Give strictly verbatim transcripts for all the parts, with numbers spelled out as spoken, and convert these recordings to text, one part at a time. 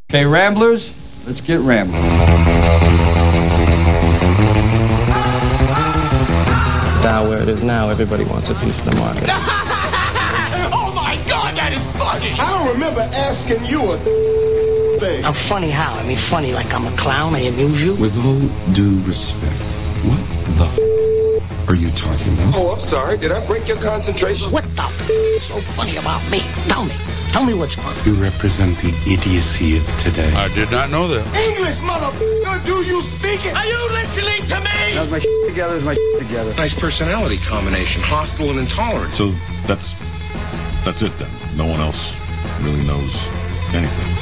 Okay, Ramblers, let's get rambling. Now where it is now, everybody wants a piece of the market. Oh my God, that is funny! I don't remember asking you a thing. I'm funny how? I mean funny like I'm a clown, I amuse you? With all due respect, what the f*** are you talking about? Oh, I'm sorry. Did I break your concentration? What the f*** is so funny about me? Tell me. Tell me what's funny. You represent the idiocy of today. I did not know that. English, motherfucker, do you speak it? Are you listening to me? How's my shit together? Is my shit together? Nice personality combination, hostile and intolerant. So that's that's it then. No one else really knows anything.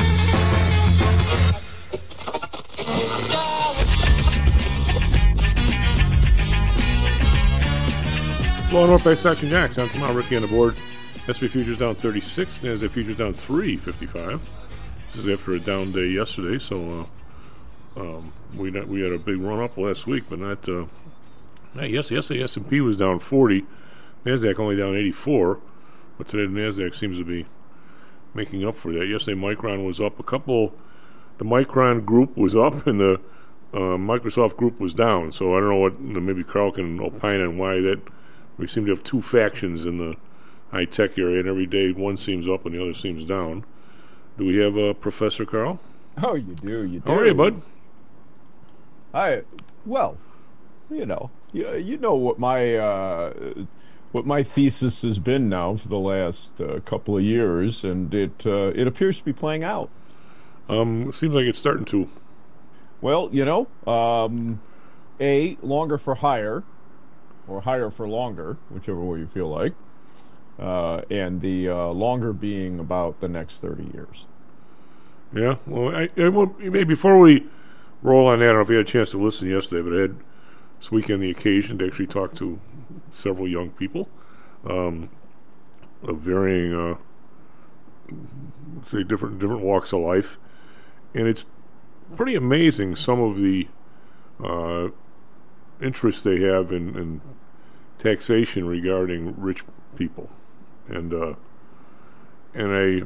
Well, North Bay Action Jacks. I'm Kamal Ricky on the board. S and P futures down thirty-six. NASDAQ futures down three fifty-five. This is after a down day yesterday, so uh, um, we not, we had a big run up last week, but not. Uh, not yes, yesterday S and P was down forty. NASDAQ only down eighty-four, but today the NASDAQ seems to be making up for that. Yesterday Micron was up a couple. The Micron group was up, and the uh, Microsoft group was down. So I don't know what. Maybe Carl can opine on why that. We seem to have two factions in the high-tech area, and every day one seems up and the other seems down. Do we have a uh, Professor Carl? Oh, you do, you do. How are you, bud? I, well, you know, you, you know what my uh, what my thesis has been now for the last uh, couple of years, and it uh, it appears to be playing out. Um, it seems like it's starting to. Well, you know, um, A, longer for higher, or higher for longer, whichever way you feel like. Uh, and the uh, longer being about the next thirty years. Yeah, well, I, I, well, maybe before we roll on that, I don't know if you had a chance to listen yesterday, but I had this weekend the occasion to actually talk to several young people um, of varying, uh, say, different different walks of life, and it's pretty amazing some of the uh, interest they have in, in taxation regarding rich people. And uh, and I,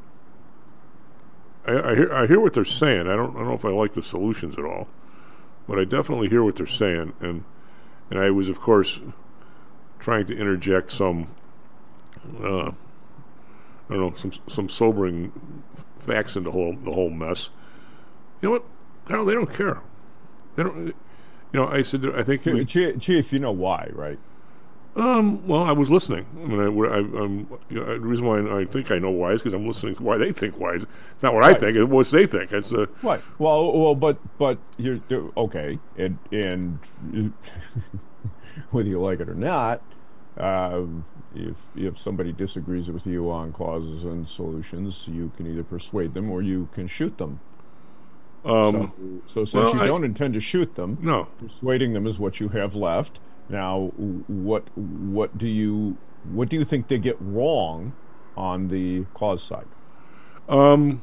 I I hear I hear what they're saying. I don't I don't know if I like the solutions at all, but I definitely hear what they're saying. And and I was of course trying to interject some uh, I don't know some some sobering facts into the whole the whole mess. You know what? No, they don't care. They don't. You know, I said I think we, Chief, Chief, you know why, right? Um, well, I was listening. I mean, I, I, I'm, you know, the reason why I think I know why is because I'm listening to why they think why. It's not what right. I think; it's what they think. It's uh, right. Well, well, but but you're okay, and and whether you like it or not, uh, if if somebody disagrees with you on causes and solutions, you can either persuade them or you can shoot them. Um, so, so since well, you I, don't intend to shoot them, no, persuading them is what you have left. Now, what what do you what do you think they get wrong on the cause side? Um,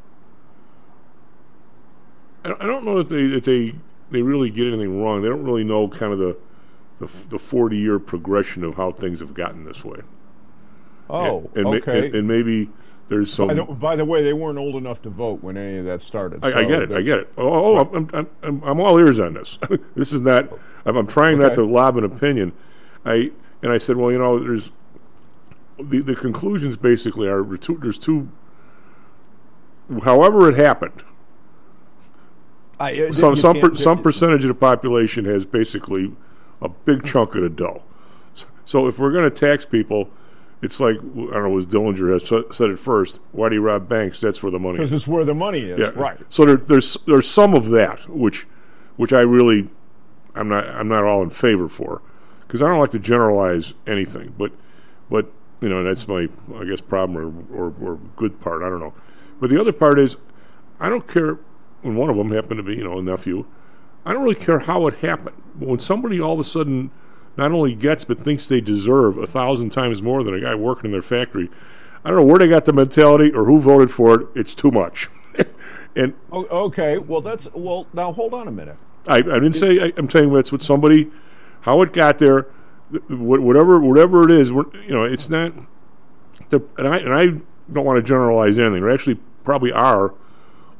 I, I don't know that they that they they really get anything wrong. They don't really know kind of the the, the forty year progression of how things have gotten this way. Oh, and, and okay. Ma- and, and maybe there's some. By the, by the way, they weren't old enough to vote when any of that started. I, so I get it. I get it. Oh, oh I'm, I'm, I'm, I'm all ears on this. This is not. I'm, I'm trying okay. not to lob an opinion. I and I said, well, you know, there's the the conclusions basically are two, there's two. However, it happened. I, uh, some some per, get, some percentage of the population has basically a big chunk of the dough. So, so if we're going to tax people. It's like, I don't know, as Dillinger has said it first, why do you rob banks? That's where the money is. Because it's where the money is, yeah. right. So there, there's there's some of that, which which I really, I'm not I'm not all in favor for. Because I don't like to generalize anything. But, but you know, that's my, I guess, problem or, or, or good part, I don't know. But the other part is, I don't care, when one of them happened to be, you know, a nephew, I don't really care how it happened. But when somebody all of a sudden not only gets but thinks they deserve a thousand times more than a guy working in their factory. I don't know where they got the mentality or who voted for it. It's too much. and oh, okay, well that's well. Now hold on a minute. I, I didn't say. I, I'm saying that's what somebody, how it got there, whatever whatever it is. You know, it's not. The, and I and I don't want to generalize anything. There actually probably are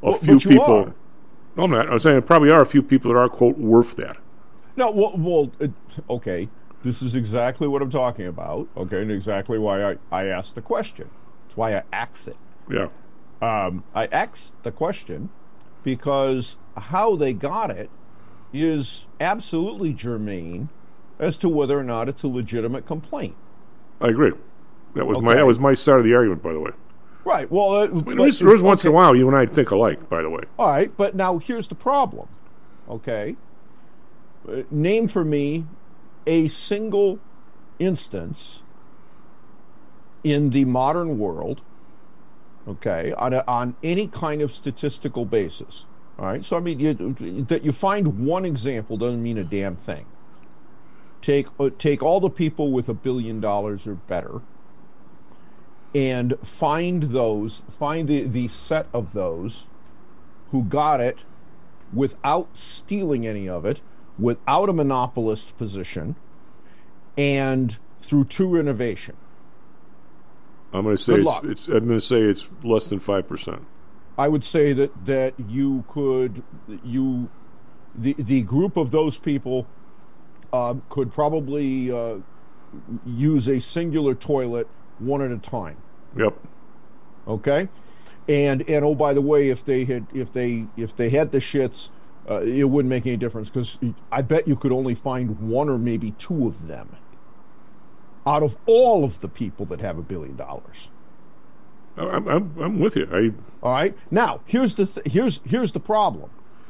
a well, few but you people. Are. No, I'm not. I'm saying there probably are a few people that are, quote, worth that. No, well, well it, okay. This is exactly what I'm talking about, okay, and exactly why I, I asked the question. That's why I asked it. Yeah. Um, I asked the question because how they got it is absolutely germane as to whether or not it's a legitimate complaint. I agree. That was okay. my that was my side of the argument, by the way. Right. Well, uh, I mean, there is, there is okay. once in a while you and I think alike, by the way. All right, but now here's the problem. Okay, uh, name for me a single instance in the modern world, okay, on a, on any kind of statistical basis. All right, so I mean, you, that you find one example doesn't mean a damn thing. Take uh, take all the people with a billion dollars or better, and find those, find the, the set of those who got it without stealing any of it, without a monopolist position, and through true innovation. I'm going to say it's, it's. I'm going to say it's less than five percent. I would say that that you could you the the group of those people uh, could probably uh, use a singular toilet one at a time. Yep. Okay, and and oh, by the way, if they had if they if they had the shits, uh, it wouldn't make any difference because I bet you could only find one or maybe two of them out of all of the people that have a billion dollars. I'm I'm, I'm with you. I all right. Now here's the th- here's here's the problem.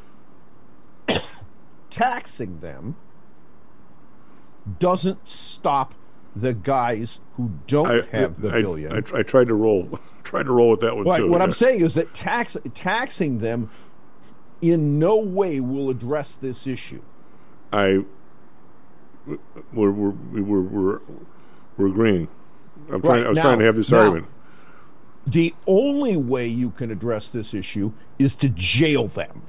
Taxing them doesn't stop the guys who don't I, have the I, billion. I, I, I tried to roll, tried to roll with that one right, too. What yeah. I'm saying is that tax taxing them in no way will address this issue. I we're we're we're we're, we're agreeing. I'm trying. Right, I was now, trying to have this now, argument. The only way you can address this issue is to jail them.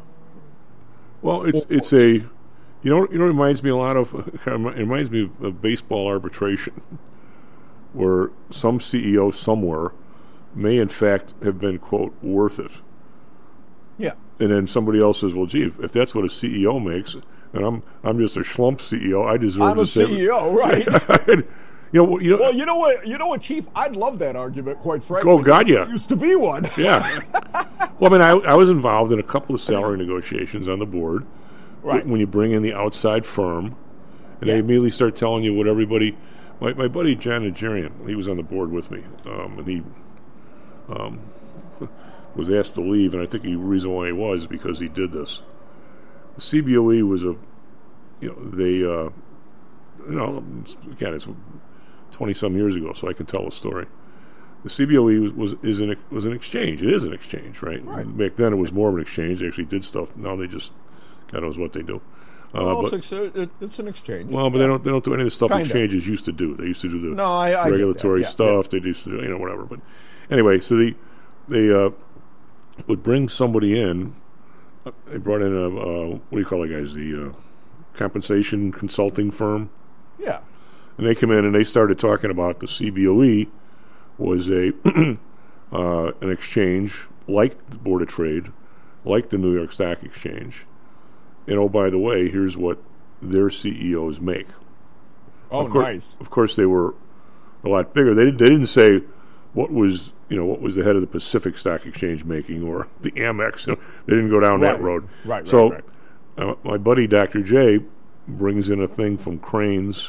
Well, it's it's a, you know, you know, it reminds me a lot of, it reminds me of, of baseball arbitration, where some C E O somewhere may in fact have been, quote, worth it. Yeah. And then somebody else says, well, gee, if that's what a C E O makes, and I'm I'm just a schlump C E O, I deserve I'm the a same. C E O, right? You know, you know, well, you know what, you know what, Chief? I'd love that argument, quite frankly. Oh, God, yeah. There used to be one. Yeah. Well, I mean, I, I was involved in a couple of salary negotiations on the board. Right. When you bring in the outside firm, and yeah. they immediately start telling you what everybody. My, my buddy John Nigerian, he was on the board with me, um, and he um, was asked to leave, and I think the reason why he was is because he did this. The C B O E was a, you know, they, uh, you know, again, it's twenty some years ago, so I can tell a story. The C B O E was was is an was an exchange. It is an exchange, right? right? Back then, it was more of an exchange. They actually did stuff. Now they just, God knows what they do. Uh, well, but, it's, a, it's an exchange. Well, but yeah. they don't they don't do any of the stuff Kinda. exchanges used to do. They used to do the no, I, I regulatory yeah, stuff. Yeah. They used to do, you know, whatever. But anyway, so they they uh, would bring somebody in. Uh, they brought in a uh, what do you call it, guys? The uh, compensation consulting firm. Yeah. And they come in and they started talking about the C B O E was a uh, an exchange like the Board of Trade, like the New York Stock Exchange. And oh, by the way, here's what their C E Os make. Oh, of course, nice. Of course, they were a lot bigger. They, they didn't say what was you know what was the head of the Pacific Stock Exchange making or the Amex. You know, they didn't go down right. that road. Right. So, right, right. Uh, my buddy Doctor J brings in a thing from Crane's.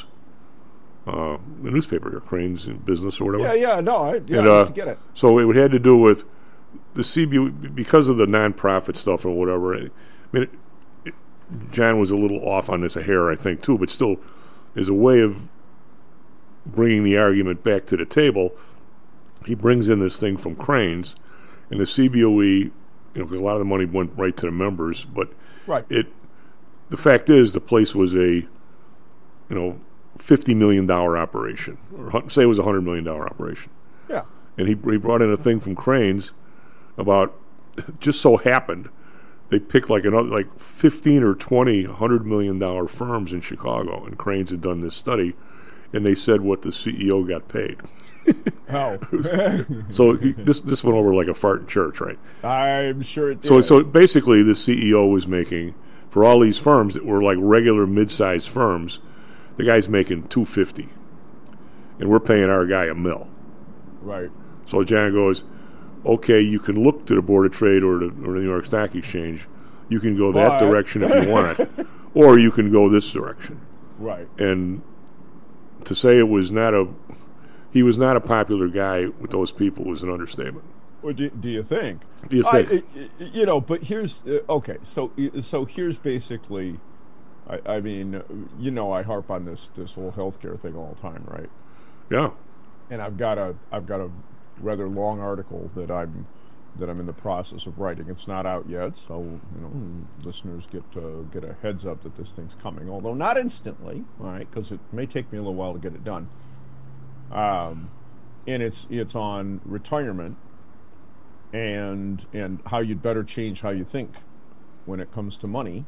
Uh, the newspaper here, Crane's in Business or whatever. Yeah, yeah, no, I, yeah, and, I uh, used to get it. So it had to do with the C B O E, because of the nonprofit stuff or whatever. I mean, it, it, John was a little off on this a hair, I think, too, but still, as a way of bringing the argument back to the table, he brings in this thing from Crane's, and the C B O E, you know, because a lot of the money went right to the members, but right. it, the fact is, the place was a, you know, fifty million dollars operation, or say it was a one hundred million dollars operation. Yeah. And he, he brought in a thing from Crane's about, just so happened, they picked like another, like fifteen or twenty one hundred million dollars firms in Chicago, and Crane's had done this study, and they said what the C E O got paid. Oh. So he, this this went over like a fart in church, right? I'm sure it did. So so basically, the C E O was making, for all these firms that were like regular mid-sized firms, the guy's making two fifty, and we're paying our guy a mill. Right. So John goes, okay, you can look to the Board of Trade or the, or the New York Stock Exchange. You can go that But- direction if you want, or you can go this direction. Right. And to say it was not a, he was not a popular guy with those people was an understatement. Well, do, do you think? Do you think? I, you know, but here's uh, okay. So so here's basically, I, I mean, you know, I harp on this this whole healthcare thing all the time, right? Yeah. And I've got a I've got a rather long article that I'm that I'm in the process of writing. It's not out yet, so you know, listeners get to get a heads up that this thing's coming. Although not instantly, all right, because it may take me a little while to get it done. Um, and it's it's on retirement and and how you'd better change how you think when it comes to money,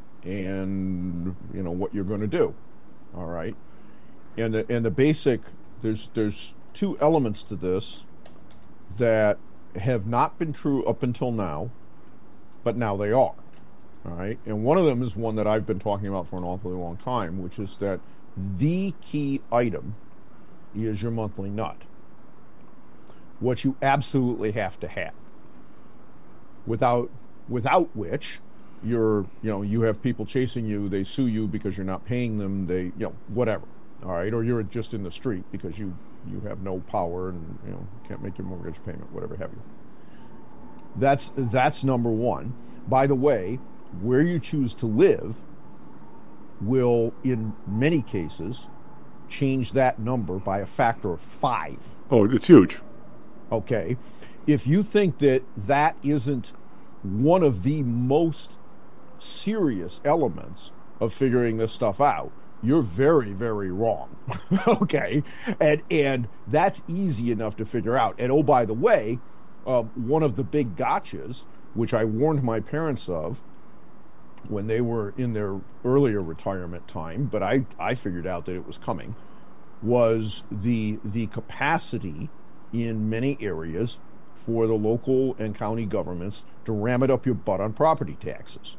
and you know what you're going to do. All right, and the and the basic there's there's two elements to this that have not been true up until now, but now they are. All right, and one of them is one that I've been talking about for an awfully long time, which is that the key item is your monthly nut. What you absolutely have to have. Without without which you're you know you have people chasing you, they sue you because you're not paying them, they you know whatever. All right, or you're just in the street because you you have no power and you know can't make your mortgage payment, whatever have you. That's that's number one. By the way, where you choose to live will in many cases change that number by a factor of five. Oh, it's huge. Okay. If you think that that isn't one of the most serious elements of figuring this stuff out, you're very, very wrong. Okay. And and that's easy enough to figure out. And oh, by the way, uh, one of the big gotchas, which I warned my parents of when they were in their earlier retirement time, but I, I figured out that it was coming, was the the capacity in many areas for the local and county governments to ram it up your butt on property taxes.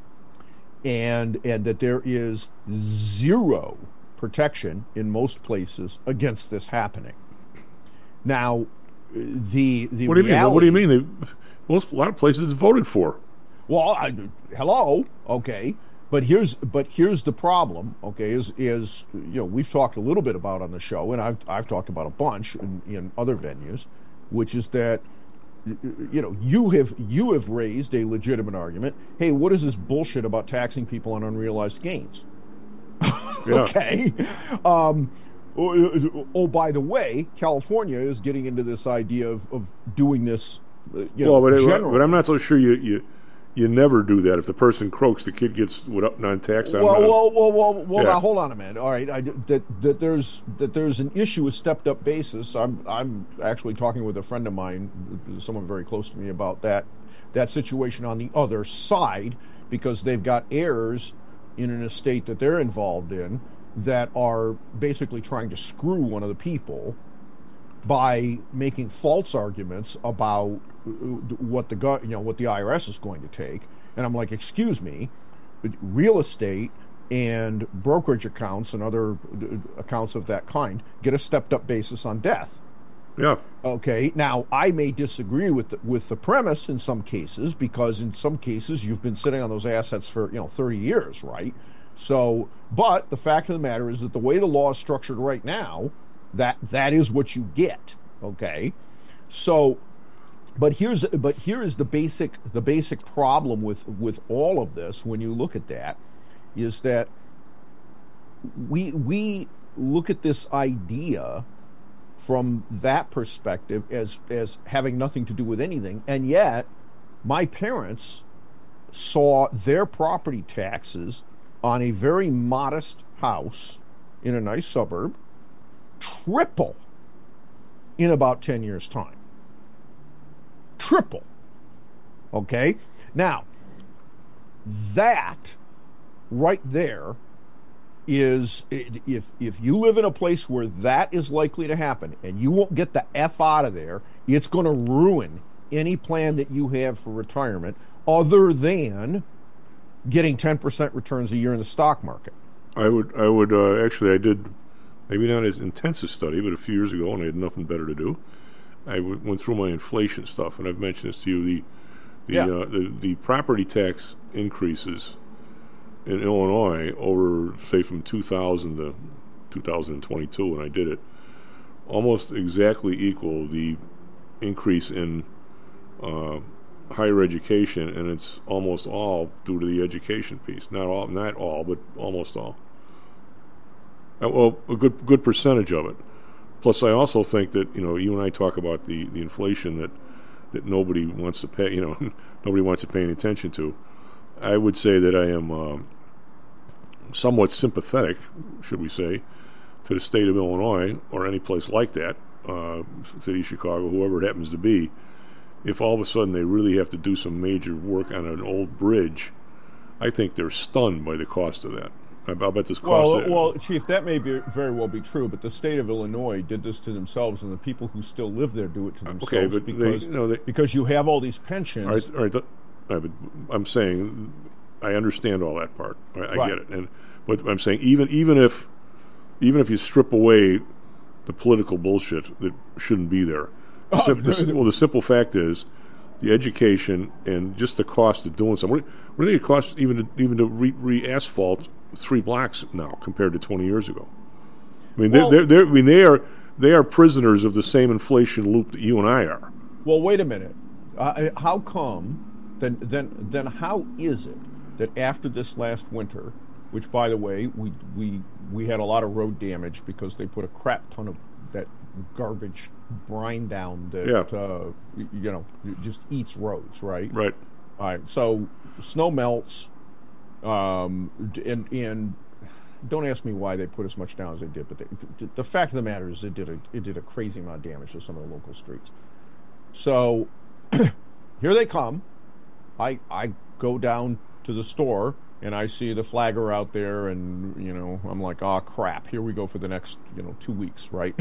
And and that there is zero protection in most places against this happening. Now, the the what do you reality, mean? What do you mean? They, most a lot of places it's voted for. Well, I, hello, okay, but here's but here's the problem. Okay, is is you know we've talked a little bit about on the show, and I've I've talked about a bunch in, in other venues, which is that you know you have you have raised a legitimate argument. Hey, what is this bullshit about taxing people on unrealized gains? Okay. Um, oh, oh, by the way, California is getting into this idea of, of doing this. Uh, you well, know, but, generally. but I'm not so sure you, you you never do that. If the person croaks, the kid gets what up non-tax. Well, well, well, well, well. Yeah. Now hold on a minute. All right, I, that that there's that there's an issue with stepped-up basis. I'm I'm actually talking with a friend of mine, someone very close to me, about that that situation on the other side, because they've got heirs in an estate that they're involved in that are basically trying to screw one of the people by making false arguments about what the you know what the I R S is going to take. And I'm like, excuse me, real estate and brokerage accounts and other accounts of that kind get a stepped up basis on death. Yeah. Okay. Now, I may disagree with the, with the premise in some cases, because in some cases you've been sitting on those assets for you know thirty years, right? So, but the fact of the matter is that the way the law is structured right now, that that is what you get. Okay. So, but here's but here is the basic the basic problem with with all of this. When you look at that, is that we we look at this idea from that perspective as as having nothing to do with anything, and yet my parents saw their property taxes on a very modest house in a nice suburb triple in about ten years' time. Triple. Okay? Now, that right there is if if you live in a place where that is likely to happen and you won't get the F out of there, it's going to ruin any plan that you have for retirement other than getting ten percent returns a year in the stock market. I would, I would uh, actually, I did, maybe not as intense a study, but a few years ago when I had nothing better to do, I w- went through my inflation stuff, and I've mentioned this to you. The the Yeah. uh, the, the property tax increases in Illinois over, say, from two thousand to two thousand twenty-two, when I did it, almost exactly equal the increase in uh, higher education, and it's almost all due to the education piece. Not all, not all, but almost all. Uh, well, a good good percentage of it. Plus, I also think that, you know, you and I talk about the, the inflation that, that nobody wants to pay. You know, nobody wants to pay any attention to. I would say that I am uh, somewhat sympathetic, should we say, to the state of Illinois or any place like that, uh, city of Chicago, whoever it happens to be. If all of a sudden they really have to do some major work on an old bridge, I think they're stunned by the cost of that. I'll bet this costs. Well, well, Chief, that may be very well be true, but the state of Illinois did this to themselves, and the people who still live there do it to themselves. Okay, but because they, you know, they, because you have all these pensions. All right, all right, th- all right, but I'm saying I understand all that part. I, I Right. get it, and but I'm saying even even if even if you strip away the political bullshit that shouldn't be there. The sim- the, sim- well, the simple fact is, the education and just the cost of doing something. What, what do you think it costs even to, even to re, re-asphalt three blocks now compared to twenty years ago? I mean, Well- they're, they're, they're, I mean, they are they are prisoners of the same inflation loop that you and I are. Well, wait a minute. Uh, how come? Then, then, then, how is it that after this last winter, which, by the way, we we we had a lot of road damage because they put a crap ton of that garbage brine down that Yeah. uh, y- you know it just eats roads, right? Right. All right. So snow melts, um, and and don't ask me why they put as much down as they did, but they, the, the fact of the matter is, it did a it did a crazy amount of damage to some of the local streets. So here they come. I I go down to the store and I see the flagger out there, and you know I'm like, oh crap, here we go for the next you know two weeks, right?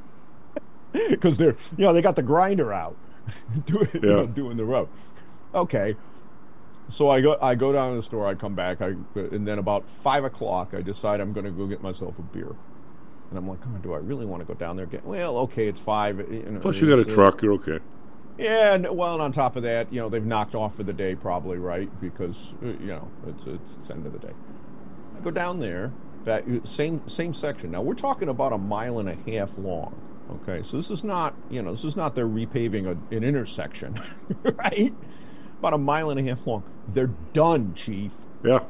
Because they're you know they got the grinder out, doing you know, doing the road. Okay, so I go I go down to the store. I come back. I and then about five o'clock, I decide I'm going to go get myself a beer. And I'm like, oh, do I really want to go down there? Get well, okay, it's five. You know, Plus, you got a uh, truck. You're okay. Yeah, and well, and on top of that, you know, they've knocked off for the day probably, right? Because uh, you know, it's, it's it's the end of the day. I go down there, that same same section. Now we're talking about a mile and a half long. Okay, so this is not, you know, this is not they're repaving a, an intersection, right? About a mile and a half long. They're done, Chief. Yeah.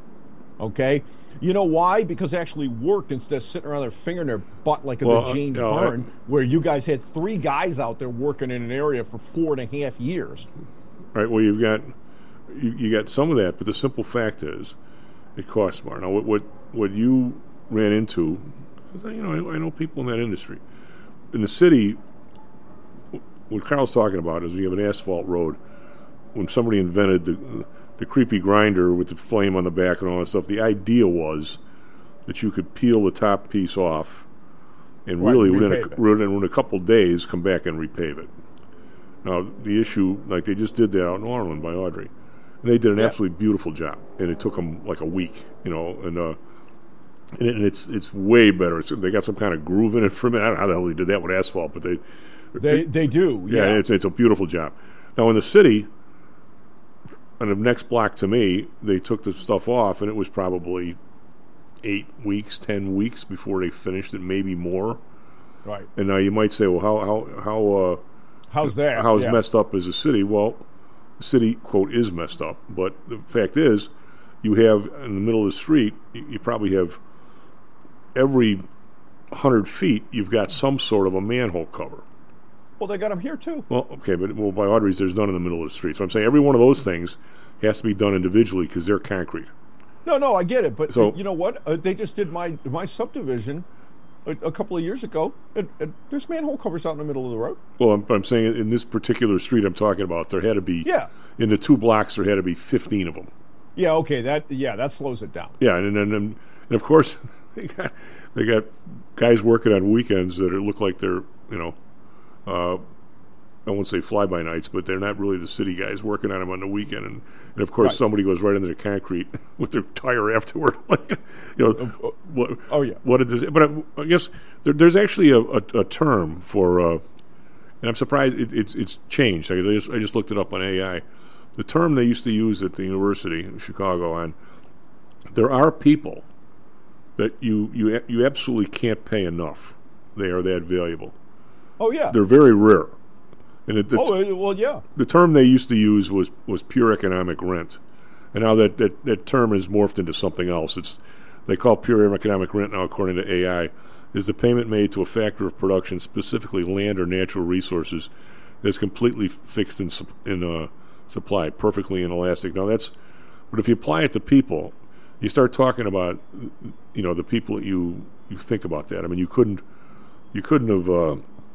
Okay, you know why? Because it actually worked instead of sitting around there fingering their butt like in Well, the uh, Jane you know, Byrne, I- where you guys had three guys out there working in an area for four and a half years. Right. Well, you've got you, you got some of that, but the simple fact is, it costs more. Now, what what, what you ran into, because you know I, I know people in that industry, in the city. What Carl's talking about is we have an asphalt road. When somebody invented the the creepy grinder with the flame on the back and all that stuff, the idea was that you could peel the top piece off and Right, really within repave a, it. within a couple days come back and repave it. Now, the issue, like they just did that out in Orland by Audrey, and they did an Yeah. absolutely beautiful job, and it took them like a week, you know, and uh, and, it, and it's it's way better. It's, they got some kind of groove in it for me. I don't know how the hell they did that with asphalt, but they They they do, yeah, yeah. It's, it's a beautiful job. Now, in the city, on the next block to me, they took the stuff off, and it was probably eight weeks, ten weeks before they finished it, maybe more. Right. And now you might say, well, how how how uh, How's that? how is Yeah. messed up as a city? Well, the city quote is messed up, but the fact is, you have in the middle of the street, you, you probably have every hundred feet, you've got some sort of a manhole cover. Well, they got them here too. Well, okay, but well, by Audrey's, there's none in the middle of the street. So I'm saying every one of those things has to be done individually because they're concrete. No, no, I get it, but So- you know what? Uh, they just did my my subdivision a, a couple of years ago. And, and there's manhole covers out in the middle of the road. Well, I'm, I'm saying in this particular street I'm talking about, there had to be Yeah. in the two blocks there had to be fifteen of them. Yeah, okay, that yeah, that slows it down. Yeah, and and and, and of course they got they got guys working on weekends that are, look like they're you know. Uh, I won't say fly-by-nights, but they're not really the city guys working on them on the weekend. And, and of course, right. somebody goes right into the concrete with their tire afterward. Like, you know, what, oh yeah. What did this? But I, I guess there, there's actually a, a, a term for, uh, and I'm surprised it, it's it's changed. I just I just looked it up on A I. The term they used to use at the University of Chicago on there are people that you you you absolutely can't pay enough. They are that valuable. Oh yeah. They're very rare. And it, the, oh, well, yeah. The term they used to use was, was pure economic rent. And now that, that, that term has morphed into something else. It's they call pure economic rent now, according to A I, is the payment made to a factor of production, specifically land or natural resources, that's completely fixed in, in uh, supply, perfectly inelastic. Now that's, but if you apply it to people, you start talking about, you know, the people that you, you think about that. I mean, you couldn't, you couldn't have, uh,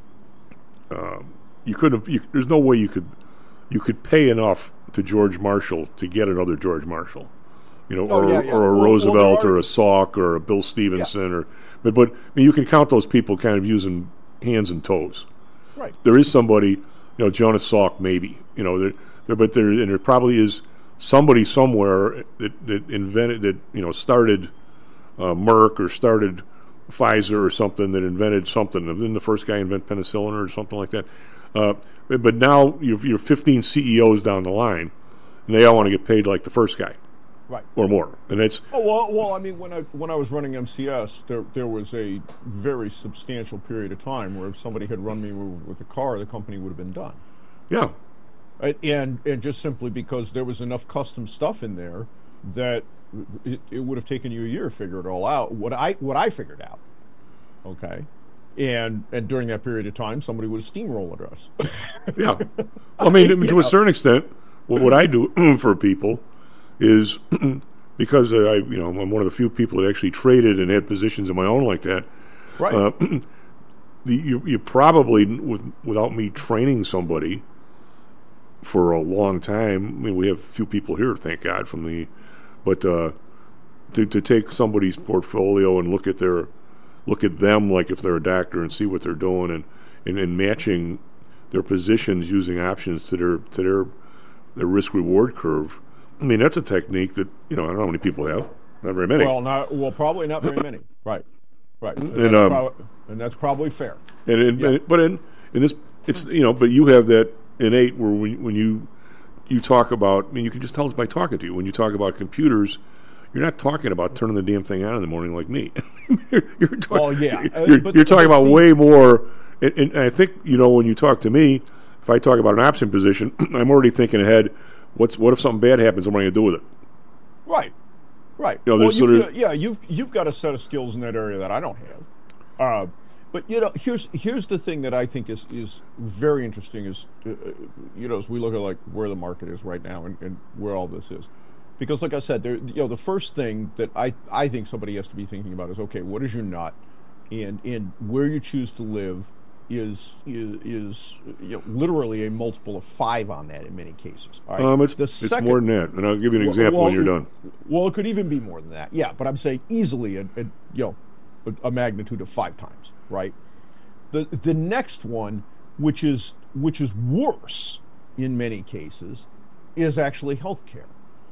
uh, You couldn't have. You, there's no way you could. You could pay enough to George Marshall to get another George Marshall, you know, oh, or, yeah, yeah. or a well, Roosevelt well, or a Salk or a Bill Stevenson, yeah. or but but I mean, you can count those people kind of using hands and toes. Right. There is somebody, you know, Jonas Salk maybe, you know, there, there but there and there probably is somebody somewhere that, that invented that you know started uh, Merck or started Pfizer or something that invented something. Didn't the first guy invent penicillin or something like that? Uh, but now you're, you're fifteen C E Os down the line, and they all want to get paid like the first guy, right, or more. And it's oh well, well. I mean, when I when I was running M C S, there there was a very substantial period of time where if somebody had run me with a car, the company would have been done. Yeah, and and just simply because there was enough custom stuff in there that it, it would have taken you a year to figure it all out. What I what I figured out, okay. And and during that period of time, somebody would have steamrolled us. Yeah, I mean, to know. a certain extent, what, what I do for people is because I, you know, I'm one of the few people that actually traded and had positions of my own like that. Right. Uh, the, you, you probably, with, without me training somebody for a long time. I mean, we have a few people here, thank God, from the, but uh, to to take somebody's portfolio and look at their. Look at them like if they're a doctor and see what they're doing and, and, and matching their positions using options to their to their their risk reward curve. I mean, that's a technique that you know I don't know how many people have. Not very many. Well, not well, probably not very many. Right, right, and, and, that's, um, prob- and that's probably fair. And, and, yeah. and but in in this, it's you know, but you have that innate where when when you you talk about, I mean, you can just tell us by talking to you when you talk about computers. You're not talking about turning the damn thing on in the morning like me. you're, you're talk, well, yeah. Uh, you're, but, you're talking but about see, way more. And, and I think, you know, when you talk to me, if I talk about an option position, I'm already thinking ahead, what's what if something bad happens, what am I going to do with it? Right, right. You know, well, sort you've, of, yeah, you've, you've got a set of skills in that area that I don't have. Uh, but, you know, here's here's the thing that I think is, is very interesting is, uh, you know, as we look at, like, where the market is right now and, and where all this is. Because, like I said, there, you know, the first thing that I, I think somebody has to be thinking about is, okay, what is your nut, and and where you choose to live is is, is you know, literally a multiple of five on that in many cases. All right? Um, it's, the it's second, more than that, and I'll give you an example well, when you're done. Well, it could even be more than that, yeah. But I'm saying easily, a, a you know, a, a magnitude of five times, right? The the next one, which is which is worse in many cases, is actually healthcare.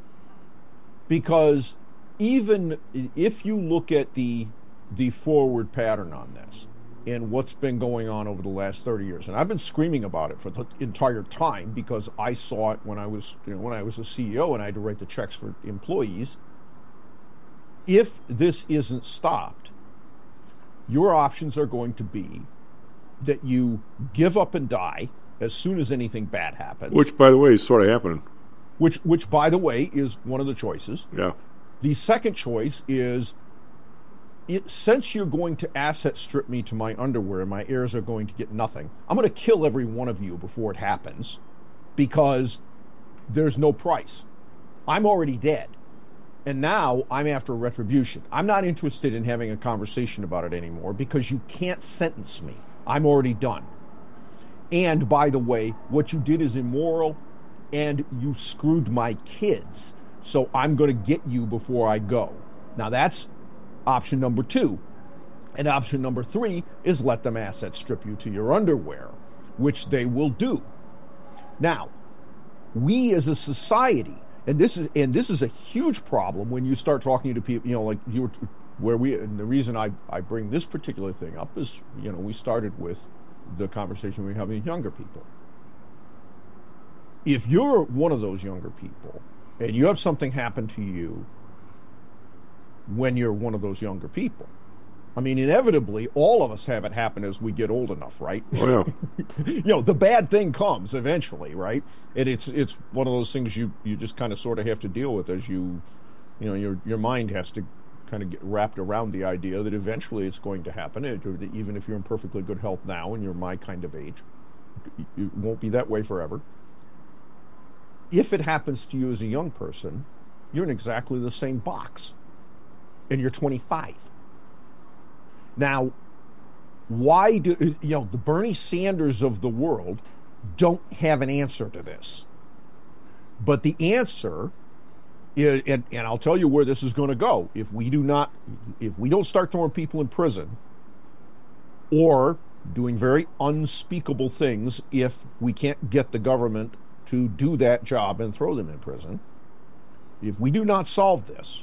Because even if you look at the the forward pattern on this and what's been going on over the last thirty years, and I've been screaming about it for the entire time because I saw it when I was you know, when I was a C E O and I had to write the checks for employees. If this isn't stopped, your options are going to be that you give up and die as soon as anything bad happens. Which, by the way, is sort of happening. Which, which, by the way, is one of the choices. Yeah. The second choice is, it, since you're going to asset strip me to my underwear and my heirs are going to get nothing, I'm going to kill every one of you before it happens because there's no price. I'm already dead. And now I'm after retribution. I'm not interested in having a conversation about it anymore because you can't sentence me. I'm already done. And, by the way, what you did is immoral. And you screwed my kids, so I'm going to get you before I go. Now, that's option number two. And option number three is let them asset strip you to your underwear, which they will do. Now, we as a society, and this is and this is a huge problem when you start talking to people, you know, like you were, where we, and the reason I, I bring this particular thing up is, you know, we started with the conversation we have with younger people. If you're one of those younger people and you have something happen to you when you're one of those younger people, I mean, inevitably, all of us have it happen as we get old enough, right? Oh, yeah. You know, the bad thing comes eventually, right? And it's it's one of those things you, you just kind of sort of have to deal with as you, you know, your your mind has to kind of get wrapped around the idea that eventually it's going to happen. It, even if you're in perfectly good health now and you're my kind of age, it won't be that way forever. If it happens to you as a young person, you're in exactly the same box, and you're twenty-five. Now, why do, you know, the Bernie Sanders of the world don't have an answer to this. But the answer is, and, and I'll tell you where this is going to go. If we do not, if we don't start throwing people in prison or doing very unspeakable things, if we can't get the government to do that job and throw them in prison, if we do not solve this,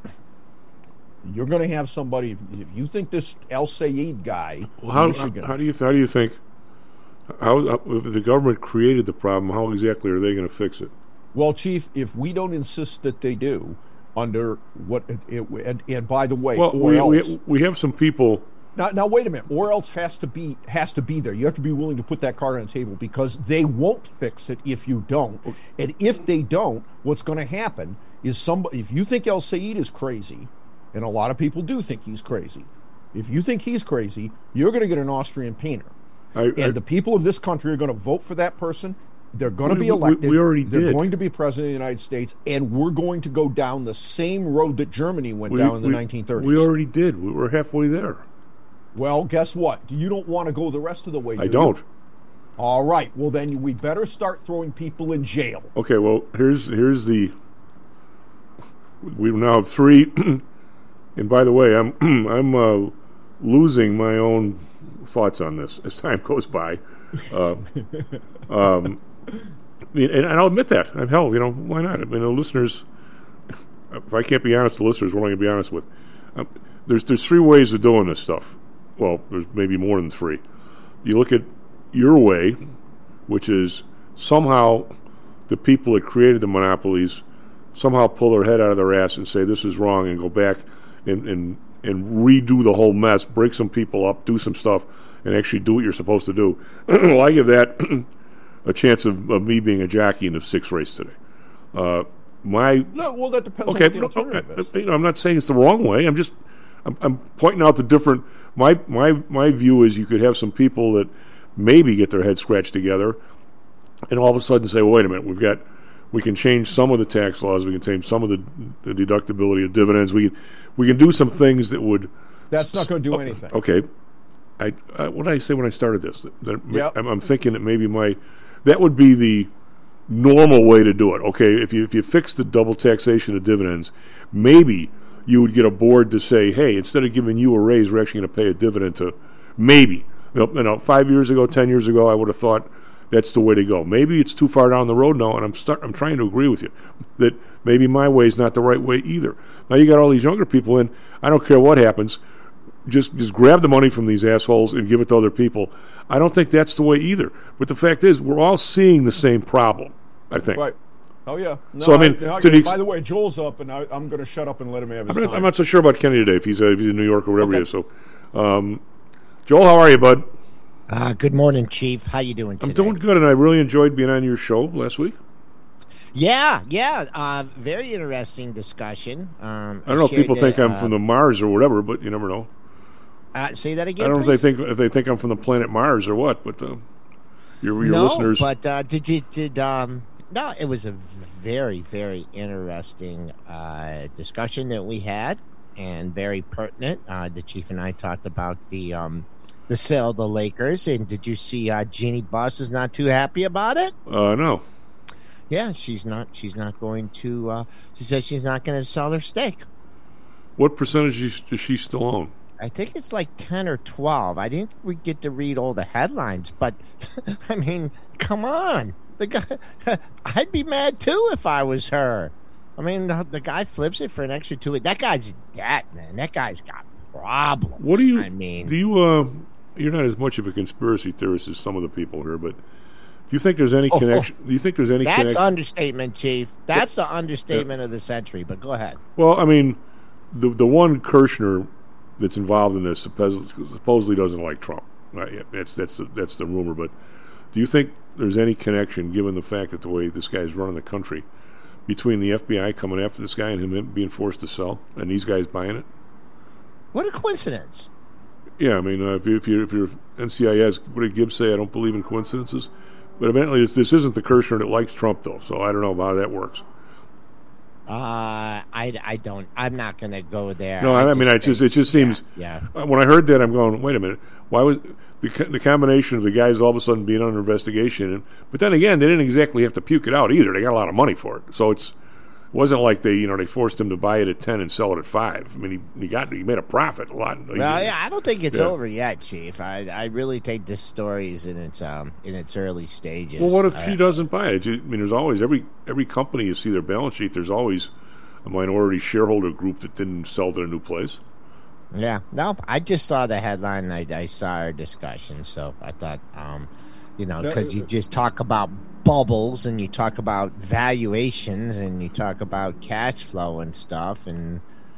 you're going to have somebody. If you think this El Sayed guy, well, how, Michigan, how do you how do you think? How if the government created the problem? How exactly are they going to fix it? Well, Chief, if we don't insist that they do, under what it, it and, and by the way, well, or we, else, we we have some people. Now, now wait a minute. Or else has to be has to be there. You have to be willing to put that card on the table because they won't fix it if you don't. And if they don't, what's going to happen is somebody. If you think El Sayed is crazy. And a lot of people do think he's crazy. If you think he's crazy, you're going to get an Austrian painter. I, and I, the people of this country are going to vote for that person. They're going to we, be elected. We, we already They're did. going to be president of the United States. And we're going to go down the same road that Germany went we, down in the we, nineteen thirties. We already did. We were halfway there. Well, guess what? You don't want to go the rest of the way, do I don't. You? All right. Well, then we better start throwing people in jail. Okay, well, here's here's the... We now have three... And by the way, I'm I'm uh, losing my own thoughts on this as time goes by. Uh, um, and, and I'll admit that. And hell, you know, why not? I mean, the listeners, if I can't be honest, the listeners, what am I going to be honest with? Um, there's there's three ways of doing this stuff. Well, there's maybe more than three. You look at your way, which is somehow the people that created the monopolies somehow pull their head out of their ass and say this is wrong and go back and, and, and redo the whole mess, break some people up, do some stuff, and actually do what you're supposed to do. Well, I give that a chance of, of me being a jockey in the sixth race today. Uh, my No, well, that depends okay, on what the alternative is. you know, I'm not saying it's the wrong way. I'm just I'm, I'm pointing out the different. My my my view is you could have some people that maybe get their heads scratched together, and all of a sudden say, well, wait a minute, we've got. We can change some of the tax laws. We can change some of the, the deductibility of dividends. We we can do some things that would. That's not going to do anything. Okay, I uh, what did I say when I started this? That yep. I'm, I'm thinking that maybe my that would be the normal way to do it. Okay, if you if you fix the double taxation of dividends, maybe you would get a board to say, hey, instead of giving you a raise, we're actually going to pay a dividend to maybe. You know, you know, five years ago, ten years ago, I would have thought. That's the way to go. Maybe it's too far down the road now, and I'm start, I'm trying to agree with you that maybe my way is not the right way either. Now you got all these younger people in. I don't care what happens. Just just grab the money from these assholes and give it to other people. I don't think that's the way either. But the fact is, we're all seeing the same problem, I think. Right. Oh, yeah. No, so, I mean, I, I, to the ex- by the way, Joel's up, and I, I'm going to shut up and let him have his I'm not, time. I'm not so sure about Kenny today, if he's, uh, if he's in New York or whatever okay. he is. So, um, Joel, how are you, bud? Uh, good morning, Chief. How you doing today? I'm doing good, and I really enjoyed being on your show last week. Yeah, yeah. Uh, very interesting discussion. Um, I don't know if people the, think I'm uh, from the Mars or whatever, but you never know. Uh, say that again, I don't know please? if they think if they think I'm from the planet Mars or what, but uh, your your no, listeners. but uh, did you did um? No, it was a very very interesting uh, discussion that we had, and very pertinent. Uh, the Chief and I talked about the um. the sale of the Lakers, and did you see uh, Jeannie Buss is not too happy about it? Uh, no. Yeah, she's not. She's not going to. Uh, she says she's not going to sell her stake. What percentage is- does she still own? I think it's like ten or twelve. I didn't we get to read all the headlines, but I mean, come on. The guy, I'd be mad too if I was her. I mean, the, the guy flips it for an extra two. That guy's that man. That guy's got problems. What do you? I mean, do you? Uh, you're not as much of a conspiracy theorist as some of the people here, but do you think there's any Oh, connection? Do you think there's any? that's connection? understatement, Chief. That's the understatement of the century. But go ahead. Well, I mean, the the one Kirshner that's involved in this supposedly, supposedly doesn't like Trump. Right? Yeah, that's that's the, that's the rumor. But do you think there's any connection, given the fact that the way this guy's running the country, between the F B I coming after this guy and him being forced to sell, and these guys buying it? What a coincidence. Yeah, I mean, uh, if, you, if you're if you're N C I S, what did Gibbs say? I don't believe in coincidences. But evidently, this, this isn't the Kirshner that likes Trump, though. So I don't know how that works. Uh, I, I don't. I'm not going to go there. No, I, I mean, I just it just seems. Yeah. Uh, when I heard that, I'm going, wait a minute. Why was the, the combination of the guys all of a sudden being under investigation? And, but then again, they didn't exactly have to puke it out either. They got a lot of money for it, so it's. It wasn't like they, you know, they forced him to buy it at ten and sell it at five. I mean, he he got he made a profit a lot. Well, yeah, I don't think it's yeah. over yet, Chief. I I really think this story is in its um in its early stages. Well, what if I, she doesn't buy it? I mean, there's always every every company you see their balance sheet. There's always a minority shareholder group that didn't sell to a new place. Yeah, no, I just saw the headline and I, I saw our discussion, so I thought, um, you know, because you just talk about bubbles and you talk about valuations and you talk about cash flow and stuff, and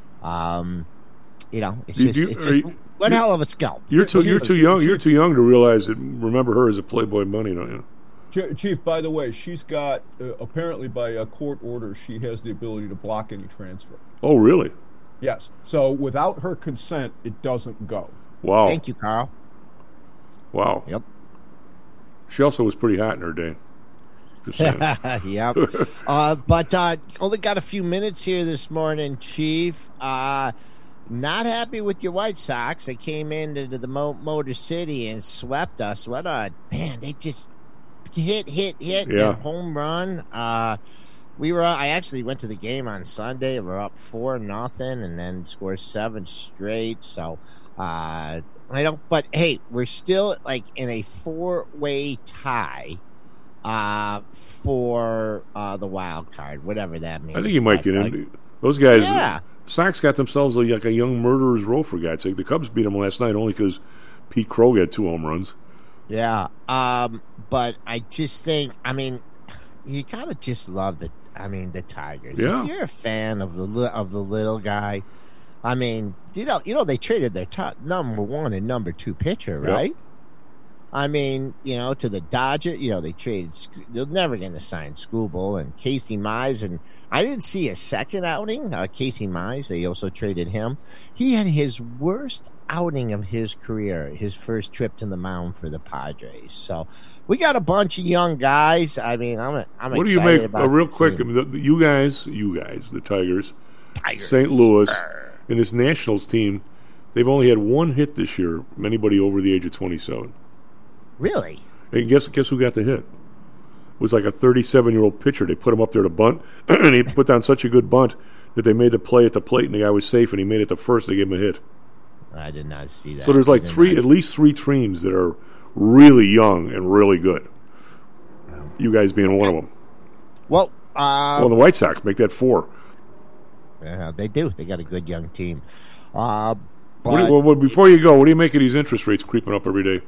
um, you know, it's Do just, you- it's are just you- one hell of a scalp. You're too you're too young. You're too young to realize that. Remember her as a Playboy bunny, don't you? Ch- Chief, by the way, she's got, uh, apparently by a court order, she has the ability to block any transfer. Oh, really? Yes. So without her consent, it doesn't go. Wow. Thank you, Carl. Wow. Yep. She also was pretty hot in her day. Just saying. Yep. uh, but uh, only got a few minutes here this morning, Chief. Uh, not happy with your White Sox. They came into the Mo- Motor City and swept us. What a man! They just hit, hit, hit, Yeah. and home run. Uh, we were. I actually went to the game on Sunday. We're up four nothing, and then scored seven straight. So. Uh, I don't, but hey, we're still like in a four-way tie uh, for uh, the wild card, whatever that means. I think you might But, get like, in. Those guys, Yeah. Sox got themselves like a young murderer's row for God's sake. The Cubs beat them last night only because Pete Crow had two home runs. Yeah, um, but I just think, I mean, you gotta just love the, I mean, the Tigers. Yeah. If you're a fan of the li- of the little guy, I mean, you know, you know, they traded their top number one and number two pitcher, Yep. right? I mean, you know, to the Dodgers, you know, they traded. Sc- They're never going to sign Skubal and Casey Mize, and I didn't see a second outing. Uh, Casey Mize, they also traded him. He had his worst outing of his career, his first trip to the mound for the Padres. So we got a bunch of young guys. I mean, I'm I'm What do excited you make? about Uh, real the quick, I team. mean, the, the, you guys, you guys, the Tigers, Tigers. Saint Louis, and this Nationals team, they've only had one hit this year. Anybody over the age of twenty-seven. Really? And guess guess who got the hit? It was like a thirty-seven-year-old pitcher. They put him up there to bunt, and he put down such a good bunt that they made the play at the plate, and the guy was safe, and he made it to first. They gave him a hit. I did not see that. So there's I like did three, not at see- least three teams that are really young and really good. You guys being one of them. Well, uh, Well, the White Sox make that four. yeah, they do. They got a good young team. Uh, but What do you- well, well, before you go, what do you make of these interest rates creeping up every day?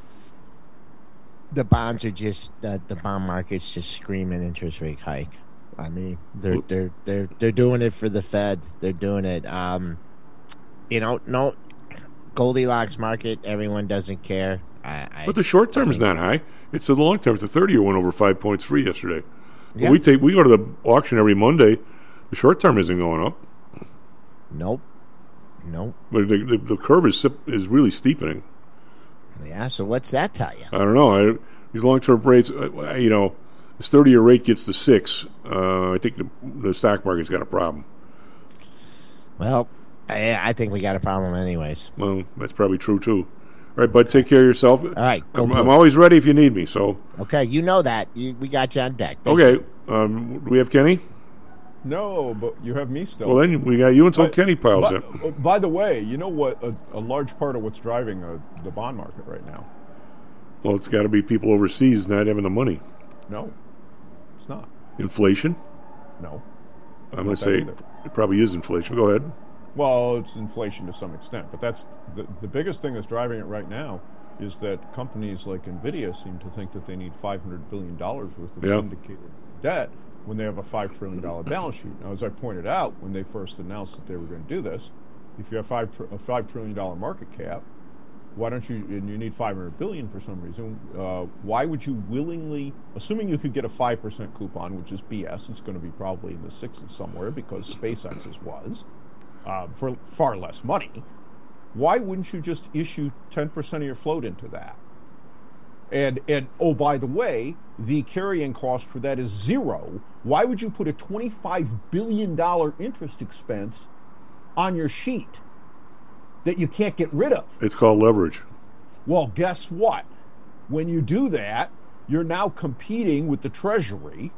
the bonds are just uh, the bond market's just screaming interest rate hike. I mean, they're they're they're they're doing it for the Fed. They're doing it. Um, you know, no Goldilocks market. Everyone doesn't care. I, I, But the short term I is mean, not high. It's the long term. The thirty year went over five point three yesterday. But Yeah. We take we go to the auction every Monday. The short term isn't going up, Nope. Nope. but the, the, the curve is sip- is really steepening. Yeah. So what's that tell you? I don't know. I, these long term rates, uh, you know, this thirty year rate gets to six. Uh, I think the, the stock market's got a problem. Well, I, I think we got a problem, anyways. Well, that's probably true too. All right, bud, take care of yourself. All right, go I'm, Blue. I'm always ready if you need me. So Okay, you know that. You, we got you on deck. Thank okay, you. um, do we have Kenny? No, but you have me still. Well, then we got you until But- Kenny piles but- in. uh, By the way, you know what? A, a large part of what's driving uh, the bond market right now. Well, it's got to be people overseas not having the money. No, it's not. Inflation? No. I'm going Not to that say either. it probably is inflation. Go ahead. Well, it's inflation to some extent, but that's the, the biggest thing that's driving it right now is that companies like Nvidia seem to think that they need five hundred billion dollars worth of Yeah. syndicated debt when they have a five trillion dollars balance sheet. Now, as I pointed out when they first announced that they were going to do this, if you have five tr- a five trillion dollars market cap, why don't you, and you need five hundred billion dollars for some reason, uh, why would you willingly, assuming you could get a five percent coupon, which is B S, it's going to be probably in the sixes somewhere because SpaceX's was, uh, for far less money, why wouldn't you just issue ten percent of your float into that? And, and oh, by the way, the carrying cost for that is zero. Why would you put a twenty-five billion dollars interest expense on your sheet that you can't get rid of? It's called leverage. Well, guess what? When you do that, you're now competing with the Treasury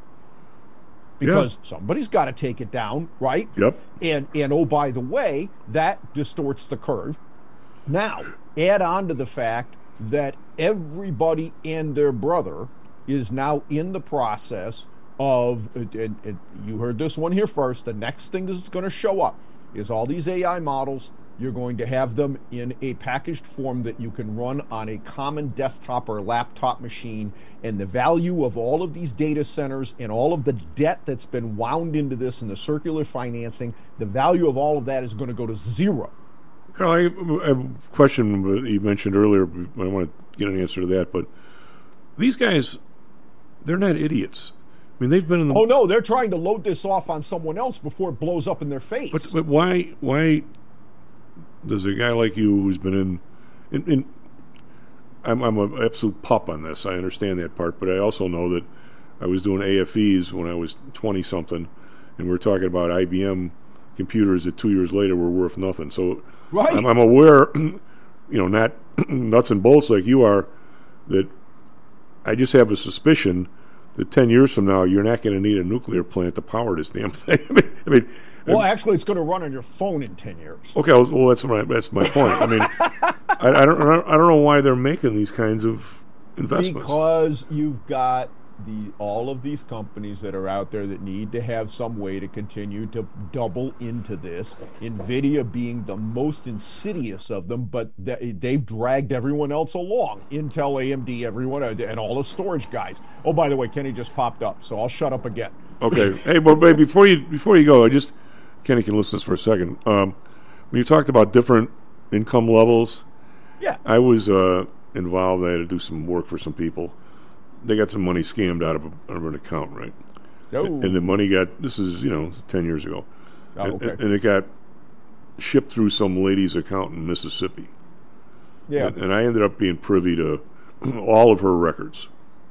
because Yeah. somebody's got to take it down, right? Yep. And and oh, by the way, that distorts the curve. Now, add on to the fact that everybody and their brother is now in the process of, and, and you heard this one here first, the next thing that's going to show up is all these A I models. You're going to have them in a packaged form that you can run on a common desktop or laptop machine, and the value of all of these data centers and all of the debt that's been wound into this and the circular financing, the value of all of that is going to go to zero. Carl, I I have a question that you mentioned earlier. I want to get an answer to that, but these guys, they're not idiots. I mean, they've been in the... Oh, no, they're trying to load this off on someone else before it blows up in their face. But, but why why does a guy like you who's been in... in, in I'm, I'm an absolute pup on this. I understand that part, but I also know that I was doing A F Es when I was twenty-something, and we we're talking about I B M computers that two years later were worth nothing. So right. I'm, I'm aware, you know, not nuts and bolts like you are, that I just have a suspicion that ten years from now you're not going to need a nuclear plant to power this damn thing. I mean, I mean well, I, actually, it's going to run on your phone in ten years. Okay, well, that's my that's my point. I mean, I, I don't I don't know why they're making these kinds of investments. Because you've got the all of these companies that are out there that need to have some way to continue to double into this. Nvidia being the most insidious of them, but they've dragged everyone else along. Intel, A M D, everyone, and all the storage guys. Oh, by the way, Kenny just popped up, so I'll shut up again. Okay. Hey, but wait, before you before you go, I just Kenny can listen to this for a second. Um, when you talked about different income levels, yeah, I was uh, involved. I had to do some work for some people. They got some money scammed out of, a, out of an account, right? Oh. And the money got, this is, you know, ten years ago. Oh, okay. And, and it got shipped through some lady's account in Mississippi. Yeah. And, and I ended up being privy to all of her records.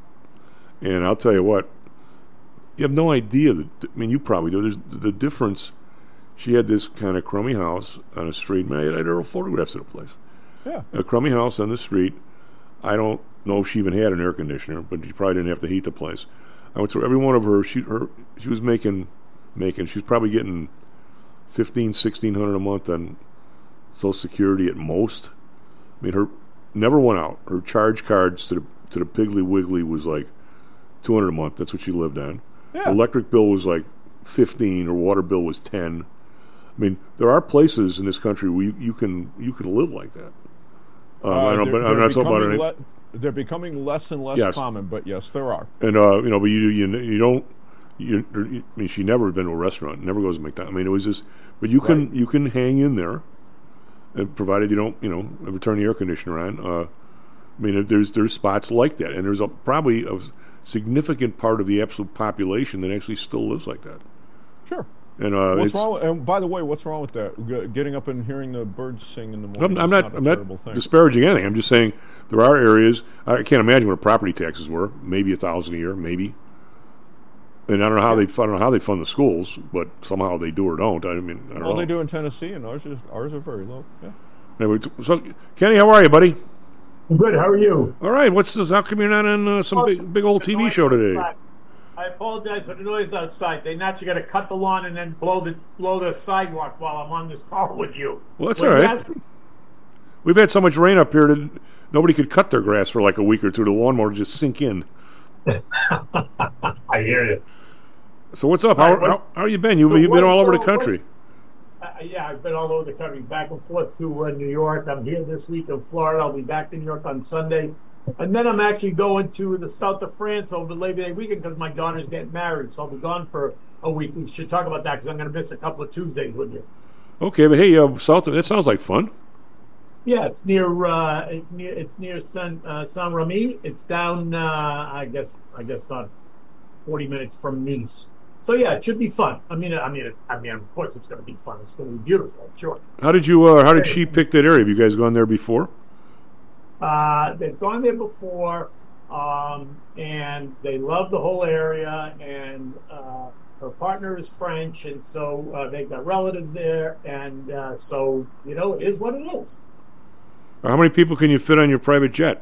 And I'll tell you what, you have no idea, that, I mean, you probably do, there's the difference. She had this kind of crummy house on a street. Man, I had her photographs of the place. Yeah. A crummy house on the street. I don't know if she even had an air conditioner, but she probably didn't have to heat the place. I went through every one of her. She her she was making making. She was probably getting fifteen, sixteen hundred a month on Social Security at most. I mean, her never went out. Her charge cards to the to the Piggly Wiggly was like two hundred a month. That's what she lived on. Yeah. Her electric bill was like fifteen. Her water bill was ten. I mean, there are places in this country where you, you can you can live like that. Um, uh, I don't, they're, I'm they're not talking about becoming it. le- they're becoming less and less Yes. common, but yes, there are. And uh, you know, but you you you don't. You, you, I mean, she never had been to a restaurant. Never goes to McDonald's. I mean, it was just. But you can Right. you can hang in there, and provided you don't you know ever turn the air conditioner on. Uh, I mean, there's there's spots like that, and there's a, probably a significant part of the absolute population that actually still lives like that. Sure. And uh, what's it's, wrong? With, and by the way, what's wrong with that? G- getting up and hearing the birds sing in the morning. I'm, I'm is not. not a I'm terrible not thing. disparaging anything. I'm just saying there are areas. I can't imagine what property taxes were. Maybe a thousand a year. Maybe. And I don't know how they. I don't know how they fund the schools, but somehow they do or don't. I mean, I don't Well, know. they do in Tennessee, and ours is ours are very low. Yeah. Anyway, so Kenny, how are you, buddy? I'm good. How are you? All right. What's this? How come you're not on uh, some big, big old T V show today? I apologize for the noise outside. They naturally got to cut the lawn and then blow the blow the sidewalk while I'm on this call with you. Well, that's When all you right. ask me- We've had so much rain up here that nobody could cut their grass for like a week or two. The lawnmower just sink in. I hear you. So what's up? All How, right, what- how, how you been? You've, so you've been what's all over the going- country. Uh, yeah, I've been all over the country, back and forth to uh, New York. I'm here this week in Florida. I'll be back in New York on Sunday. And then I'm actually going to the south of France over Labor Day weekend because my daughter's getting married. So I'll be gone for a week. We should talk about that because I'm going to miss a couple of Tuesdays with you. Okay, but hey, uh, South. That sounds like fun. Yeah, it's near uh, it near it's near Saint uh, Saint Remy. It's down, uh, I guess, I guess not forty minutes from Nice. So yeah, it should be fun. I mean, I mean, I mean, of course, it's going to be fun. It's going to be beautiful, sure. How did you? Uh, how did she pick that area? Have you guys gone there before? Uh, they've gone there before, um, and they love the whole area. And uh, her partner is French, and so uh, they've got relatives there. And uh, so, you know, it is what it is. How many people can you fit on your private jet?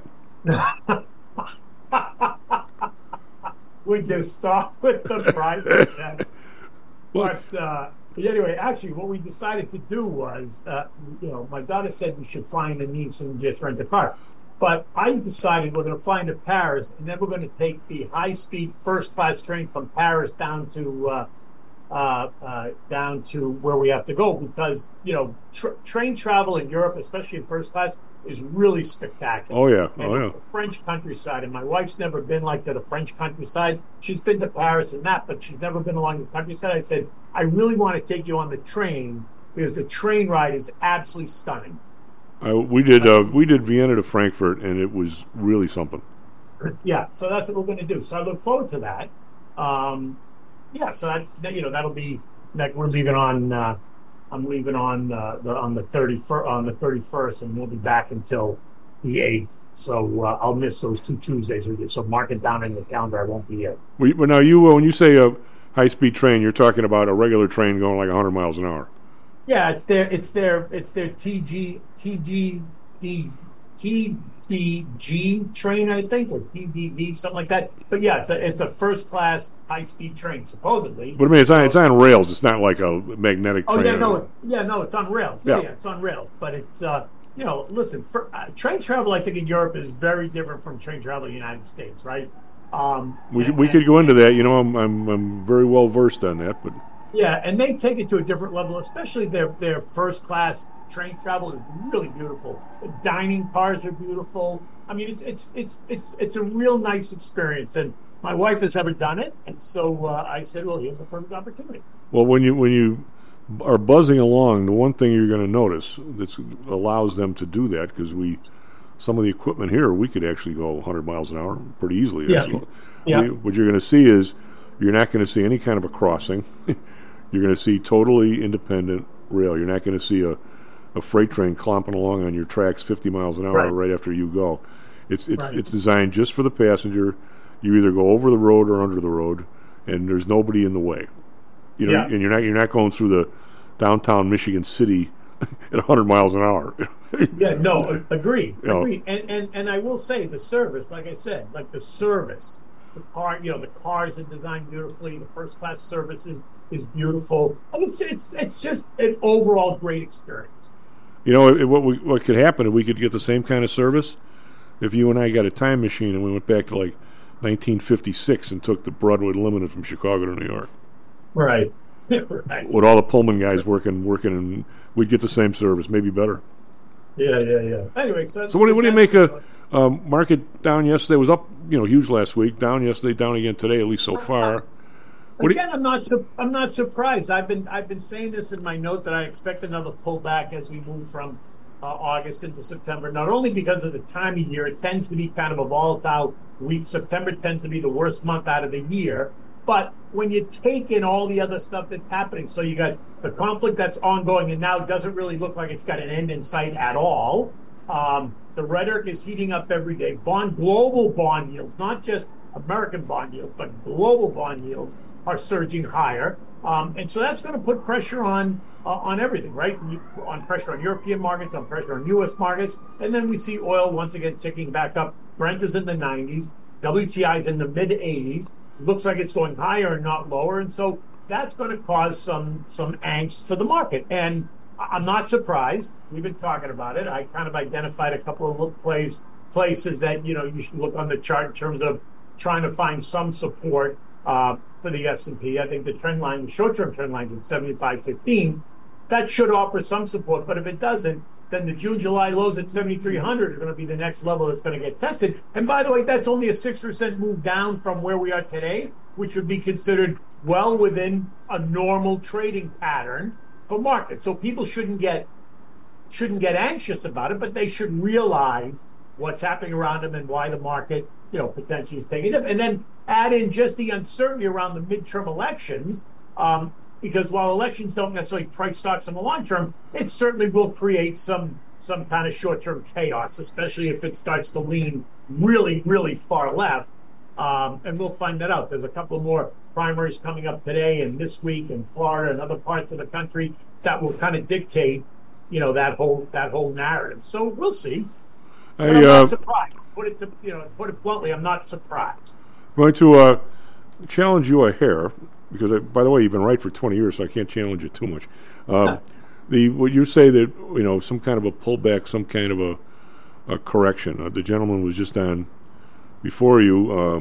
We just start with the private jet. Well, But uh, anyway, actually, what we decided to do was, uh, you know, my daughter said we should fly into Nice and just rent a car. But I decided we're going to fly into Paris, and then we're going to take the high-speed first-class train from Paris down to uh, uh, uh, down to where we have to go because, you know, tr- train travel in Europe, especially in first class, is really spectacular. Oh, yeah. And Oh, it's yeah. the French countryside, and my wife's never been like to the French countryside. She's been to Paris and that, but she's never been along the countryside. I said, I really want to take you on the train because the train ride is absolutely stunning. Uh, we did. Uh, we did Vienna to Frankfurt, and it was really something. Yeah, so that's what we're going to do. So I look forward to that. Um, yeah, so that's you know that'll be that we're leaving on. Uh, I'm leaving on uh, the on the thirty first on the thirty first, and we'll be back until the eighth. So uh, I'll miss those two Tuesdays with you. So mark it down in the calendar. I won't be here. We, but now you, uh, when you say a high-speed train, you're talking about a regular train going like one hundred miles an hour. Yeah, it's their it's their it's their T G T G D T D G train, I think, or T D V, something like that. But yeah, it's a it's a first class high speed train, supposedly. But I mean, it's on, it's on rails. It's not like a magnetic Oh train. yeah, no, it, yeah, no, it's on rails. Yeah, Yeah. yeah, it's on rails. But it's uh, you know, listen, for, uh, train travel, I think in Europe is very different from train travel in the United States, right? Um, We and- we and- could go into that. You know, I'm I'm, I'm very well versed on that, but. Yeah, and they take it to a different level, especially their their first class train travel is really beautiful. The dining cars are beautiful. I mean, it's it's it's it's it's a real nice experience, and my wife has never done it, and so uh, I said, well, here's a perfect opportunity. Well, when you when you are buzzing along, the one thing you're going to notice that allows them to do that, because we some of the equipment here we could actually go one hundred miles an hour pretty easily. Yeah. Actually. Yeah. We- what you're going to see is you're not going to see any kind of a crossing. You're going to see totally independent rail. You're not going to see a, a freight train clomping along on your tracks fifty miles an hour Right. right, after you go. It's it's, Right. it's designed just for the passenger. You either go over the road or under the road, and there's nobody in the way. You know, Yeah. and you're not you're not going through the downtown Michigan City at one hundred miles an hour. Yeah, no, agree, You know. agree, and and and I will say the service, like I said, like the service, the car, you know, the cars are designed beautifully. The first class service is, is beautiful. I mean, it's it's it's just an overall great experience. You know, it, what we, what could happen if we could get the same kind of service if you and I got a time machine and we went back to like nineteen fifty-six and took the Broadway Limited from Chicago to New York. Right, right. With all the Pullman guys working, working, and we'd get the same service, maybe better. Yeah, yeah, yeah. Anyway, so that's, So what do, what do you that's- make of um, market down yesterday? It was up, you know, huge last week. Down yesterday, down again today, at least so far. What do you, Again, I'm not. Su- I'm not surprised. I've been. I've been saying this in my note that I expect another pullback as we move from uh, August into September. Not only because of the time of year, it tends to be kind of a volatile week. September tends to be the worst month out of the year. But when you take in all the other stuff that's happening, so you got the conflict that's ongoing, and now doesn't really look like it's got an end in sight at all. Um, the rhetoric is heating up every day. Bond global bond yields, not just American bond yields, but global bond yields are surging higher, um, and so that's going to put pressure on uh, on everything, right? You- On pressure on European markets, on pressure on U S markets, and then we see oil once again ticking back up. Brent is in the nineties, W T I is in the mid eighties. looks like it's going higher and not lower, and so that's going to cause some some angst for the market. And I'm not surprised. We've been talking about it. I kind of identified a couple of look plays, places that, you know, you should look on the chart in terms of trying to find some support uh, for the S and P. I think the trend line, the short-term trend line's at seventy-five fifteen. That should offer some support, but if it doesn't, then the June, July lows at seventy-three hundred are going to be the next level that's going to get tested. And by the way, that's only a six percent move down from where we are today, which would be considered well within a normal trading pattern for markets. So people shouldn't get shouldn't get anxious about it, but they should realize what's happening around them and why the market, you know, potentially is taking it. And then add in just the uncertainty around the midterm elections, um, because while elections don't necessarily price stocks in the long term, it certainly will create some some kind of short-term chaos, especially if it starts to lean really, really far left. Um, and we'll find that out. There's a couple more primaries coming up today and this week in Florida and other parts of the country that will kind of dictate, you know, that whole that whole narrative. So we'll see. But I'm uh, not surprised. Put it to you know, put it bluntly, I'm not surprised. I'm going to uh, challenge you a hair because, I, by the way, you've been right for twenty years, so I can't challenge you too much. Um, the what you say that, you know, some kind of a pullback, some kind of a, a correction. Uh, the gentleman was just on before you. Uh,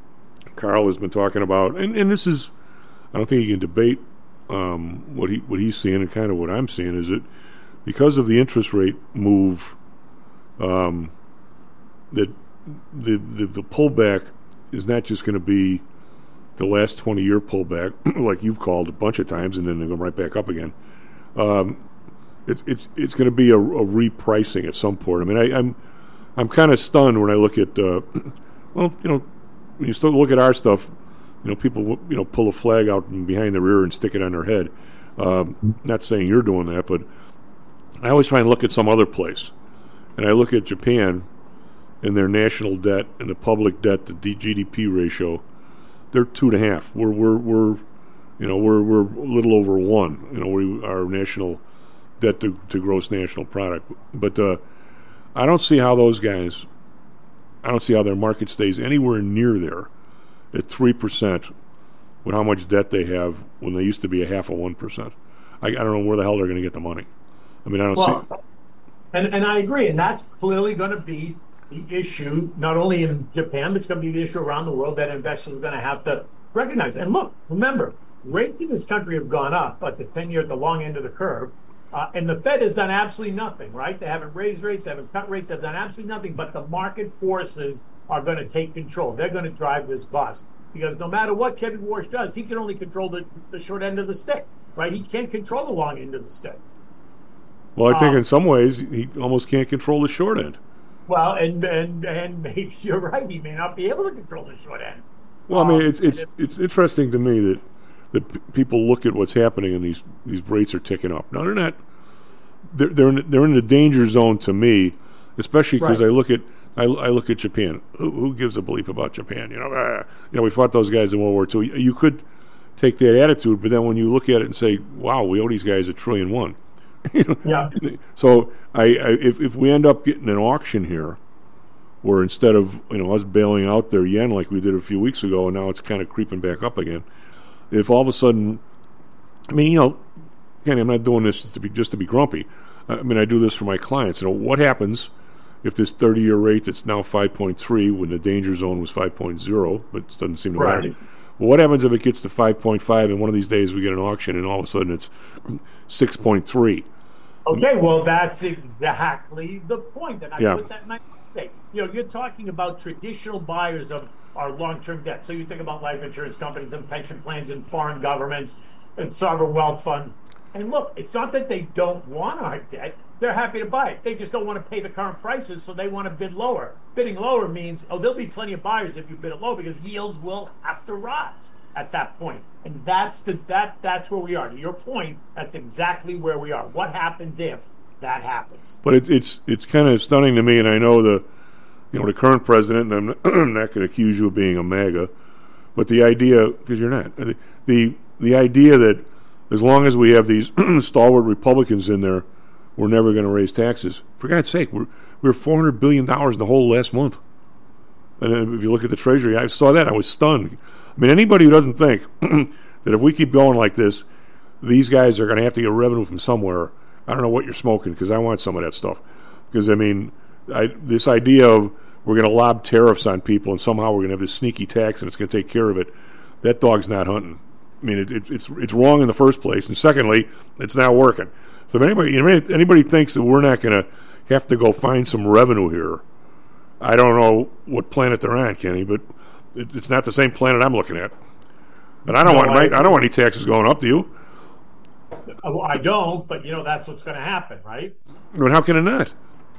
Carl has been talking about, and, and this is, I don't think you can debate um, what he what he's seeing and kind of what I'm seeing is that because of the interest rate move, um, that the, the the pullback is not just going to be the last twenty-year pullback, like you've called a bunch of times, and then they go right back up again. Um, it's it's it's going to be a, a repricing at some point. I mean, I, I'm I'm kind of stunned when I look at, uh, well, you know, when you still look at our stuff, you know, people you know pull a flag out from behind their ear and stick it on their head. Um, not saying you're doing that, but I always try and look at some other place, and I look at Japan and their national debt and the public debt to G D P ratio. They're two and a half. We're we're we're, you know, we're we're a little over one. You know, we our national debt to, to gross national product. But uh, I don't see how those guys. I don't see how their market stays anywhere near there at three percent with how much debt they have when they used to be a half of one percent. I, I don't know where the hell they're going to get the money. I mean, I don't well, see. And and I agree, and that's clearly going to be the issue, not only in Japan, but it's going to be the issue around the world that investors are going to have to recognize. And look, remember, rates in this country have gone up, but the ten-year at the long end of the curve, uh, and the Fed has done absolutely nothing, right? They haven't raised rates, they haven't cut rates, they've done absolutely nothing, but the market forces are going to take control. They're going to drive this bus. Because no matter what Kevin Warsh does, he can only control the, the short end of the stick, right? He can't control the long end of the stick. Well, I think um, in some ways he almost can't control the short end. Well, and and and maybe you're right. He may not be able to control the short end. Well, I mean, um, it's it's if, it's interesting to me that that p- people look at what's happening and these, these rates are ticking up. Now they're not. They're they're in, they're in the danger zone to me, especially because right. I look at I, I look at Japan. Who, who gives a bleep about Japan? You know, ah, you know, we fought those guys in World War Two. You, you could take that attitude, but then when you look at it and say, "Wow, we owe these guys a trillion one." You know? Yeah. So I, I if if we end up getting an auction here, where instead of you know us bailing out their yen like we did a few weeks ago, and now it's kind of creeping back up again, if all of a sudden, I mean, you know, again, I'm not doing this to be just to be grumpy. I mean, I do this for my clients. You know, what happens if this thirty-year rate that's now five point three when the danger zone was five point oh, but it doesn't seem to right. matter. Well, what happens if it gets to five point five and one of these days we get an auction and all of a sudden it's six point three? Okay, well, that's exactly the point. And I yeah. put that in my mistake. You know, you're talking about traditional buyers of our long-term debt. So you think about life insurance companies and pension plans and foreign governments and sovereign wealth fund. And look, it's not that they don't want our debt. They're happy to buy it. They just don't want to pay the current prices, so they want to bid lower. Bidding lower means, oh, there'll be plenty of buyers if you bid it low because yields will have to rise at that point. And that's the that that's where we are. To your point, that's exactly where we are. What happens if that happens? But it's it's it's kind of stunning to me, and I know the you know the current president, and I'm not, I'm not going to accuse you of being a MAGA, but the idea, because you're not, the, the the idea that as long as we have these stalwart Republicans in there, we're never going to raise taxes. For God's sake, we're we're four hundred billion dollars in the hole last month. And if you look at the Treasury, I saw that, I was stunned. I mean, anybody who doesn't think that if we keep going like this, these guys are going to have to get revenue from somewhere, I don't know what you're smoking, because I want some of that stuff. Because, I mean, I, this idea of we're going to lob tariffs on people and somehow we're going to have this sneaky tax and it's going to take care of it, that dog's not hunting. I mean, it, it, it's it's wrong in the first place, and secondly, it's not working. So if anybody anybody thinks that we're not going to have to go find some revenue here, I don't know what planet they're on, Kenny, but it, it's not the same planet I'm looking at. But I don't no, want I, I don't want any taxes going up, do you? Well, I don't, but you know that's what's going to happen, right? But how can it not?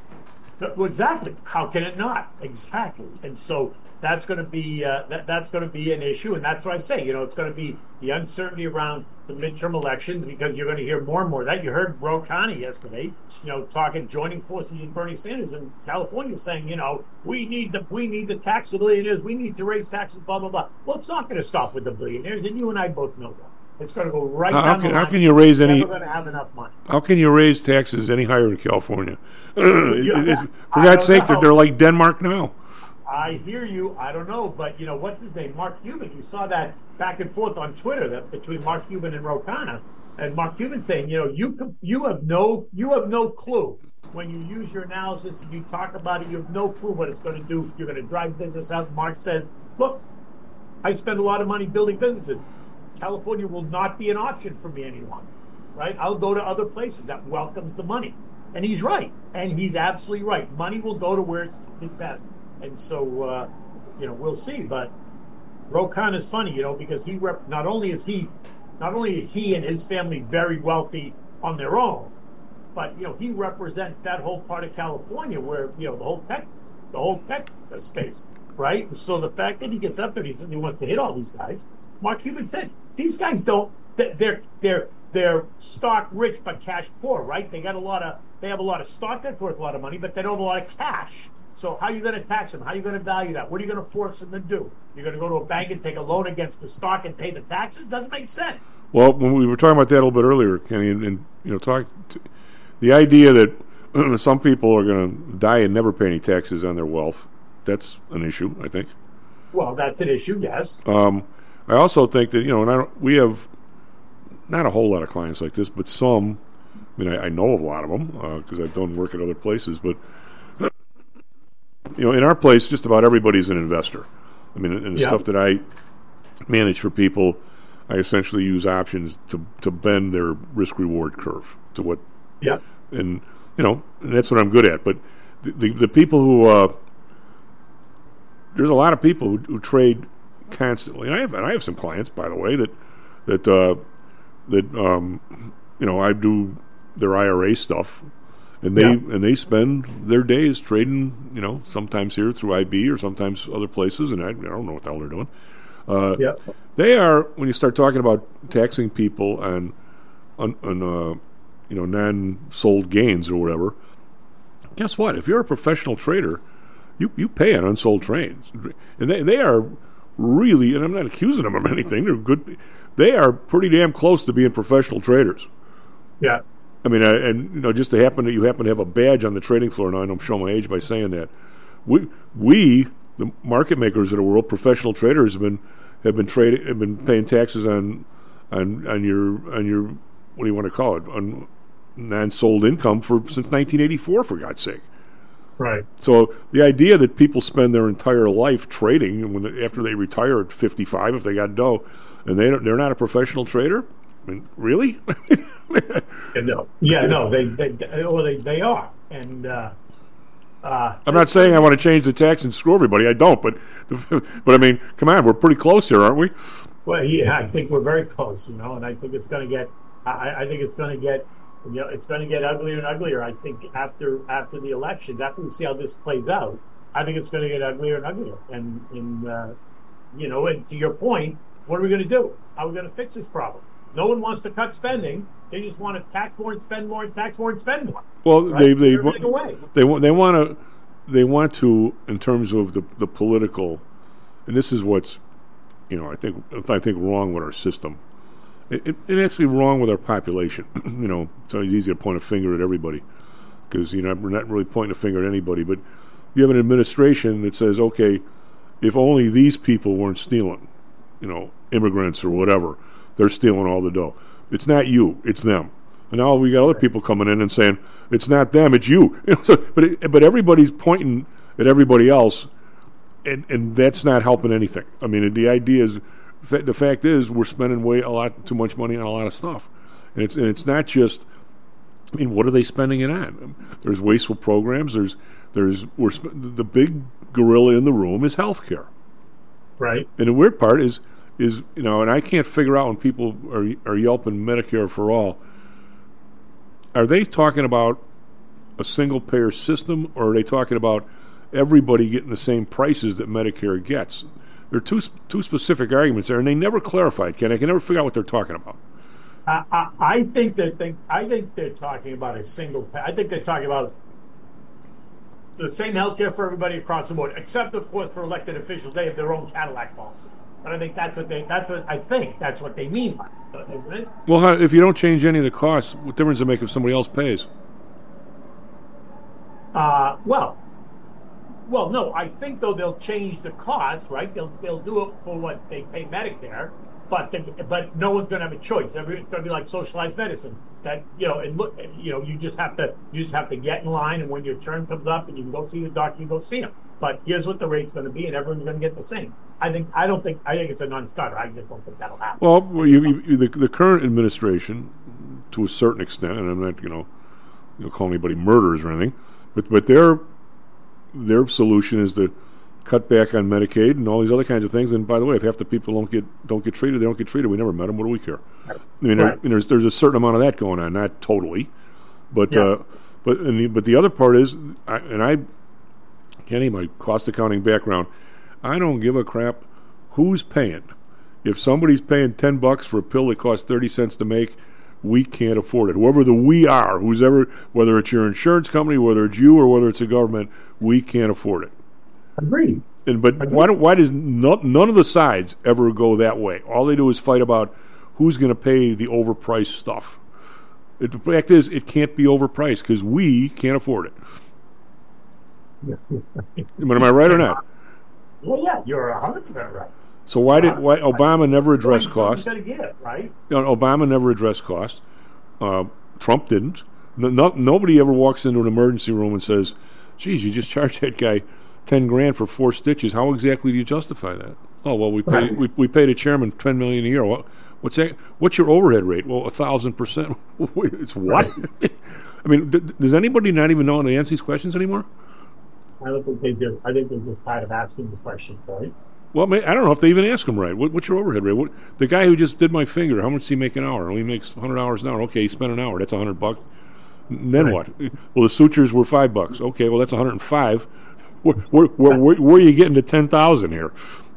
Well, exactly. How can it not? Exactly. And so that's going to be uh, that that's going to be an issue, and that's what I say. You know, it's going to be the uncertainty around the midterm elections because you're going to hear more and more of that. You heard Ro Khanna yesterday, you know, talking, joining forces with Bernie Sanders in California, saying, you know, we need the we need the tax for billionaires, we need to raise taxes, blah blah blah. Well, it's not going to stop with the billionaires, and you and I both know that. It's going to go right how, down how can, the line. How can you raise You're any? never going to have enough money. How can you raise taxes any higher in California? Yeah, it, it, for God's sake, they're, they're like Denmark now. I hear you. I don't know, but you know what's his name? Mark Cuban. You saw that back and forth on Twitter that between Mark Cuban and Ro Khanna, and Mark Cuban saying, you know, you you have no you have no clue when you use your analysis and you talk about it. You have no clue what it's going to do. You're going to drive business out. Mark said, look, I spend a lot of money building businesses. California will not be an option for me any longer, right? I'll go to other places that welcomes the money. And he's right. And he's absolutely right. Money will go to where it's best. And so, uh, you know, we'll see. But Ro Khanna is funny, you know, because he rep- not only is he, not only is he and his family very wealthy on their own, but, you know, he represents that whole part of California where, you know, the whole tech, the whole tech space, right? So the fact that he gets up there, he said he wants to hit all these guys. Mark Cuban said, these guys don't, they're, they're, they're stock rich but cash poor, right? They got a lot of, they have a lot of stock that's worth a lot of money, but they don't have a lot of cash. So how are you going to tax them? How are you going to value that? What are you going to force them to do? You're going to go to a bank and take a loan against the stock and pay the taxes? Doesn't make sense. Well, when we were talking about that a little bit earlier, Kenny, and, and you know, talk to, the idea that some people are going to die and never pay any taxes on their wealth, that's an issue, I think. Well, that's an issue, yes. Um, I also think that, you know, and I don't, we have not a whole lot of clients like this, but some, I mean, I, I know of a lot of them because uh, I've done work at other places, but, you know, in our place, just about everybody's an investor. I mean, and the yeah. stuff that I manage for people, I essentially use options to, to bend their risk-reward curve to what, yeah. and, you know, and that's what I'm good at. But the, the, the people who, uh, there's a lot of people who, who trade constantly, and I have and I have some clients, by the way, that that uh, that um, you know, I do their I R A stuff, and they yeah. and they spend their days trading, you know, sometimes here through I B or sometimes other places, and I, I don't know what the hell they're doing. Uh, yeah. They are, when you start talking about taxing people on on, on uh, you know, non-sold gains or whatever. Guess what? If you're a professional trader, you you pay on unsold trades, and they they are. Really, and I'm not accusing them of anything. They're good. They are pretty damn close to being professional traders. Yeah. I mean, uh, and you know, just to happen that you happen to have a badge on the trading floor. Now I don't show my age by saying that. We, we, the market makers of the world, professional traders, have been have been trading, have been paying taxes on, on on your on your what do you want to call it, on non-sold income for since nineteen eighty-four. For God's sake. Right. So the idea that people spend their entire life trading, and when they, after they retire at fifty-five, if they got dough, and they don't, they're not a professional trader, I mean, really? no. Yeah, no, they they well, they, they are, and uh, uh, I'm not saying I want to change the tax and screw everybody. I don't, but but I mean, come on, we're pretty close here, aren't we? Well, yeah, I think we're very close, you know, and I think it's going to get. I, I think it's going to get. You know, it's going to get uglier and uglier. I think after after the elections, after we see how this plays out, I think it's going to get uglier and uglier. And, and uh, you know, and to your point, what are we going to do? How are we going to fix this problem? No one wants to cut spending. They just want to tax more and spend more and tax more and spend more. Well, right? they they wa- they want they want to they want to in terms of the the political, and this is what's, you know, I think I think wrong with our system. It, it, it's actually wrong with our population. You know, it's always easy to point a finger at everybody because, you know, we're not really pointing a finger at anybody. But you have an administration that says, okay, if only these people weren't stealing, you know, immigrants or whatever. They're stealing all the dough. It's not you, it's them. And now we got other people coming in and saying, it's not them, it's you. You know, so, but it, but everybody's pointing at everybody else, and, and that's not helping anything. I mean, the idea is, the fact is, we're spending way a lot too much money on a lot of stuff. And it's and it's not just, I mean, what are they spending it on? There's wasteful programs, there's, there's we're sp- the big gorilla in the room is healthcare. Right. And the weird part is, is you know, and I can't figure out when people are are yelping Medicare for all, are they talking about a single-payer system, or are they talking about everybody getting the same prices that Medicare gets? There are two two specific arguments there, and they never clarified, Ken. I can never figure out what they're talking about. I, I, I think that they, I think they're talking about a single. I think they're talking about the same health care for everybody across the board, except, of course, for elected officials. They have their own Cadillac policy. But I think that's what they. That's what I think. That's what they mean by it, isn't it? Well, how, if you don't change any of the costs, what difference does it make if somebody else pays? Uh, well, well, no. I think though they'll change the cost, right? They'll they'll do it for what they pay Medicare, but they, but no one's going to have a choice. Every, it's going to be like socialized medicine. That you know, and look, you know, you just have to you just have to get in line, and when your turn comes up, and you can go see the doctor, you go see him. But here's what the rate's going to be, and everyone's going to get the same. I think. I don't think. I think it's a non-starter. I just don't think that'll happen. Well, you, you, the, the current administration, to a certain extent, and I'm not, you know, you know, calling anybody murderers or anything, but but their their solution is to cut back on Medicaid and all these other kinds of things. And by the way, if half the people don't get don't get treated, they don't get treated. We never met them. What do we care? I mean, right. there, there's there's a certain amount of that going on, not totally, but yeah. uh, but and the, but the other part is, I, and I, Kenny, my cost accounting background, I don't give a crap who's paying. If somebody's paying ten bucks for a pill that costs thirty cents to make, we can't afford it. Whoever the we are, who's ever, whether it's your insurance company, whether it's you, or whether it's the government, we can't afford it. Agreed. And but Agreed. why don't, why does no, none of the sides ever go that way? All they do is fight about who's going to pay the overpriced stuff. It, the fact is, it can't be overpriced because we can't afford it. But am I right or not? Well, yeah, you're a hundred percent right. So why did why Obama never addressed cost? Get, right? You know, Obama never addressed cost. Uh, Trump didn't. No, no, nobody ever walks into an emergency room and says, "Geez, you just charged that guy ten grand for four stitches. How exactly do you justify that?" Oh well, we paid right. we, we paid a chairman ten million a year. What, what's that? What's your overhead rate? Well, a thousand percent. It's what? Right. I mean, d- does anybody not even know how to answer these questions anymore? I don't think they do. I think they're just tired of asking the questions, right? Well, I don't know if they even ask him right. What, what's your overhead rate? What, the guy who just did my finger, how much does he make an hour? Oh, he makes one hundred dollars an hour. Okay, he spent an hour. That's one hundred bucks. And then right. what? Well, the sutures were five bucks. Okay, well, that's one hundred five. Where, where, where, where, where are you getting to ten thousand here?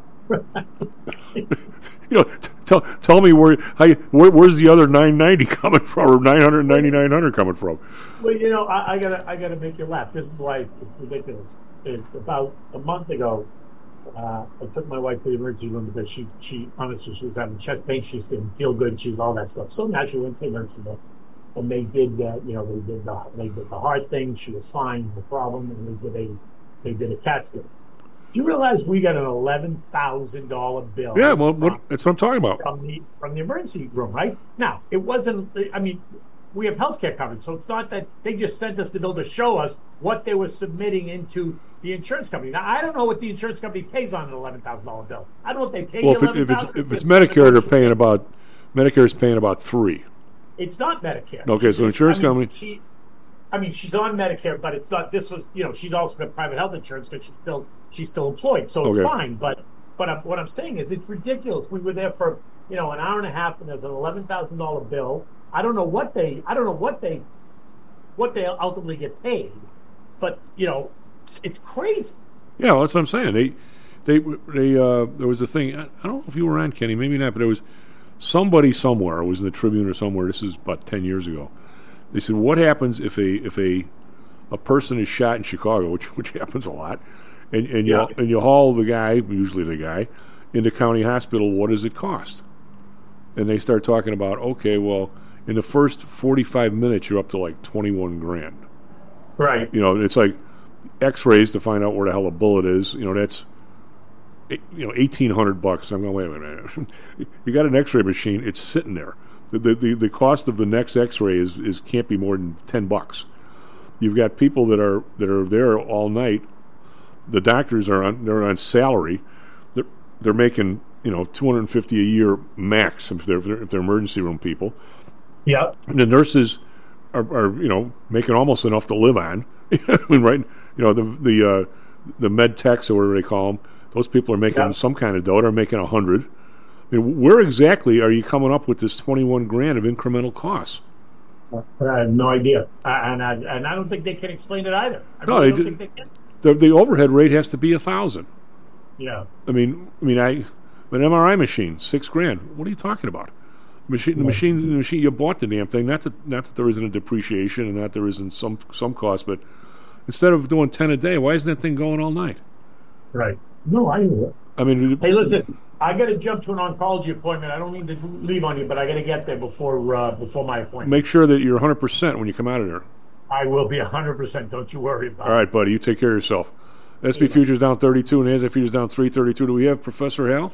you know, t- tell tell me where, how you, where where's the other nine ninety coming from, or nine hundred ninety nine hundred coming from? Well, you know, I, I gotta I gotta make you laugh. This is why it's ridiculous. It's about a month ago. Uh, I took my wife to the emergency room because she, she honestly, she was having chest pain. She just didn't feel good. She was all that stuff. So naturally, went to the emergency room, and they did, uh, you know, they did the they did the heart thing. She was fine, no problem, and they did a they did a CAT scan. Do you realize we got an eleven thousand dollar bill? Yeah, well, what, that's what I'm talking about. From the from the emergency room, right? Now, it wasn't. I mean, we have healthcare coverage, so it's not that they just sent us the bill to show us what they were submitting into the insurance company. Now, I don't know what the insurance company pays on an eleven thousand dollar bill. I don't know if they pay. Well, if, it, if it's if it's Medicare, they're paying about Medicare is paying about three. It's not Medicare. Okay, she, so insurance I mean, company. She, I mean, she's on Medicare, but it's not. This was, you know, she's also got private health insurance, but she's still she's still employed, so it's okay. fine. But but I'm, what I'm saying is, it's ridiculous. We were there for you know an hour and a half, and there's an eleven thousand dollar bill. I don't know what they. I don't know what they. What they ultimately get paid, but you know, it's crazy. Yeah, well, that's what I'm saying. They, they, they. Uh, there was a thing. I, I don't know if you were on, Kenny. Maybe not. But there was somebody somewhere. It was in the Tribune or somewhere. This is about ten years ago. They said, "What happens if a if a a person is shot in Chicago, which which happens a lot, and and you Yeah. and you haul the guy, usually the guy, into county hospital? What does it cost?" And they start talking about, okay, well, in the first forty-five minutes, you're up to like twenty-one grand. Right. You know, it's like X-rays to find out where the hell a bullet is. You know, that's you know, eighteen hundred bucks. I'm going, wait a minute. You got an X-ray machine. It's sitting there. The, the the the cost of the next X-ray is, is can't be more than ten bucks. You've got people that are that are there all night. The doctors are on they're on salary. They're they're making, you know, two hundred fifty a year max if they're if they're emergency room people. Yeah. And the nurses are, are you know making almost enough to live on. I mean, right? You know, the the uh, the med techs or whatever they call them. Those people are making yeah. some kind of dough. They're making a hundred. I mean, where exactly are you coming up with this twenty-one grand of incremental costs? I have no idea, uh, and I and I don't think they can explain it either. I no, really they don't do, think they can. The the overhead rate has to be a thousand. Yeah. I mean, I mean, I an M R I machine six grand. What are you talking about? Machine, the machine, the machine. You bought the damn thing. Not that not that there isn't a depreciation and that there isn't some some cost, but instead of doing ten a day, why isn't that thing going all night? Right. No, I knew it. I mean, hey, listen, I got to jump to an oncology appointment. I don't mean to leave on you, but I got to get there before uh, before my appointment. Make sure that you're one hundred percent when you come out of there. I will be one hundred percent. Don't you worry about it. All right, buddy. You take care of yourself. S and P futures down thirty-two, and A S I futures down three thirty-two. Do we have Professor Hal?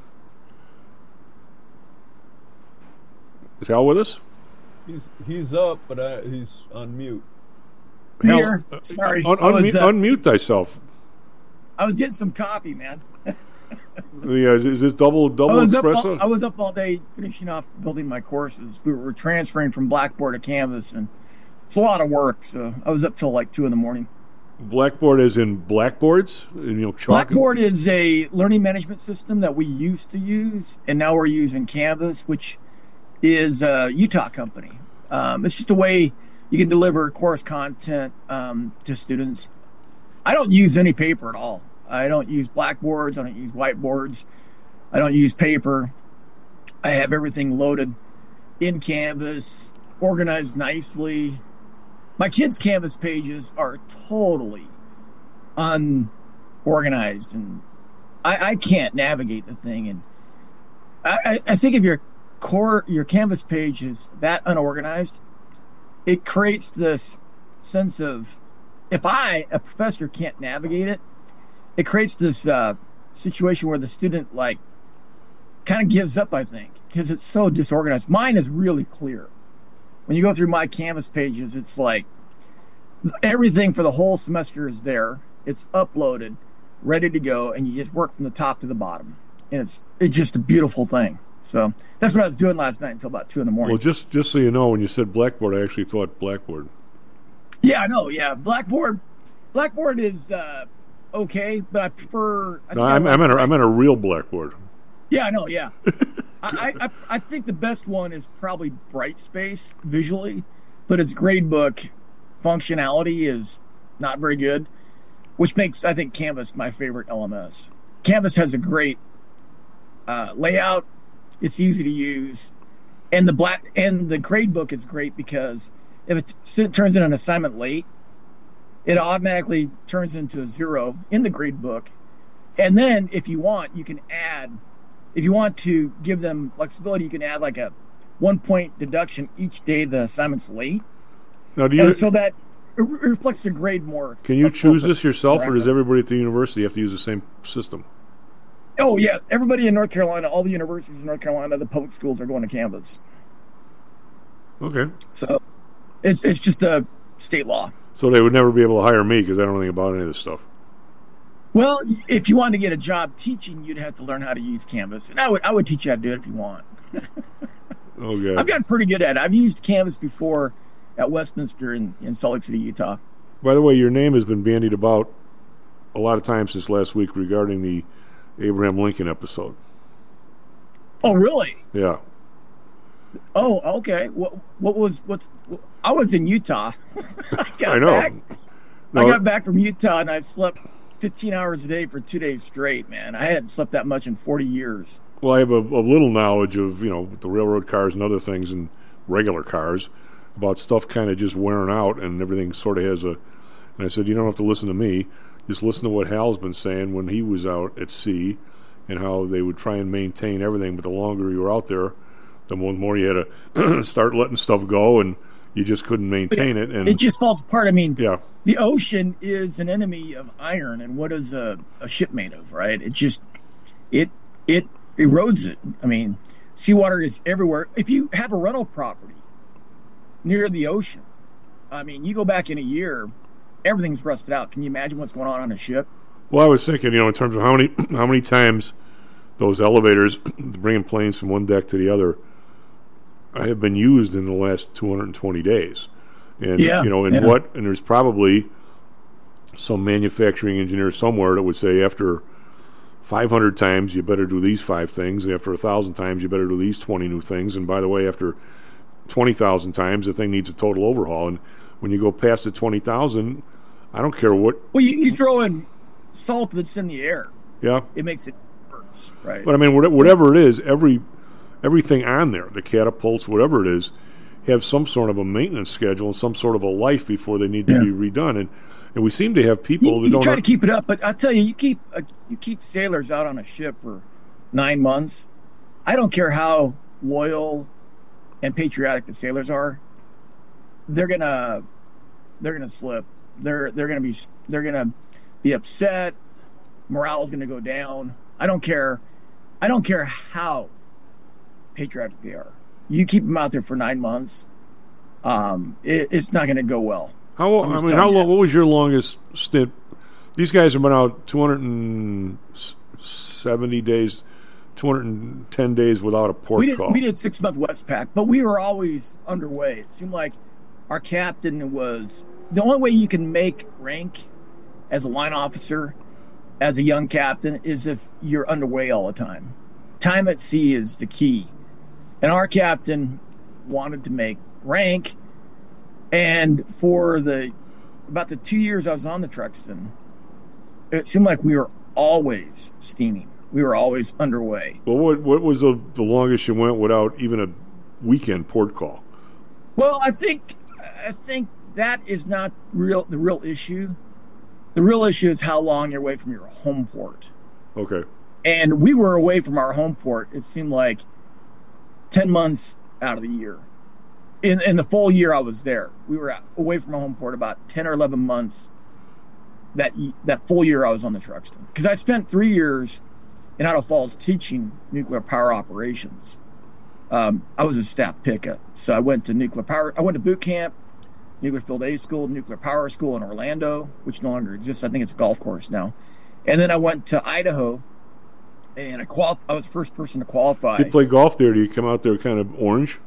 Is Hal with us? He's he's up, but uh, he's on mute. Hal, Here, uh, sorry. Un- unmute, was, uh, unmute thyself. I was getting some coffee, man. Yeah, is, is this double double I was espresso? Up all, I was up all day finishing off building my courses. We were transferring from Blackboard to Canvas, and it's a lot of work. So I was up till like two in the morning. Blackboard is in blackboards? You know, chalk Blackboard and... is a learning management system that we used to use, and now we're using Canvas, which is a Utah company. Um, it's just a way you can deliver course content um, to students. I don't use any paper at all. I don't use blackboards. I don't use whiteboards. I don't use paper. I have everything loaded in Canvas, organized nicely. My kids' Canvas pages are totally unorganized, and I, I can't navigate the thing. And I, I think if your core, your Canvas page is that unorganized, it creates this sense of, if I, a professor, can't navigate it, it creates this uh, situation where the student like kind of gives up, I think, because it's so disorganized. Mine is really clear. When you go through my Canvas pages, it's like everything for the whole semester is there. It's uploaded, ready to go, and you just work from the top to the bottom. And it's it's just a beautiful thing. So that's what I was doing last night until about two in the morning. Well, just just so you know, when you said Blackboard, I actually thought Blackboard. Yeah, I know. Yeah, Blackboard. Blackboard is uh, okay, but I prefer. I no, I'm, I like I'm, in a, I'm in a real Blackboard. Yeah, I know. Yeah, I, I I think the best one is probably Brightspace visually, but its gradebook functionality is not very good, which makes I think Canvas my favorite L M S. Canvas has a great uh, layout. It's easy to use, and the black and the gradebook is great because if it turns in an assignment late, it automatically turns into a zero in the gradebook. And then if you want, you can add, if you want to give them flexibility, you can add like a one point deduction each day the assignment's late. Now, do you, and so that it reflects the grade more. Can you choose this yourself, or does everybody at the university have to use the same system? Oh, yeah. Everybody in North Carolina, all the universities in North Carolina, the public schools are going to Canvas. Okay. So it's it's just a state law. So they would never be able to hire me because I don't know anything about any of this stuff. Well, if you wanted to get a job teaching, you'd have to learn how to use Canvas. And I would I would teach you how to do it if you want. Okay. I've gotten pretty good at it. I've used Canvas before at Westminster in, in Salt Lake City, Utah. By the way, your name has been bandied about a lot of times since last week regarding the Abraham Lincoln episode. Oh, really? Yeah. Oh, okay. What what was what's? I was in Utah. I, got I know. Back, no, I got back from Utah and I slept fifteen hours a day for two days straight. Man, I hadn't slept that much in forty years. Well, I have a, a little knowledge of you know the railroad cars and other things and regular cars about stuff kind of just wearing out and everything sort of has a. And I said, you don't have to listen to me. Just listen to what Hal's been saying when he was out at sea and how they would try and maintain everything. But the longer you were out there, the more, more you had to start letting stuff go, and you just couldn't maintain it. And it just falls apart. I mean, yeah. The ocean is an enemy of iron, and what is a, a ship made of, right? It just it it erodes it. I mean, seawater is everywhere. If you have a rental property near the ocean, I mean, you go back in a year, everything's rusted out. Can you imagine what's going on on a ship? Well, I was thinking, you know, in terms of how many how many times those elevators bringing planes from one deck to the other have been used in the last two hundred twenty days. And, yeah, you know, and yeah. what, and there's probably some manufacturing engineer somewhere that would say after five hundred times, you better do these five things. After one thousand times, you better do these twenty new things. And by the way, after twenty thousand times, the thing needs a total overhaul. And when you go past the twenty thousand, I don't care what. Well, you, you throw in salt that's in the air. Yeah. It makes it worse, right? But I mean, whatever it is, every everything on there, the catapults, whatever it is, have some sort of a maintenance schedule and some sort of a life before they need to yeah. be redone. And and we seem to have people you, that you don't try have, to keep it up. But I tell you, you keep uh, you keep sailors out on a ship for nine months. I don't care how loyal and patriotic the sailors are. They're gonna they're gonna slip. They're they're gonna be they're gonna be upset. Morale is gonna go down. I don't care. I don't care how patriotic they are. You keep them out there for nine months, um, it, it's not going to go well. How I mean, how long? What was your longest stint? These guys have been out two hundred seventy days, two hundred ten days without a port we did, call. We did six month Westpac, but we were always underway. It seemed like our captain was the only way you can make rank as a line officer, as a young captain, is if you're underway all the time. Time at sea is the key. And our captain wanted to make rank. And for the about the two years I was on the Truxtun, it seemed like we were always steaming. We were always underway. Well, what what was the, the longest you went without even a weekend port call? Well, I think I think that is not real the real issue. The real issue is how long you're away from your home port. Okay. And we were away from our home port, it seemed like ten months out of the year. In in the full year I was there, we were away from our home port about ten or eleven months that that full year I was on the Truxtun. Because I spent three years in Idaho Falls teaching nuclear power operations. Um, I was a staff pickup. So I went to nuclear power, I went to boot camp, Nuclear Field A School, Nuclear Power School in Orlando, which no longer exists. I think it's a golf course now. And then I went to Idaho, and I, quali- I was the first person to qualify. You play golf there. Do you come out there kind of orange?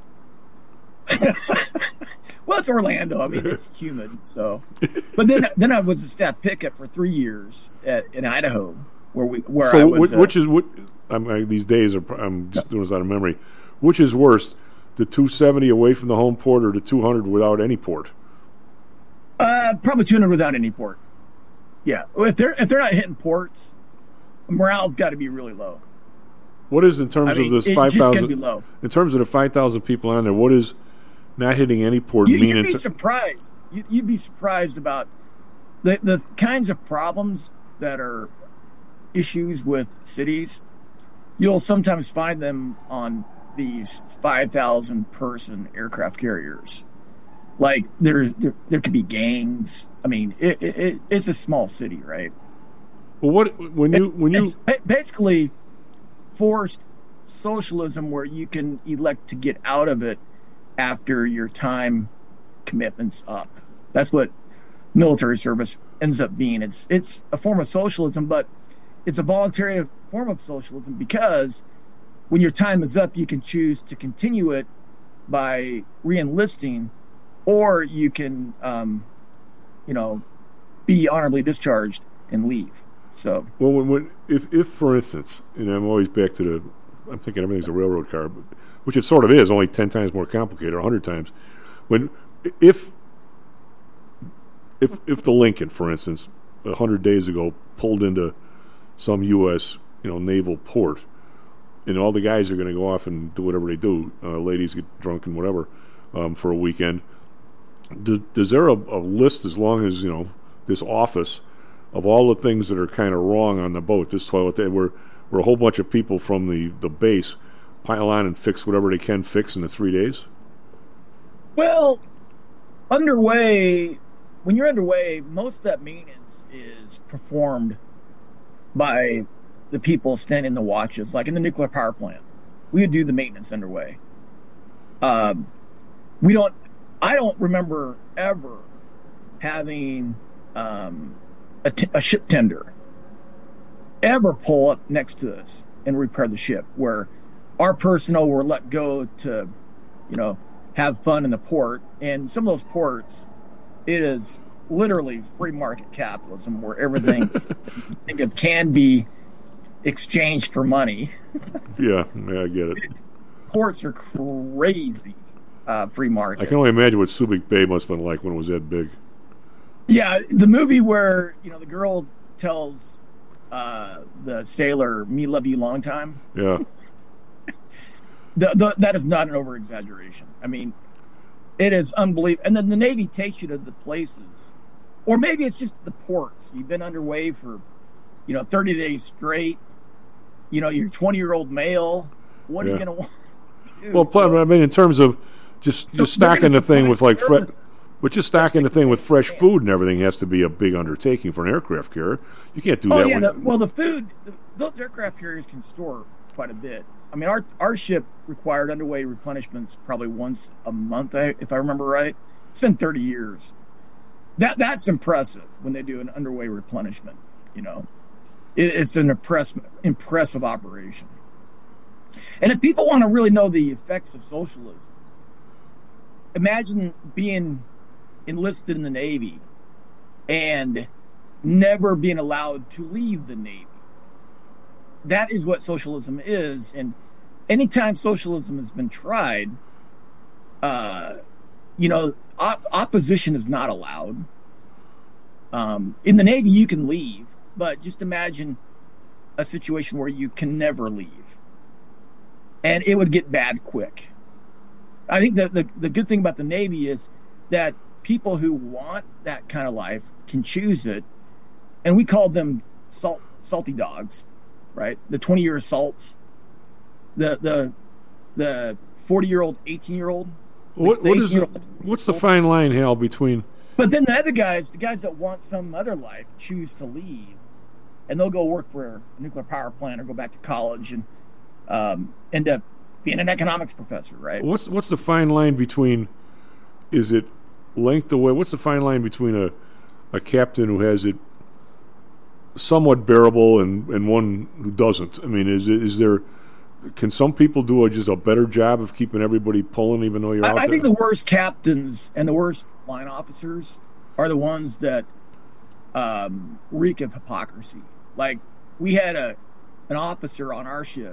Well, it's Orlando. I mean, it's humid. So, but then then I was a staff pickup for three years at, in Idaho, where we where so I was. Which, uh, which is what? I'm, I, these days are. I'm just doing this out of memory. Which is worse, the two seventy away from the home port or the two hundred without any port? Uh, probably two hundred without any port. Yeah, if they're if they're not hitting ports, morale's got to be really low. What is in terms I mean, of this it's five just gonna thousand? be low. In terms of the five thousand people on there, what is not hitting any port You, mean? you'd be ter- surprised. You, you'd be surprised about the the kinds of problems that are issues with cities. You'll sometimes find them on these five thousand person aircraft carriers. Like there, there, there could be gangs. I mean, it, it, it, it's a small city, right? Well, what when you when you it's basically forced socialism, where you can elect to get out of it after your time commitment's up. That's what military service ends up being. It's it's a form of socialism, but it's a voluntary form of socialism because when your time is up, you can choose to continue it by re-enlisting, or you can, um, you know, be honorably discharged and leave. So, well, when, when if if for instance, and I'm always back to the, I'm thinking everything's a railroad car, but, which it sort of is, only ten times more complicated, or a hundred times. When if if if the Lincoln, for instance, a hundred days ago pulled into some U S you know naval port, and all the guys are going to go off and do whatever they do, uh, ladies get drunk and whatever, um, for a weekend. Do, is there a, a list, as long as you know this office, of all the things that are kind of wrong on the boat, this toilet, they were where a whole bunch of people from the, the base pile on and fix whatever they can fix in the three days? Well, underway, when you're underway, most of that maintenance is performed by the people standing in the watches, like in the nuclear power plant. We would do the maintenance underway. Um, we don't, I don't remember ever having um, a, t- a ship tender ever pull up next to us and repair the ship, where our personnel were let go to, you know, have fun in the port. And some of those ports, it is literally free market capitalism, where everything think of can be exchanged for money. Yeah, yeah, I get it. Ports are crazy uh, free market. I can only imagine what Subic Bay must have been like when it was that big. Yeah, the movie where, you know, the girl tells uh, the sailor, "Me love you long time." Yeah. the, the, that is not an over-exaggeration. I mean, it is unbelievable. And then the Navy takes you to the places, or maybe it's just the ports. You've been underway for, you know, thirty days straight. You know, you're a twenty-year-old male. What yeah. are you going to want to do? Well, so, I mean, in terms of just, so just stacking the thing with, like, fresh, but just stacking the thing with fresh food and everything has to be a big undertaking for an aircraft carrier. You can't do oh, that. Yeah, with, the, well, the food, the, those aircraft carriers can store quite a bit. I mean, our our ship required underway replenishments probably once a month, if I remember right. It's been thirty years. That That's impressive when they do an underway replenishment, you know. It, it's an impress, impressive operation. And if people want to really know the effects of socialism, imagine being enlisted in the Navy and never being allowed to leave the Navy. That is what socialism is. And anytime socialism has been tried, uh, you know, op- opposition is not allowed. Um, in the Navy, you can leave, but just imagine a situation where you can never leave. And it would get bad quick. I think that the, the good thing about the Navy is that people who want that kind of life can choose it. And we call them salt, salty dogs, right? The twenty-year assaults, the the the forty-year-old, eighteen-year-old. What, what is the, what's the fine line, Hal, between... But then the other guys, the guys that want some other life, choose to leave. And they'll go work for a nuclear power plant or go back to college and um, end up being an economics professor, right? What's what's the fine line between, is it length away? What's the fine line between a, a captain who has it somewhat bearable and, and one who doesn't? I mean, is is there, can some people do a, just a better job of keeping everybody pulling even though you're I, out I there? think the worst captains and the worst line officers are the ones that um, reek of hypocrisy. Like, we had a an officer on our ship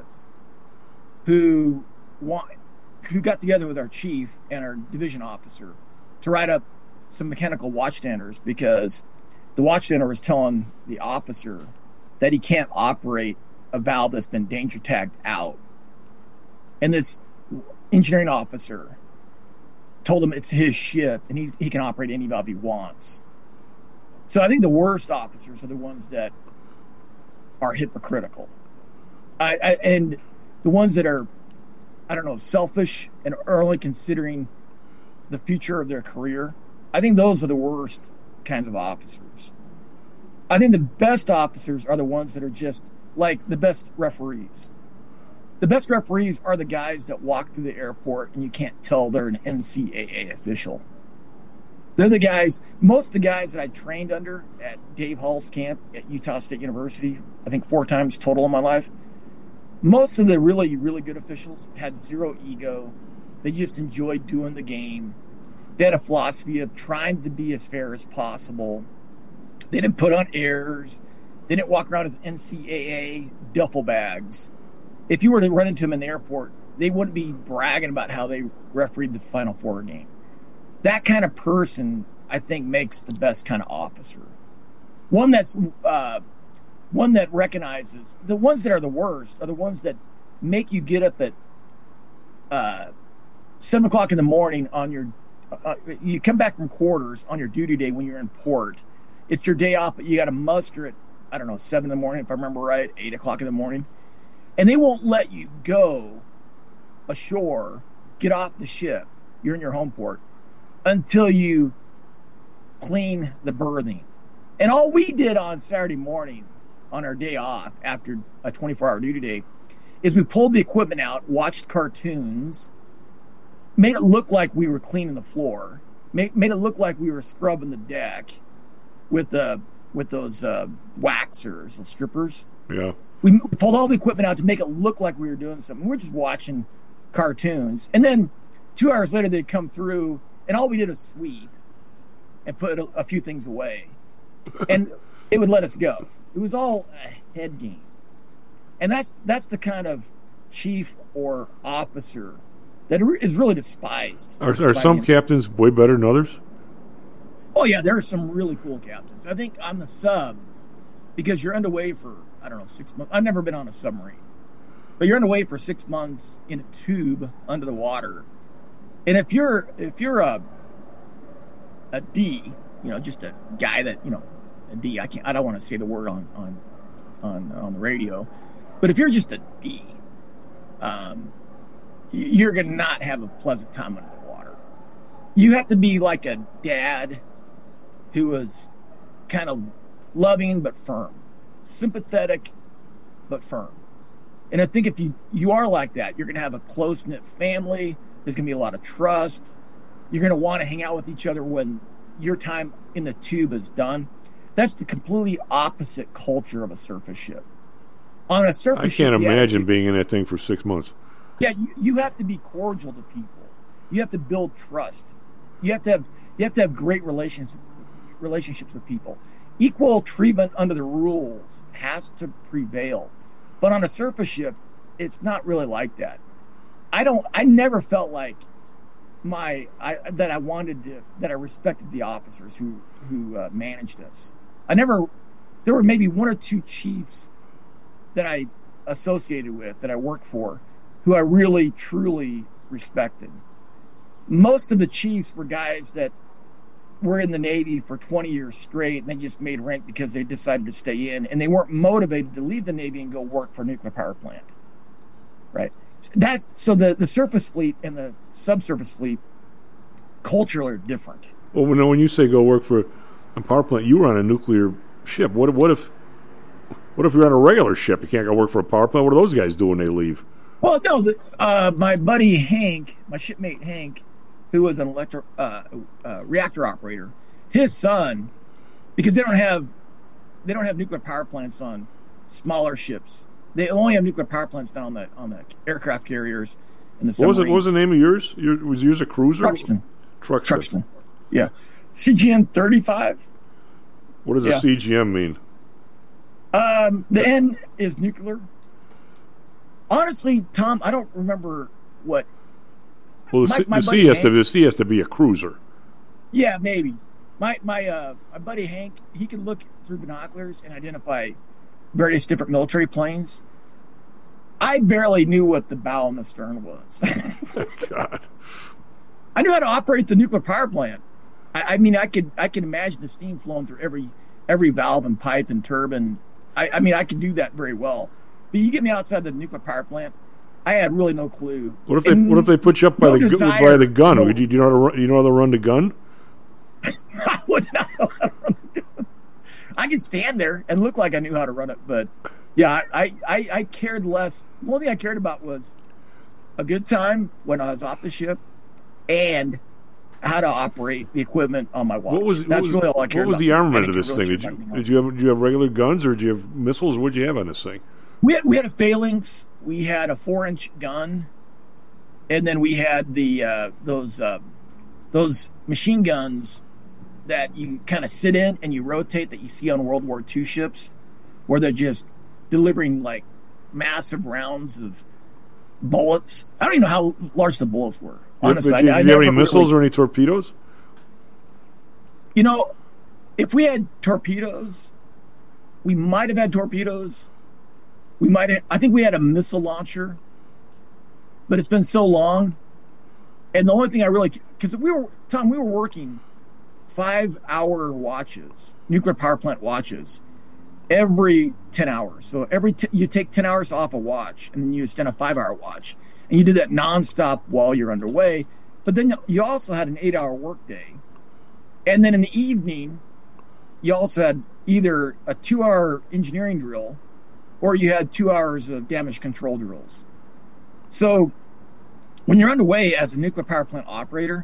who want, who got together with our chief and our division officer to write up some mechanical watchstanders because the watchstander was telling the officer that he can't operate a valve that's been danger tagged out. And this engineering officer told him it's his ship and he, he can operate any valve he wants. So I think the worst officers are the ones that are hypocritical. I, I, and the ones that are, I don't know, selfish and are only considering the future of their career. I think those are the worst kinds of officers. I think the best officers are the ones that are just like the best referees. The best referees are the guys that walk through the airport and you can't tell they're an N C A A official. They're the guys, most of the guys that I trained under at Dave Hall's camp at Utah State University, I think four times total in my life. Most of the really, really good officials had zero ego. They just enjoyed doing the game. They had a philosophy of trying to be as fair as possible. They didn't put on airs. They didn't walk around with N C A A duffel bags. If you were to run into them in the airport, they wouldn't be bragging about how they refereed the Final Four game. That kind of person, I think, makes the best kind of officer. One that's uh, one that recognizes the ones that are the worst are the ones that make you get up at uh, seven o'clock in the morning on your. Uh, you come back from quarters on your duty day when you're in port. It's your day off, but you got to muster at I don't know seven in the morning if I remember right, eight o'clock in the morning, and they won't let you go ashore, get off the ship. You're in your home port until you clean the berthing. And all we did on Saturday morning on our day off after a twenty-four hour duty day is we pulled the equipment out, watched cartoons, made it look like we were cleaning the floor, made, made it look like we were scrubbing the deck with the with those uh, waxers, those strippers. Yeah. We pulled all the equipment out to make it look like we were doing something. We're just watching cartoons. And then two hours later, they'd come through, and all we did was sweep and put a, a few things away. And it would let us go. It was all a head game. And that's that's the kind of chief or officer that is really despised. Are, are some captains way better than others? Oh, yeah, there are some really cool captains. I think on the sub, because you're underway for, I don't know, six months. I've never been on a submarine. But you're underway for six months in a tube under the water. And if you're if you're a a D, you know, just a guy that, you know, a D, I can't I don't want to say the word on on on, on the radio. But if you're just a D, um, you're going to not have a pleasant time under the water. You have to be like a dad who was kind of loving but firm, sympathetic but firm. And I think if you, you are like that, you're going to have a close-knit family. There's going to be a lot of trust. You're going to want to hang out with each other when your time in the tube is done. That's the completely opposite culture of a surface ship. On a surface I ship, can't imagine attitude, being in that thing for six months. Yeah, you, you have to be cordial to people. You have to build trust. You have to have you have to have great relations relationships with people. Equal treatment under the rules has to prevail. But on a surface ship, it's not really like that. I don't I never felt like my I that I wanted to that I respected the officers who who uh, managed us. I never there were maybe one or two chiefs that I associated with, that I worked for, who I really, truly respected. Most of the chiefs were guys that were in the Navy for twenty years straight, and they just made rank because they decided to stay in, and they weren't motivated to leave the Navy and go work for a nuclear power plant. Right? That So the, the surface fleet and the subsurface fleet culturally are different. Well, when, when you say go work for a power plant, you were on a nuclear ship. What, what if... What if you're on a regular ship? You can't go work for a power plant. What do those guys do when they leave? Well, no. The, uh, my buddy Hank, my shipmate Hank, who was an electro uh, uh, reactor operator, his son, because they don't have they don't have nuclear power plants on smaller ships. They only have nuclear power plants down on the on the aircraft carriers and the submarines. What was it? What was the name of yours? Your, was yours a cruiser? Truxton. Truxton. Truxton. Yeah. C G M thirty-five. What does yeah. a C G M mean? Um, the N is nuclear. Honestly, Tom, I don't remember what. Well, the, my, C, my the C has Hank, to the C has to be a cruiser. Yeah, maybe. My my uh my buddy Hank, he can look through binoculars and identify various different military planes. I barely knew what the bow and the stern was. God. I knew how to operate the nuclear power plant. I, I mean, I could I could imagine the steam flowing through every every valve and pipe and turbine. I, I mean, I could do that very well. But you get me outside the nuclear power plant, I had really no clue. What if they and What if they put you up by no the desire, by the gun? No. Do you know how to run, you know how to run the gun? I would not know how to run the gun. I could stand there and look like I knew how to run it, but yeah, I, I, I cared less. The only thing I cared about was a good time when I was off the ship and how to operate the equipment on my watch. What was, That's what was, really all I cared about. What was the armament of this really thing? Did you, did you have did you have regular guns or did you have missiles? What did you have on this thing? We had, we had a phalanx. We had a four-inch gun, and then we had the uh, those uh, those machine guns that you kind of sit in and you rotate that you see on World War Two ships, where they're just delivering like massive rounds of bullets. I don't even know how large the bullets were. Honestly, yeah, did, I, did I you have any missiles really, or any torpedoes? You know, if we had torpedoes, we might have had torpedoes. We might have, I think we had a missile launcher, but it's been so long. And the only thing I really, because we were, Tom, we were working five hour watches, nuclear power plant watches, every ten hours. So every, t- you take ten hours off a watch and then you extend a five hour watch. And you do that nonstop while you're underway. But then you also had an eight hour workday. And then in the evening, you also had either a two-hour engineering drill or you had two hours of damage control drills. So when you're underway as a nuclear power plant operator,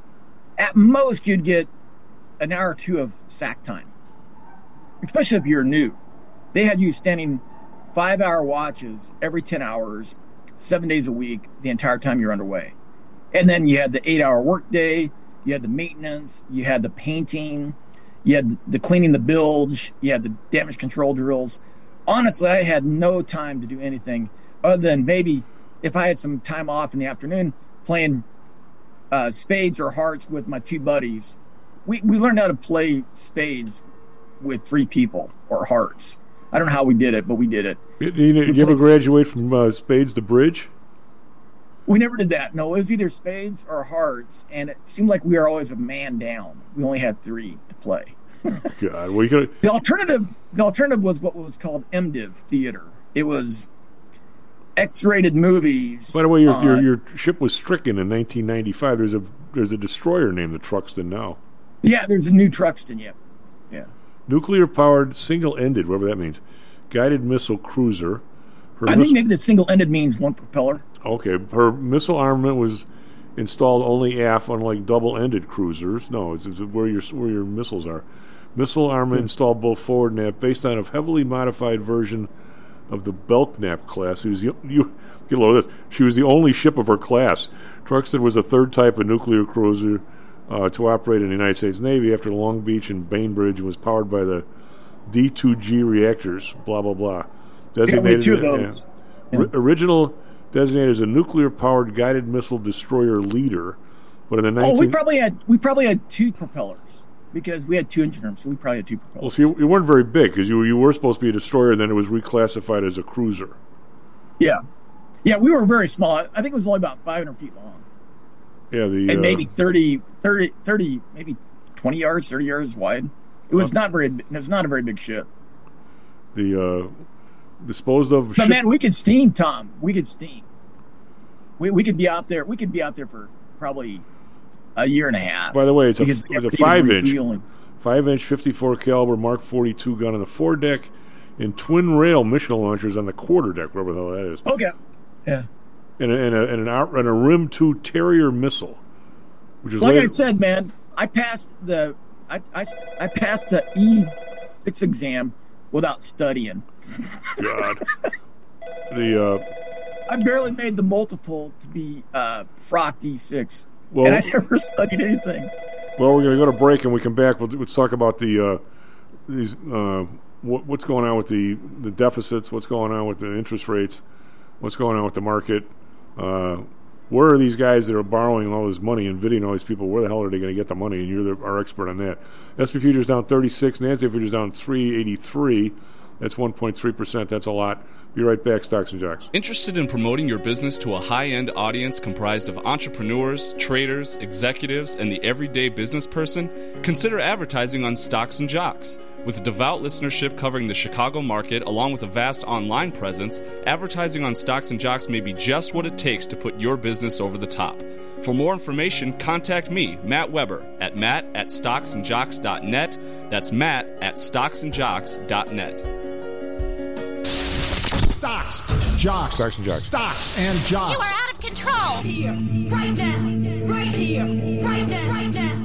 at most you'd get an hour or two of sack time, especially if you're new. They had you standing five-hour watches every ten hours, seven days a week, the entire time you're underway. And then you had the eight-hour workday, you had the maintenance, you had the painting, you had the cleaning the bilge, you had the damage control drills. Honestly, I had no time to do anything other than maybe if I had some time off in the afternoon playing uh, spades or hearts with my two buddies. We we learned how to play spades with three people or hearts. I don't know how we did it, but we did it. Did you, did you ever graduate from uh, spades to bridge? We never did that. No, it was either spades or hearts, and it seemed like we were always a man down. We only had three to play. God, well, you could. The alternative, the alternative was what was called M Div theater. It was X-rated movies. By the way, your uh, your, your ship was stricken in nineteen ninety-five. There's a there's a destroyer named the Truxton now. Yeah, there's a new Truxton. Yep. Yeah. Nuclear-powered, single-ended, whatever that means, guided missile cruiser. Her I miss- think maybe the single-ended means one propeller. Okay, her missile armament was installed only aft, unlike double-ended cruisers. No, it's, it's where your where your missiles are. Missile armament yeah. installed both forward and aft, based on a heavily modified version of the Belknap class. He was the, you get a load of this. She was the only ship of her class. Truxton was the third type of nuclear cruiser uh, to operate in the United States Navy after Long Beach and Bainbridge, and was powered by the D two G reactors. Blah blah blah. Designated yeah, we two of those. Yeah. R- original designated as a nuclear-powered guided missile destroyer leader, but in the nineteen oh, we probably had we probably had two propellers. Because we had two engine rooms, so we probably had two propellers. Well, so you, you weren't very big, because you, you were supposed to be a destroyer, and then it was reclassified as a cruiser. Yeah. Yeah, we were very small. I think it was only about five hundred feet long. Yeah, the And uh, maybe thirty, thirty, thirty, maybe twenty yards, thirty yards wide. It was uh, not very. It was not a very big ship. The uh, disposed of. But ship- man, we could steam, Tom. We could steam. We we could be out there. We could be out there for probably a year and a half. By the way, it's a, it's a five-inch, five-inch, fifty-four caliber Mark forty-two gun on the foredeck, and twin rail Michelin launchers on the quarterdeck, whatever the hell that is. Okay. Yeah. And a, and a, and an out, and a Rim two Terrier missile, which is like later- I said, man. I passed the I, I, I passed the E six exam without studying. God. the uh, I barely made the multiple to be uh, Frocht E six. Well, and I never studied anything. Well, we're going to go to break, and we come back. We'll, let's talk about the uh, these uh, what, what's going on with the, the deficits, what's going on with the interest rates, what's going on with the market. Uh, where are these guys that are borrowing all this money, NVIDIA and all these people? Where the hell are they going to get the money? And you're the, our expert on that. S and P futures down thirty-six, NASDAQ futures down three eighty-three. That's one point three percent. That's a lot. Be right back, Stocks and Jocks. Interested in promoting your business to a high-end audience comprised of entrepreneurs, traders, executives, and the everyday business person? Consider advertising on Stocks and Jocks. With a devout listenership covering the Chicago market, along with a vast online presence, advertising on Stocks and Jocks may be just what it takes to put your business over the top. For more information, contact me, Matt Weber, at matt at stocks and jocks dot net. That's matt at stocks and jocks dot net. Stocks, jocks, Stocks and Jocks. Stocks and Jocks. You are out of control. Here, right now, right here, right now, right now.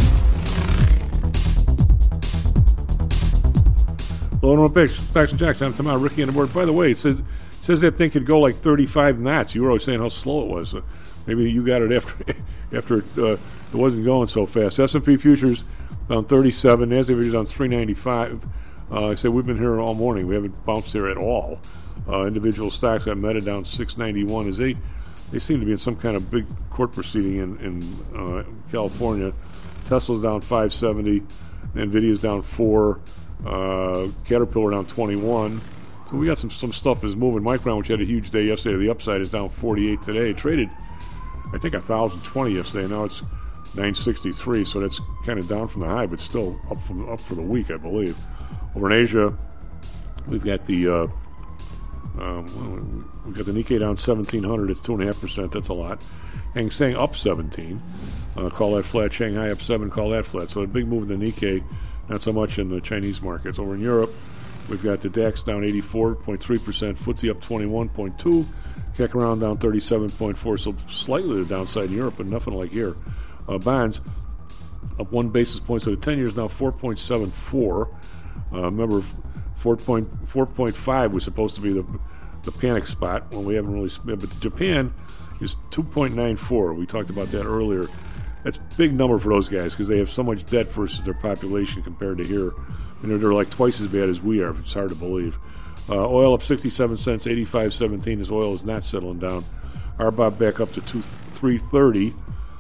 Hello and welcome back, Stocks and Jocks. I'm Tom out, Ricky on the board. By the way, it says it says that thing could go like thirty-five knots. You were always saying how slow it was. So maybe you got it after after it, uh, it wasn't going so fast. S and P futures down thirty-seven. NASDAQ futures down three ninety-five. Uh, I said we've been here all morning. We haven't bounced there at all. Uh, individual stocks got Meta down six ninety-one. As they they seem to be in some kind of big court proceeding in in uh, California. Tesla's down five seventy. Nvidia's down four. Uh, Caterpillar down twenty-one. So we got some some stuff is moving. Micron, which had a huge day yesterday, the upside is down forty-eight today. It traded, I think, one thousand twenty yesterday. Now it's nine sixty-three. So that's kind of down from the high, but still up from up for the week, I believe. Over in Asia, we've got the uh, um, well, we've got the Nikkei down seventeen hundred. It's two and a half percent. That's a lot. Hang Seng up seventeen. Uh, call that flat. Shanghai up seven. Call that flat. So a big move in the Nikkei. Not so much in the Chinese markets. Over in Europe, we've got the DAX down eighty-four point three percent, F T S E up twenty-one point two, C A C around down thirty-seven point four, so slightly to the downside in Europe, but nothing like here. Uh, bonds up one basis point, so the ten years now four point seven four. Uh, remember, four point five was supposed to be the the panic spot when we haven't really, but Japan is two point nine four. We talked about that earlier. That's a big number for those guys because they have so much debt versus their population compared to here. You know, they're like twice as bad as we are. It's hard to believe. Uh, oil up sixty-seven cents, eighty-five seventeen. As oil is not settling down. R B O B back up to two three thirty.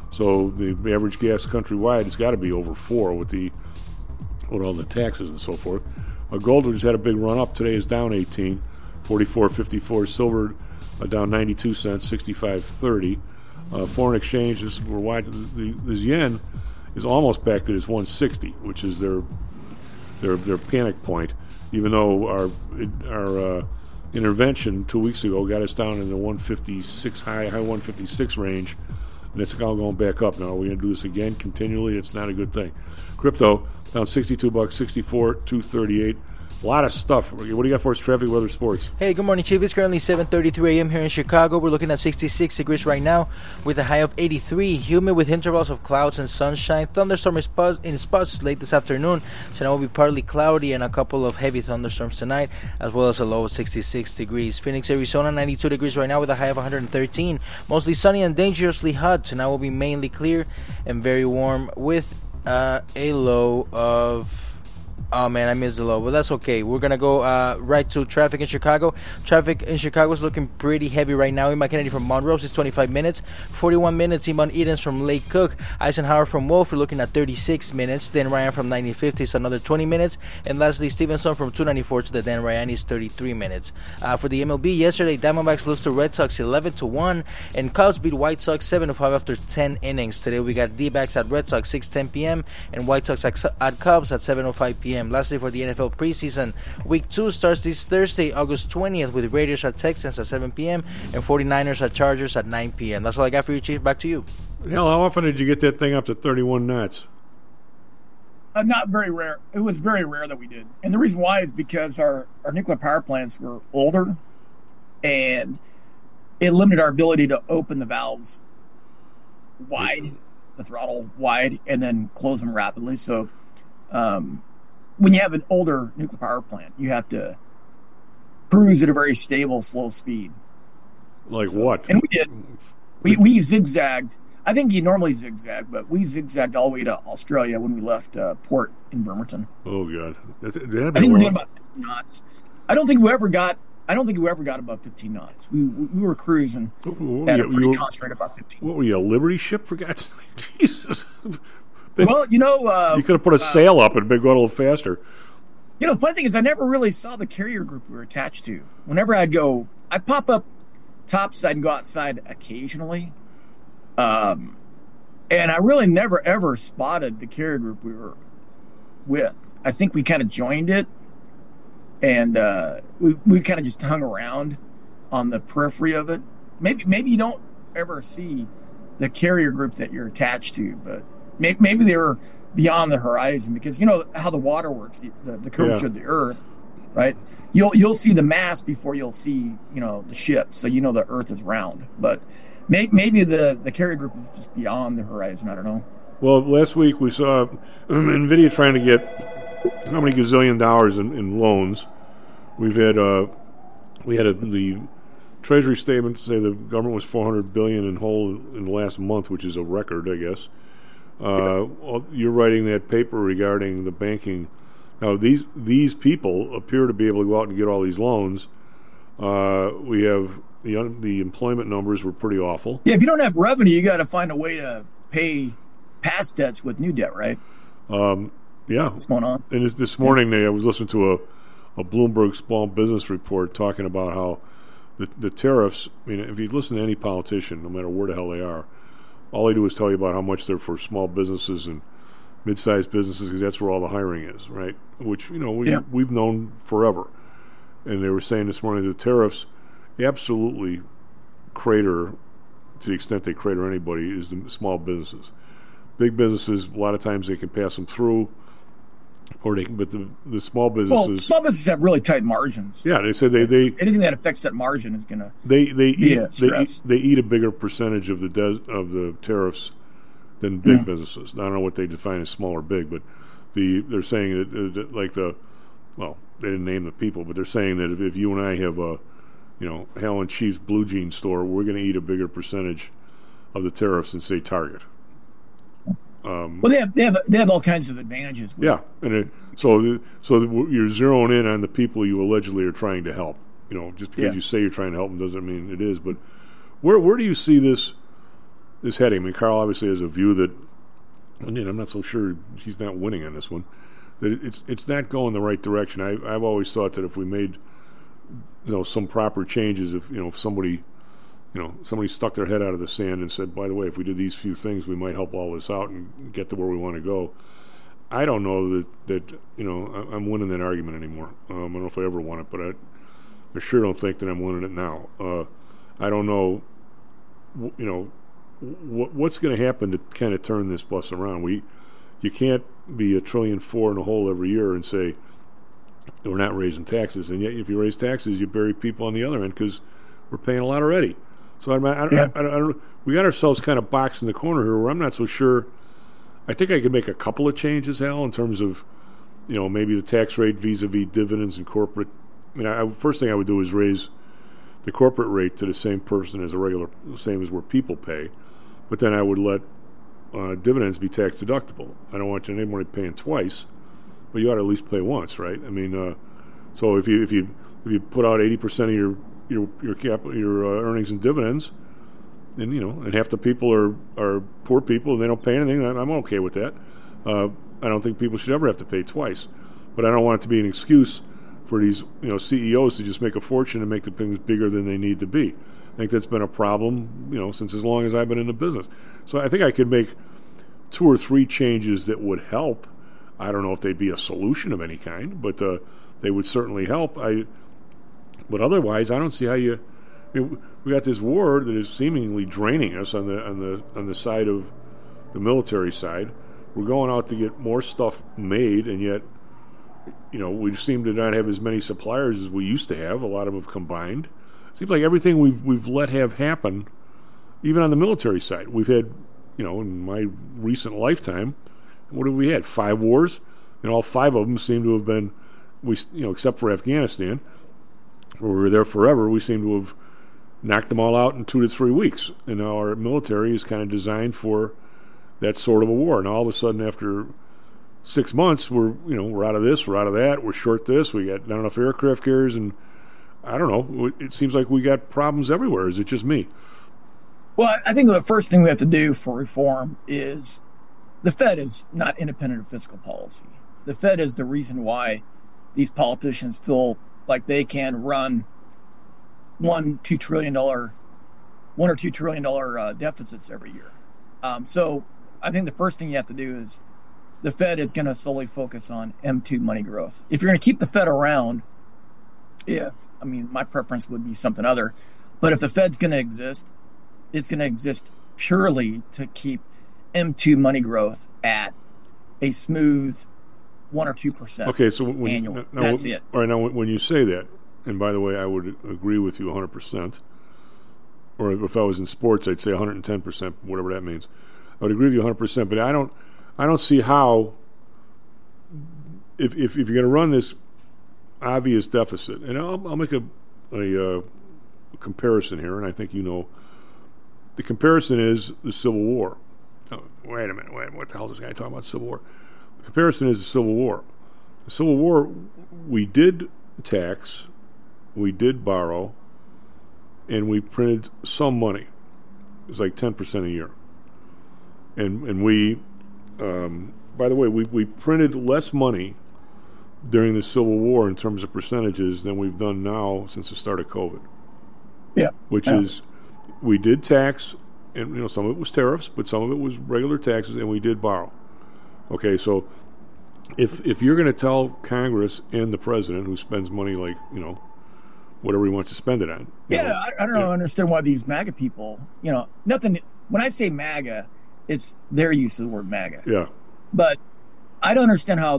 So the average gas countrywide has got to be over four with the with all the taxes and so forth. Uh, gold, which had a big run up today, is down eighteen, forty-four fifty-four. Silver uh, down ninety-two cents, sixty-five thirty. Uh, foreign exchange is we're watching. The, the yen is almost back to this one sixty, which is their their their panic point. Even though our our uh, intervention two weeks ago got us down in the one fifty-six high high one fifty-six range, and it's all going back up now. Are we going to do this again continually? It's not a good thing. Crypto down sixty-two bucks, sixty-four, two thirty-eight. A lot of stuff. What do you got for us? Traffic, weather, sports. Hey, good morning, Chief. It's currently seven thirty-three a.m. here in Chicago. We're looking at sixty-six degrees right now with a high of eighty-three. Humid with intervals of clouds and sunshine. Thunderstorm in spots, in spots late this afternoon. Tonight will be partly cloudy and a couple of heavy thunderstorms tonight, as well as a low of sixty-six degrees. Phoenix, Arizona, ninety-two degrees right now with a high of one hundred thirteen. Mostly sunny and dangerously hot. Tonight will be mainly clear and very warm with uh, a low of... Oh man, I missed the low, but that's okay. We're gonna go uh, right to traffic in Chicago. Traffic in Chicago is looking pretty heavy right now. Emma Kennedy from Monrose is twenty-five minutes, forty-one minutes. Iman Edens from Lake Cook, Eisenhower from Wolf, we're looking at thirty-six minutes. Dan Ryan from ninety fifth is another twenty minutes, and lastly Stevenson from two ninety-four to the Dan Ryan is thirty-three minutes. Uh, for the M L B, yesterday Diamondbacks lost to Red Sox eleven to one, and Cubs beat White Sox seven to five after ten innings. Today we got D-backs at Red Sox six ten p.m. and White Sox at Cubs at seven oh five p.m. Lastly, for the N F L preseason, week two starts this Thursday, August twentieth, with Raiders at Texans at seven p.m. and 49ers at Chargers at nine p.m. That's all I got for you, Chief. Back to you. Hell, how often did you get that thing up to thirty-one knots? Uh, not very rare. It was very rare that we did. And the reason why is because our, our nuclear power plants were older, and it limited our ability to open the valves wide, the throttle wide, and then close them rapidly. So, um, when you have an older nuclear power plant, you have to cruise at a very stable, slow speed. Like so, what? And we did. We we zigzagged. I think you normally zigzag, but we zigzagged all the way to Australia when we left uh, port in Bremerton. Oh God! That, that I think we're doing about fifteen knots. I don't think we ever got. I don't think we ever got above fifteen knots. We we were cruising what, at you, a pretty you, concentrated about fifteen. What were you, a Liberty ship for God's sake? Jesus. Well, you know, uh, you could have put a uh, sail up and been going a little faster. You know, the funny thing is, I never really saw the carrier group we were attached to. Whenever I'd go, I'd pop up topside and go outside occasionally, um, and I really never ever spotted the carrier group we were with. I think we kind of joined it, and uh, we we kind of just hung around on the periphery of it. Maybe maybe you don't ever see the carrier group that you're attached to, but. Maybe they were beyond the horizon because you know how the water works, the, the, the curvature yeah. of the Earth, right? You'll you'll see the mass before you'll see you know the ship, so you know the Earth is round. But may, maybe the, the carrier group is just beyond the horizon. I don't know. Well, last week we saw NVIDIA trying to get how many gazillion dollars in, in loans. We've had uh, we had a, the Treasury statement say the government was four hundred billion dollars in whole in the last month, which is a record, I guess. Uh, well, you're writing that paper regarding the banking. Now, these these people appear to be able to go out and get all these loans. Uh, we have the un- the employment numbers were pretty awful. Yeah, if you don't have revenue, you got to find a way to pay past debts with new debt, right? Um, yeah. That's what's going on. And this, this morning, they, I was listening to a, a Bloomberg Small Business Report talking about how the, the tariffs. I mean, if you listen to any politician, no matter where the hell they are, all they do is tell you about how much they're for small businesses and mid-sized businesses because that's where all the hiring is, right? Which, you know, we, yeah. we've known forever. And they were saying this morning the tariffs absolutely crater, to the extent they crater anybody, is the small businesses. Big businesses, a lot of times they can pass them through. or they but the the small Well, businesses. small businesses have really tight margins. Yeah, they said they, they anything that affects that margin is going to they they be eat a they stress. eat, they eat a bigger percentage of the des, of the tariffs than big Yeah. businesses. I don't know what they define as small or big, but the they're saying that, uh, that like the well they didn't name the people, but they're saying that if, if you and I have a you know Helen Chief's blue jean store, we're going to eat a bigger percentage of the tariffs than say Target. Um, Well, they have they have they have all kinds of advantages. with Yeah, and it, so so you're zeroing in on the people you allegedly are trying to help. You know, just because Yeah. you say you're trying to help them doesn't mean it is. But where where do you see this this heading? I mean, Carl obviously has a view that, and I'm not so sure he's not winning on this one. That it's it's not going the right direction. I I've always thought that if we made you know some proper changes, if you know if somebody you know, somebody stuck their head out of the sand and said, by the way, if we did these few things, we might help all this out and get to where we want to go. I don't know that, that you know, I- I'm winning that argument anymore. Um, I don't know if I ever won it, but I, I sure don't think that I'm winning it now. Uh, I don't know, w- you know, w- what's going to happen to kind of turn this bus around. We, you can't be a trillion four in a hole every year and say, we're not raising taxes. And yet, if you raise taxes, you bury people on the other end because we're paying a lot already. So I, I, I, I, I don't, we got ourselves kind of boxed in the corner here where I'm not so sure. I think I could make a couple of changes, Al, in terms of, you know, maybe the tax rate vis-a-vis dividends and corporate. I mean, I, first thing I would do is raise the corporate rate to the same person as a regular, same as where people pay. But then I would let uh, dividends be tax deductible. I don't want you anybody paying twice, but you ought to at least pay once, right? I mean, uh, so if you if you if you put out eighty percent of your your your capital, your uh, earnings and dividends, and you know, and half the people are, are poor people and they don't pay anything, I'm okay with that. Uh, I don't think people should ever have to pay twice, but I don't want it to be an excuse for these you know C E Os to just make a fortune and make the things bigger than they need to be. I think that's been a problem, you know, since as long as I've been in the business. So I think I could make two or three changes that would help. I don't know if they'd be a solution of any kind, but uh, they would certainly help. I. But otherwise, I don't see how you. I mean, we got this war that is seemingly draining us on the on the on the side of the military side. We're going out to get more stuff made, and yet, you know, we seem to not have as many suppliers as we used to have. A lot of them have combined. It seems like everything we've we've let have happen, even on the military side. We've had, you know, in my recent lifetime, what have we had? Five wars, and all five of them seem to have been, we you know, except for Afghanistan. We were there forever. We seem to have knocked them all out in two to three weeks. And now our military is kind of designed for that sort of a war. And all of a sudden, after six months, we're you know we're out of this, we're out of that, we're short this. We got not enough aircraft carriers, and I don't know. It seems like we got problems everywhere. Is it just me? Well, I think the first thing we have to do for reform is the Fed is not independent of fiscal policy. The Fed is the reason why these politicians feel like they can run one, two trillion dollar, one or two trillion dollar uh, deficits every year. Um, so I think the first thing you have to do is the Fed is going to solely focus on M two money growth. If you're going to keep the Fed around, if I mean my preference would be something other, but if the Fed's going to exist, it's going to exist purely to keep M two money growth at a smooth one or two percent. Okay, so when, annual. Now, That's when, it. All right, now when you say that, and by the way, I would agree with you one hundred percent. Or if I was in sports, I'd say one hundred ten percent, whatever that means. I would agree with you one hundred percent, but I don't, I don't see how. If if, if you're going to run this obvious deficit, and I'll, I'll make a a, uh, a comparison here, and I think you know. The comparison is the Civil War. Oh, wait a minute, wait, what the hell is this guy talking about Civil War? The comparison is the Civil War. The Civil War, we did tax, we did borrow, and we printed some money. It was like ten percent a year. And and we, um, by the way, we, we printed less money during the Civil War in terms of percentages than we've done now since the start of COVID. Yeah. Which yeah. is, we did tax, and you know some of it was tariffs, but some of it was regular taxes, and we did borrow. Okay, so if if you're going to tell Congress and the president, who spends money like you know whatever he wants to spend it on, yeah, know, I, I don't know, understand why these MAGA people, you know, nothing. When I say MAGA, it's their use of the word MAGA. Yeah, but I don't understand how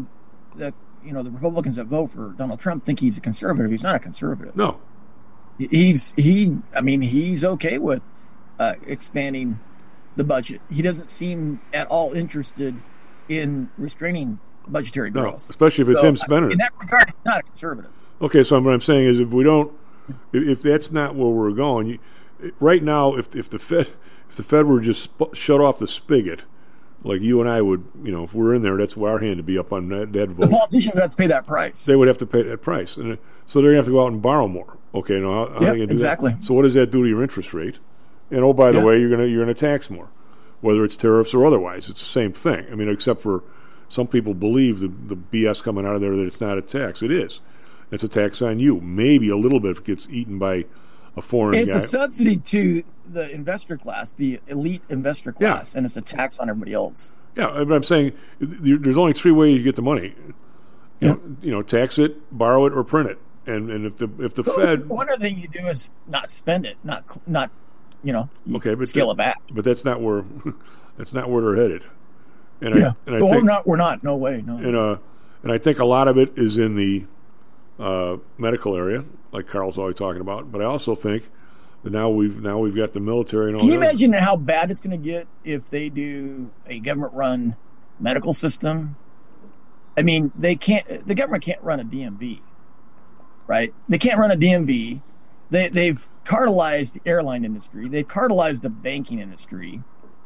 the you know the Republicans that vote for Donald Trump think he's a conservative. He's not a conservative. No, he's he. I mean, he's okay with uh, expanding the budget. He doesn't seem at all interested in restraining budgetary growth. No, especially if it's so, him spending in it. that regard, he's not a conservative. Okay, so what I'm saying is, if we don't, if, if that's not where we're going, you, right now, if if the Fed if the Fed were just sp- shut off the spigot, like you and I would, you know, if we're in there, that's where our hand to be up on that, that vote. The politicians would have to pay that price. They would have to pay that price, and so they're going to have to go out and borrow more. Okay, now how, how yep, are they going to do exactly. that? So what does that do to your interest rate? And oh, by the yeah. way, you're going to you're going to tax more, whether it's tariffs or otherwise. It's the same thing. I mean, except for some people believe the the B S coming out of there that it's not a tax. It is. It's a tax on you. Maybe a little bit if it gets eaten by a foreign it's guy. It's a subsidy to the investor class, the elite investor class, yeah. and it's a tax on everybody else. Yeah, but I'm saying there's only three ways you get the money. You, yeah. know, you know, tax it, borrow it, or print it. And and if the if the but Fed, one other thing you do is not spend it, not not you know, you okay, but scale that, it back. But that's not where that's not where they're headed. And yeah, I, and I well, think, we're not. We're not. No way. No. And uh, and I think a lot of it is in the uh, medical area, like Carl's always talking about. But I also think that now we've now we've got the military and all. Can you that. imagine how bad it's going to get if they do a government-run medical system? I mean, they can't. The government can't run a D M V, right? They can't run a D M V. They they've cartelized the airline industry. They've cartelized the banking industry.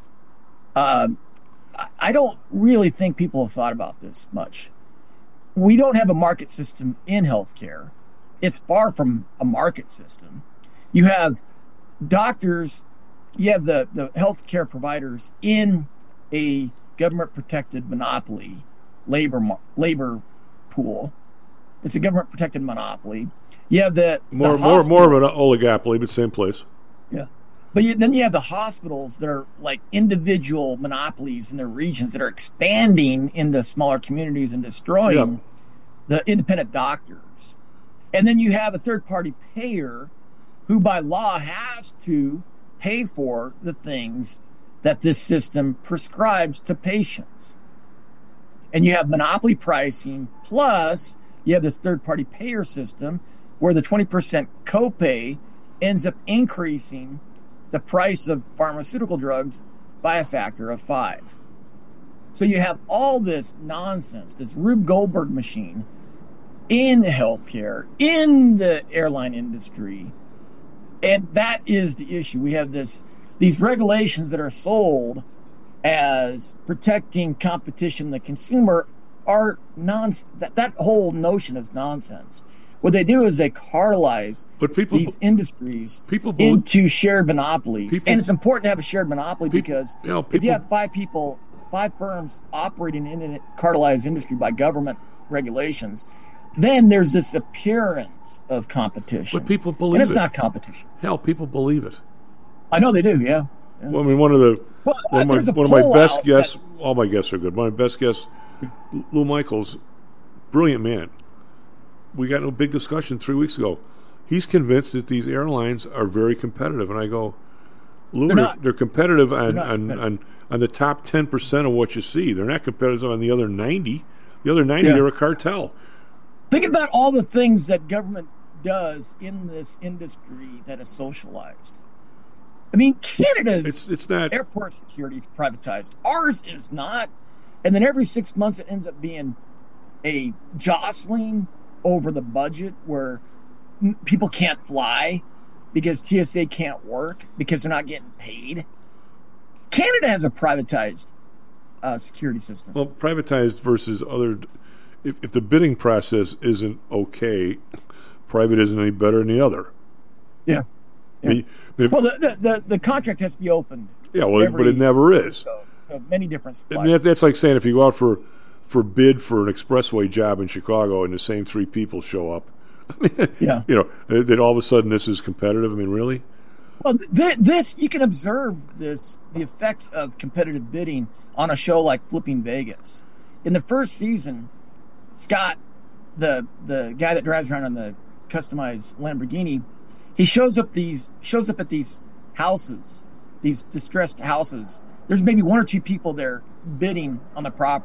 Um. I don't really think people have thought about this much. We don't have a market system in healthcare. It's far from a market system. You have doctors, you have the, the healthcare providers in a government-protected monopoly labor labor pool. It's a government-protected monopoly. You have the, more the more more of an oligopoly, but same place. Yeah. But you, then you have the hospitals that are like individual monopolies in their regions that are expanding into smaller communities and destroying yep. the independent doctors. And then you have a third-party payer who by law has to pay for the things that this system prescribes to patients. And you have monopoly pricing, plus you have this third-party payer system where the twenty percent copay ends up increasing the price of pharmaceutical drugs by a factor of five. So you have all this nonsense, this Rube Goldberg machine in healthcare, in the airline industry, and that is the issue. We have this these regulations that are sold as protecting competition, the consumer, are non. That, that whole notion is nonsense. What they do is they cartelize but people, these industries people believe, into shared monopolies. people, and it's important to have a shared monopoly people, because you know, people, if you have five people, five firms operating in a cartelized industry by government regulations, then there's this appearance of competition. But people believe and it's it. not competition. Hell, people believe it. I know they do, yeah. yeah. Well, I mean, one of the well, one, of uh, my, one of my best guests, that, all my guests are good. One of my best guests, Lou Michaels, brilliant man. We got in a big discussion three weeks ago. He's convinced that these airlines are very competitive, and I go, Lou, they're, they're, they're competitive on they're on, competitive. on on the top ten percent of what you see. They're not competitive on the other ninety. The other ninety, yeah. they're a cartel. Think about all the things that government does in this industry that is socialized. I mean, Canada's it's, it's not, airport security is privatized. Ours is not. And then every six months it ends up being a jostling over the budget where people can't fly because T S A can't work because they're not getting paid. Canada has a privatized uh, security system. Well, privatized versus other. If, if the bidding process isn't okay, private isn't any better than the other. Yeah. yeah. I mean, if, well, the, the, the, the contract has to be opened. Yeah, well, every, but it never is. So, so many different suppliers. I mean, that's like saying if you go out for, for bid for an expressway job in Chicago and the same three people show up, I mean, yeah. you know, that all of a sudden this is competitive. I mean, really? Well, th- this, you can observe this, the effects of competitive bidding on a show like Flipping Vegas. In the first season, Scott, the the guy that drives around on the customized Lamborghini, he shows up these shows up at these houses, these distressed houses. There's maybe one or two people there bidding on the property.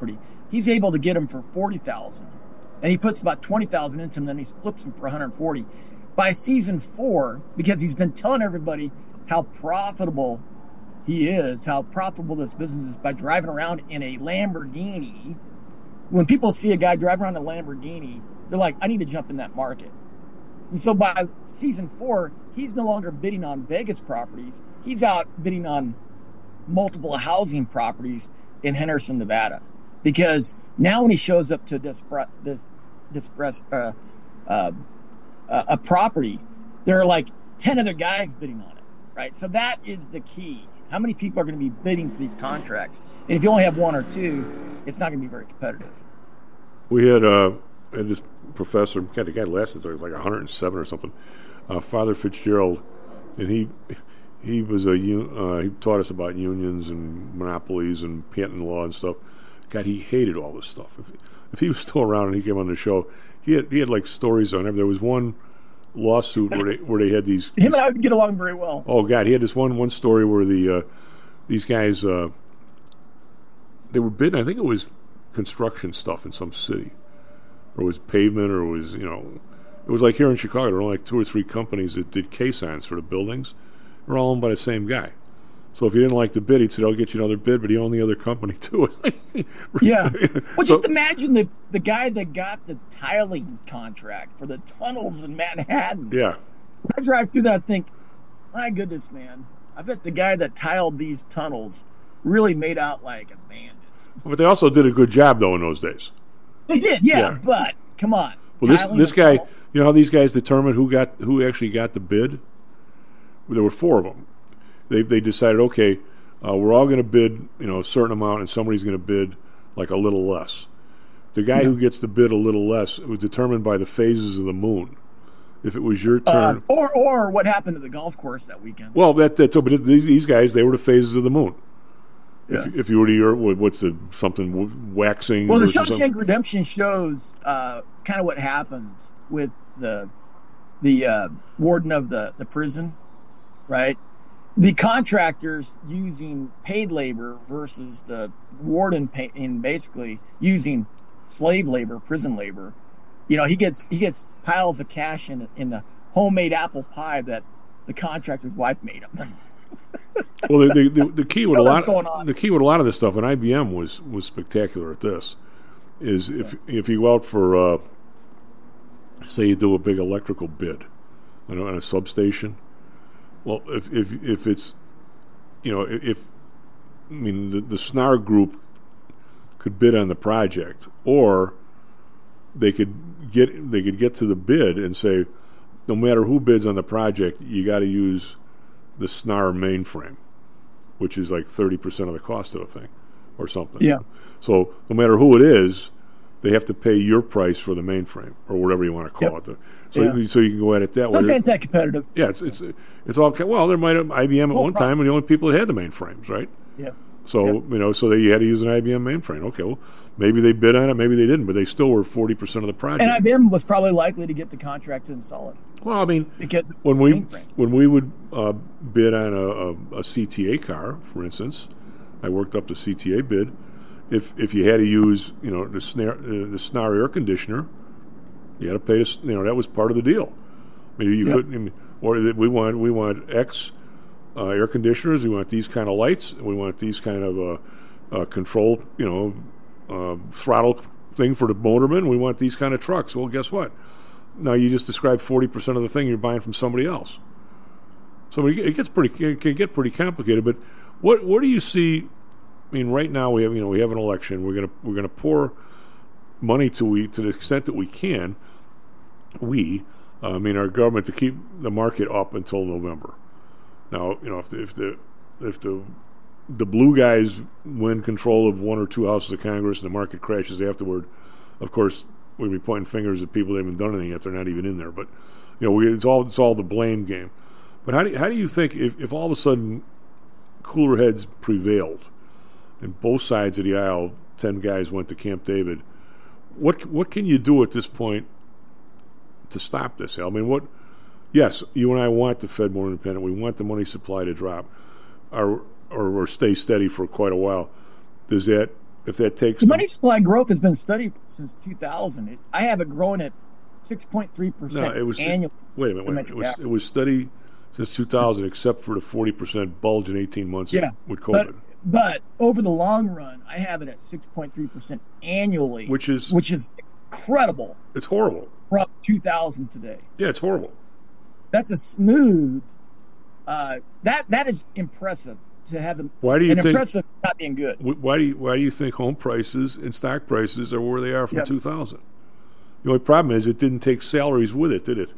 he's able to get them for forty thousand, and he puts about twenty thousand into them, then he flips them for one hundred forty. By season four, because he's been telling everybody how profitable he is, how profitable this business is by driving around in a Lamborghini. When people see a guy driving around in a Lamborghini, they're like, I need to jump in that market. And so by season four, he's no longer bidding on Vegas properties. He's out bidding on multiple housing properties in Henderson, Nevada. Because now when he shows up to dispre- dis- distress, uh, uh, uh, a property, there are like ten other guys bidding on it, right? So that is the key. How many people are going to be bidding for these contracts? And if you only have one or two, it's not going to be very competitive. We had, uh, had this professor, God, the guy lasted like one hundred seven or something, uh, Father Fitzgerald, and he he was a uh, he taught us about unions and monopolies and patent law and stuff. God, he hated all this stuff. If, if he was still around and he came on the show, he had he had like stories on him. There was one lawsuit where they where they had these. Him and I would get along very well. Oh God, he had this one one story where the uh, these guys uh, they were bidding. I think it was construction stuff in some city, or it was pavement, or it was you know, it was like here in Chicago. There were only like two or three companies that did caissons for the buildings. They're all owned by the same guy. So if you didn't like the bid, he'd say, "I'll get you another bid," but he owned the other company too. Yeah. Well, just so, imagine the the guy that got the tiling contract for the tunnels in Manhattan. Yeah. When I drive through that, I think, my goodness, man, I bet the guy that tiled these tunnels really made out like a bandit. But they also did a good job, though, in those days. They did, yeah. yeah. But come on. Well, this this guy, tunnel. You know how these guys determined who got who actually got the bid? There were four of them. They they decided, okay, uh, we're all going to bid, you know, a certain amount, and somebody's going to bid like a little less. The guy yeah. who gets the bid a little less was determined by the phases of the moon. If it was your turn, uh, or or what happened to the golf course that weekend. Well, that that's but these these guys, they were the phases of the moon. Yeah. If, if you were to your what's the something waxing? Well, the Shawshank Redemption shows uh, kind of what happens with the the uh, warden of the, the prison, right? The contractors using paid labor versus the warden pay, in basically using slave labor, prison labor. You know, he gets he gets piles of cash in in the homemade apple pie that the contractor's wife made him. Well, the, the, the key with a lot of, the key with a lot of this stuff, and I B M was was spectacular at this, is if if you go out for uh, say you do a big electrical bid, you know, on a substation. Well, if if if it's, you know, if I mean the, the S N A R group could bid on the project, or they could get they could get to the bid and say, no matter who bids on the project, you got to use the S N A R mainframe, which is like thirty percent of the cost of the thing, or something. Yeah. So no matter who it is, they have to pay your price for the mainframe, or whatever you want to call yep. it. So, yeah. so you can go at it that so way. So it's anti-competitive. Yeah, it's it's it's all well. There might have I B M at Whole one process. time, and the only people that had the mainframes, right? Yeah. So yep. you know, so they you had to use an I B M mainframe. Okay, well, maybe they bid on it, maybe they didn't, but they still were forty percent of the project. And I B M was probably likely to get the contract to install it. Well, I mean, because when we mainframe. when we would uh, bid on a, a, a C T A car, for instance, I worked up the C T A bid. If if you had to use you know the snare, uh, the S N A R air conditioner, you had to pay this. You know that was part of the deal. Maybe you yep. couldn't, or we want we want X uh, air conditioners. We want these kind of lights. We want these kind of uh, uh, control. You know, uh, throttle thing for the motorman. We want these kind of trucks. Well, guess what? Now you just described forty percent of the thing you're buying from somebody else. So it gets pretty it can get pretty complicated. But what what do you see? I mean, right now we have you know we have an election. We're gonna we're gonna pour money to we to the extent that we can. We, uh, I mean, our government to keep the market up until November. Now you know if the, if the if the the blue guys win control of one or two houses of Congress and the market crashes afterward, of course we'd be pointing fingers at people that haven't done anything yet. They're not even in there. But you know, we, it's all it's all the blame game. But how do you, how do you think if, if all of a sudden cooler heads prevailed and both sides of the aisle, ten guys went to Camp David, what what can you do at this point to stop this? I mean, what? Yes, you and I want the Fed more independent. We want the money supply to drop, or or, or stay steady for quite a while. Does that if that takes the money supply growth has been steady since two thousand. It, I have it growing at six point three percent no, it was annually. Wait a minute, wait a minute. It was, it was steady since two thousand, except for the forty percent bulge in eighteen months yeah, with COVID. But, but over the long run, I have it at six point three percent annually, which is which is incredible. It's horrible. From two thousand today. Yeah, it's horrible. That's a smooth. Uh, that that is impressive to have them. Why do you and think impressive not being good? Why do you why do you think home prices and stock prices are where they are from yep. two thousand? The only problem is it didn't take salaries with it, did it?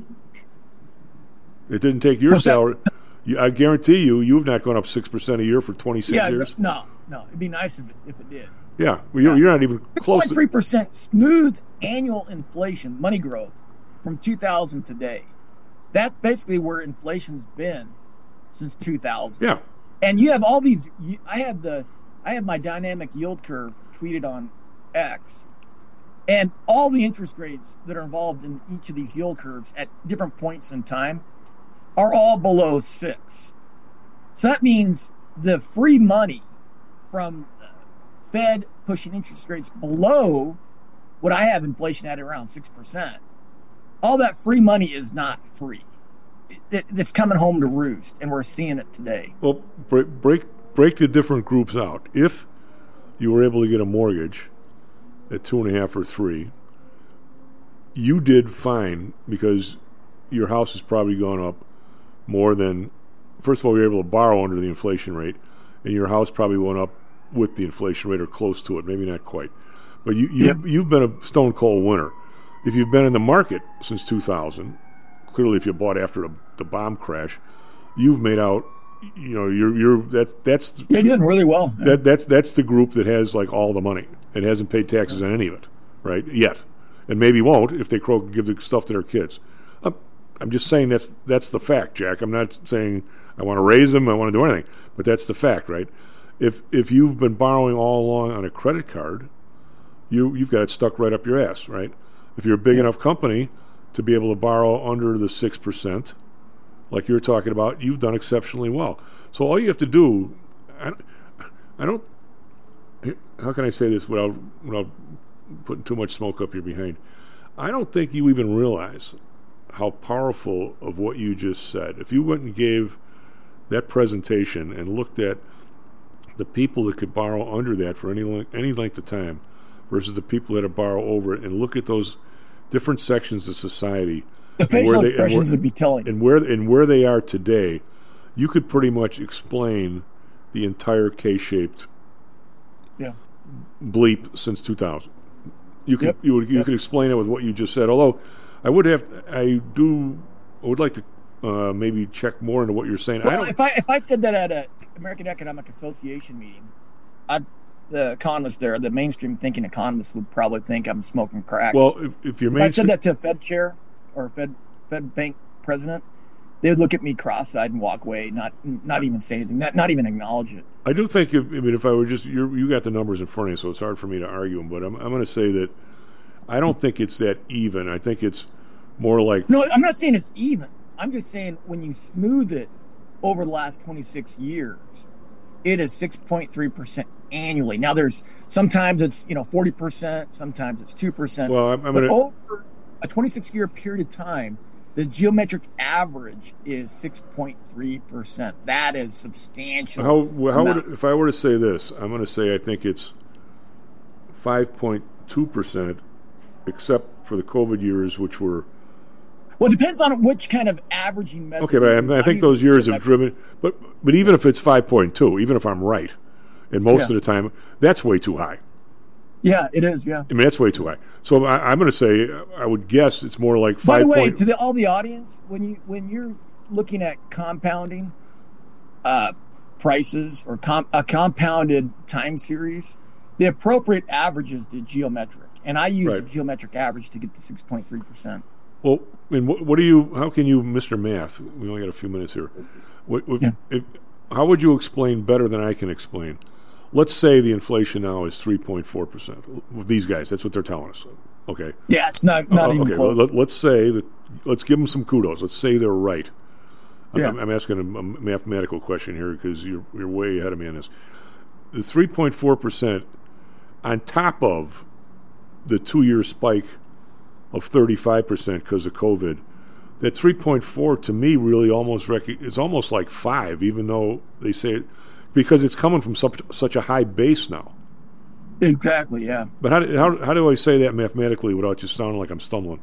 It didn't take your What's salary. You, I guarantee you, you've not gone up six percent a year for twenty six yeah, years. No, no, it'd be nice if it, if it did. Yeah, well, you're, you're not even close. six point three percent smooth annual inflation, money growth from two thousand today. That's basically where inflation's been since two thousand. Yeah. And you have all these. I have the. I have my dynamic yield curve tweeted on X, and all the interest rates that are involved in each of these yield curves at different points in time are all below six. So that means the free money from Fed pushing interest rates below what I have inflation at around six percent. All that free money is not free. It, it's coming home to roost, and we're seeing it today. Well, break, break break the different groups out. If you were able to get a mortgage at two and a half or three, you did fine because your house has probably gone up more than. First of all, you're able to borrow under the inflation rate, and your house probably went up with the inflation rate or close to it. Maybe not quite, but you you yep. you've been a stone cold winner. If you've been in the market since two thousand, clearly if you bought after the, the bomb crash, you've made out, you know, you're you're that that's you're doing really well. Yeah. That that's that's the group that has like all the money and hasn't paid taxes on any of it, right? Yet, and maybe won't if they croak and give the stuff to their kids. I'm, I'm just saying that's that's the fact, Jack. I'm not saying I want to raise them, I want to do anything, but that's the fact, right? If if you've been borrowing all along on a credit card, you you've got it stuck right up your ass, right? If you're a big yeah. enough company to be able to borrow under the six percent, like you're talking about, you've done exceptionally well. So all you have to do, I, I don't, how can I say this without without putting too much smoke up your behind? I don't think you even realize how powerful of what you just said. If you went and gave that presentation and looked at the people that could borrow under that for any any length of time versus the people that borrow over it, and look at those different sections of society, the facial expressions would be telling. And where and where they are today, you could pretty much explain the entire K-shaped yeah. bleep since two thousand. You could yep. you would you yep. could explain it with what you just said. Although I would have I do I would like to uh, maybe check more into what you're saying. Well, I don't, if I if I said that at a American Economic Association meeting, I'd. The economists there, the mainstream thinking economists would probably think I'm smoking crack. Well, if, if you're if I said that to a Fed chair or a Fed Fed bank president, they would look at me cross-eyed and walk away, not not even say anything, not not even acknowledge it. I do think, if, I mean, if I were just you, you got the numbers in front of you, so it's hard for me to argue them. But I'm I'm going to say that I don't think it's that even. I think it's more like no. I'm not saying it's even. I'm just saying when you smooth it over the last twenty-six years, it is six point three percent. Annually. Now, there's sometimes it's you know forty percent, sometimes it's two percent. Well, I'm, I'm but gonna... over a twenty-six year period of time, the geometric average is six point three percent. That is substantial. How how would, if I were to say this? I'm going to say I think it's five point two percent, except for the COVID years, which were. Well, it depends on which kind of averaging method. Okay, but I, I think those years have driven. But but even if it's five point two, even if I'm right. And most yeah. of the time, that's way too high. Yeah, it is, yeah. I mean, that's way too high. So I, I'm going to say, I would guess it's more like five. By the way, point... to the, all the audience, when, you, when you're looking at compounding uh, prices or com- a compounded time series, the appropriate average is the geometric. And I use right. the geometric average to get the six point three percent. Well, I mean, what, what do you, how can you, Mister Math, we only got a few minutes here. What, what, yeah. if, how would you explain better than I can explain? Let's say the inflation now is three point four percent. With these guys, that's what they're telling us. Okay. Yeah, it's not, not uh, even okay. close. Let, let's say that. Let's give them some kudos. Let's say they're right. Yeah. I'm, I'm asking a, a mathematical question here because you're you're way ahead of me on this. The three point four percent on top of the two-year spike of thirty-five percent because of COVID, that three point four to me really almost rec- it's almost like five, even though they say it, because it's coming from such, such a high base now. Exactly, yeah. But how, do- how, how do I say that mathematically without just sounding like I'm stumbling?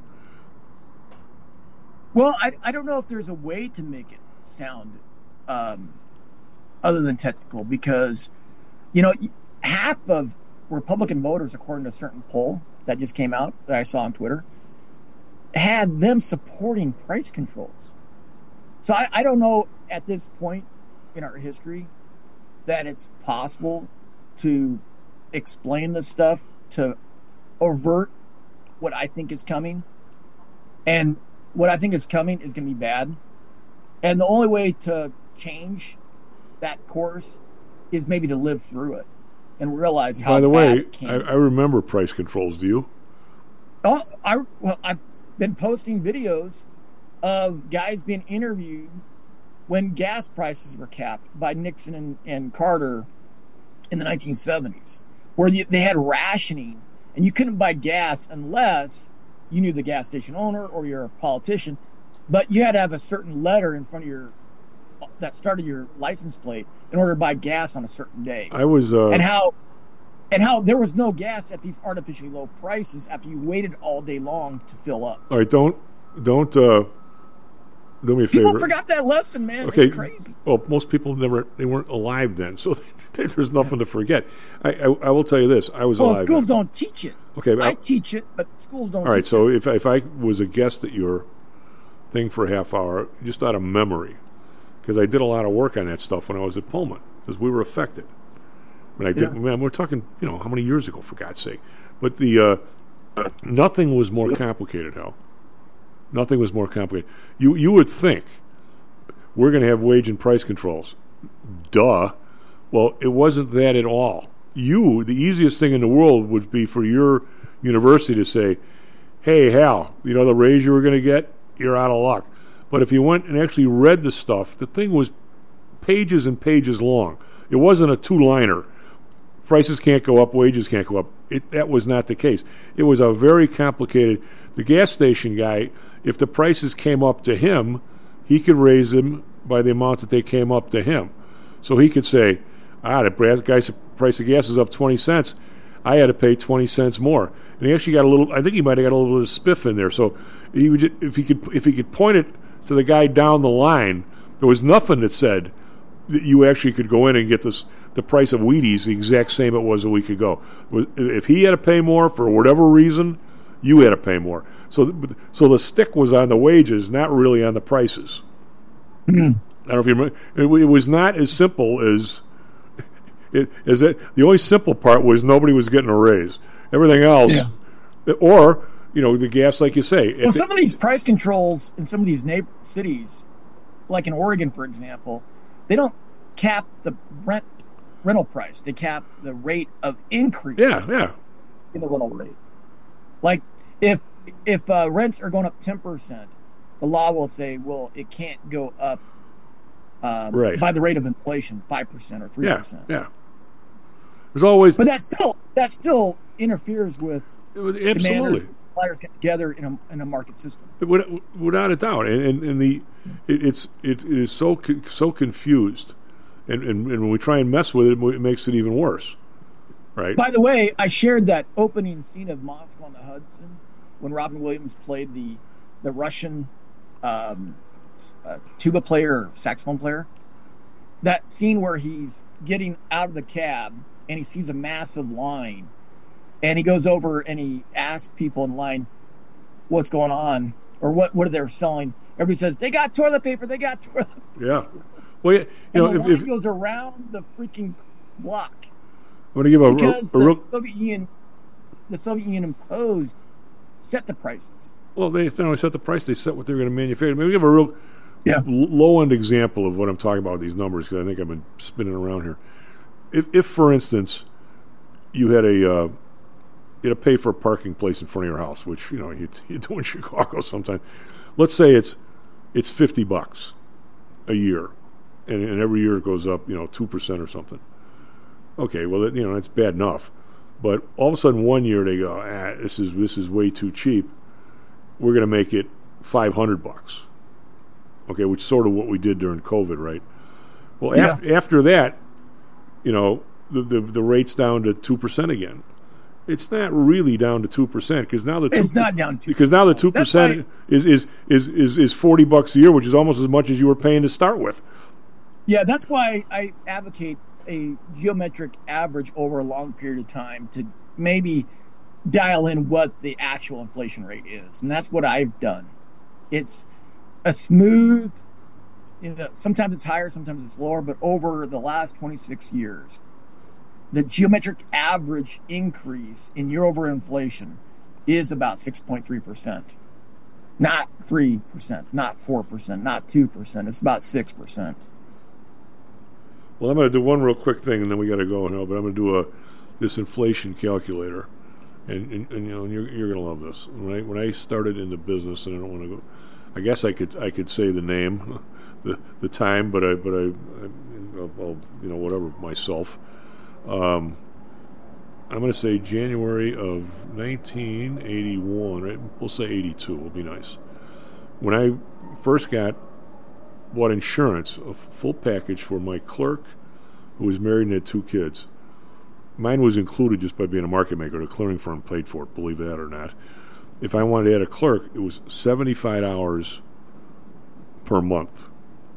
Well, I, I don't know if there's a way to make it sound um, other than technical, because, you know, half of Republican voters, according to a certain poll that just came out that I saw on Twitter, had them supporting price controls. So I, I don't know at this point in our history that it's possible to explain this stuff to avert what I think is coming. And what I think is coming is going to be bad. And the only way to change that course is maybe to live through it and realize how By the bad way, it can I, I remember price controls. Do you? Oh, I, well, I've been posting videos of guys being interviewed when gas prices were capped by Nixon and, and Carter in the nineteen seventies, where you, they had rationing, and you couldn't buy gas unless you knew the gas station owner or you're a politician, but you had to have a certain letter in front of your that started your license plate in order to buy gas on a certain day. I was uh, and how and how there was no gas at these artificially low prices after you waited all day long to fill up. All right, don't don't uh, do me a favor. People forgot that lesson, man. Okay, It's crazy. Well, most people never they weren't alive then, so they, there's nothing to forget. I, I I will tell you this: I was Well, alive. schools then. don't teach it. Okay, I I'll- teach it, but schools don't. All right, teach so it. if if I was a guest at your thing for a half hour, just out of memory, because I did a lot of work on that stuff when I was at Pullman, because we were affected. When I did, Yeah. man, we're talking, you know, how many years ago, for God's sake? But the uh, nothing was more complicated, Hal. Nothing was more complicated. You you would think we're going to have wage and price controls. Duh. Well, it wasn't that at all. You, the easiest thing in the world would be for your university to say, hey, Hal, you know the raise you were going to get? You're out of luck. But if you went and actually read the stuff, the thing was pages and pages long. It wasn't a two-liner. Prices can't go up, wages can't go up. It, that was not the case. It was a very complicated... The gas station guy, if the prices came up to him, he could raise them by the amount that they came up to him. So he could say, ah, the bra- guy's price of gas is up twenty cents. I had to pay twenty cents more. And he actually got a little, I think he might have got a little bit of spiff in there. So he would, ju- if he could if he could point it to the guy down the line, there was nothing that said that you actually could go in and get this the price of Wheaties the exact same it was a week ago. Was- If he had to pay more for whatever reason, you had to pay more. So, th- so the stick was on the wages, not really on the prices. I don't know if you remember. It, w- it was not as simple as it. As it, the only simple part was nobody was getting a raise. Everything else, or you know, the gas, like you say. Well, if some it- of these price controls in some of these neighbor cities, like in Oregon, for example, they don't cap the rent rental price. They cap the rate of increase. Yeah, yeah. In the rental rate. Like if if uh, rents are going up ten percent, the law will say, well, it can't go up um, Right. by the rate of inflation, five percent or three yeah, percent. yeah. There's always, But that still that still interferes with absolutely. demanders and suppliers get together in a in a market system. Without, without a doubt, and, and, and the it, it's it is so co- so confused, and, and and when we try and mess with it, it makes it even worse, right? By the way, I shared that opening scene of Moscow on the Hudson when Robin Williams played the the Russian um, uh, tuba player or saxophone player. That scene where he's getting out of the cab and he sees a massive line, and he goes over and he asks people in line what's going on or what what are they selling. Everybody says they got toilet paper. They got toilet paper. Yeah. Well, yeah, you And know, the if, line if goes around the freaking block. I'm going to give a, Because a, a the real Soviet Union, the Soviet Union imposed, set the prices. well, they not only set the price, they set what they're going to manufacture. Maybe give a real Yeah. low end example of what I'm talking about with these numbers, because I think I've been spinning around here. If, if for instance, you had a uh, you had to pay for a parking place in front of your house, which you know you, you do in Chicago sometimes. Let's say it's it's fifty bucks a year, and, and every year it goes up, you know, two percent or something. Okay, well, that, you know, that's bad enough. But all of a sudden, one year they go, ah, this is this is way too cheap. We're going to make it five hundred bucks. Okay, which is sort of what we did during COVID, right? Well, Yeah. af- after that, you know, the, the the rate's down to two percent again. It's not really down to two percent because now the two It's not down to because now the two That's percent is, is is is is forty bucks a year, which is almost as much as you were paying to start with. Yeah, that's why I advocate a geometric average over a long period of time to maybe dial in what the actual inflation rate is. And that's what I've done. It's a smooth, you know, sometimes it's higher, sometimes it's lower, but over the last twenty-six years, the geometric average increase in year over inflation is about six point three percent. Not three percent, not four percent, not two percent. It's about six percent. Well, I'm going to do one real quick thing, and then we got to go now. But I'm going to do a this inflation calculator, and, and, and you know, and you're you're going to love this. When I when I started in the business, and I don't want to go, I guess I could I could say the name, the the time, but I but I, I I'll, you know whatever myself. Um, I'm going to say January of nineteen eighty-one. Right? We'll say eighty-two. Will be nice. When I first got bought insurance, a full package for my clerk, who was married and had two kids. Mine was included just by being a market maker. The clearing firm paid for it, believe that or not. If I wanted to add a clerk, it was seventy-five hours per month.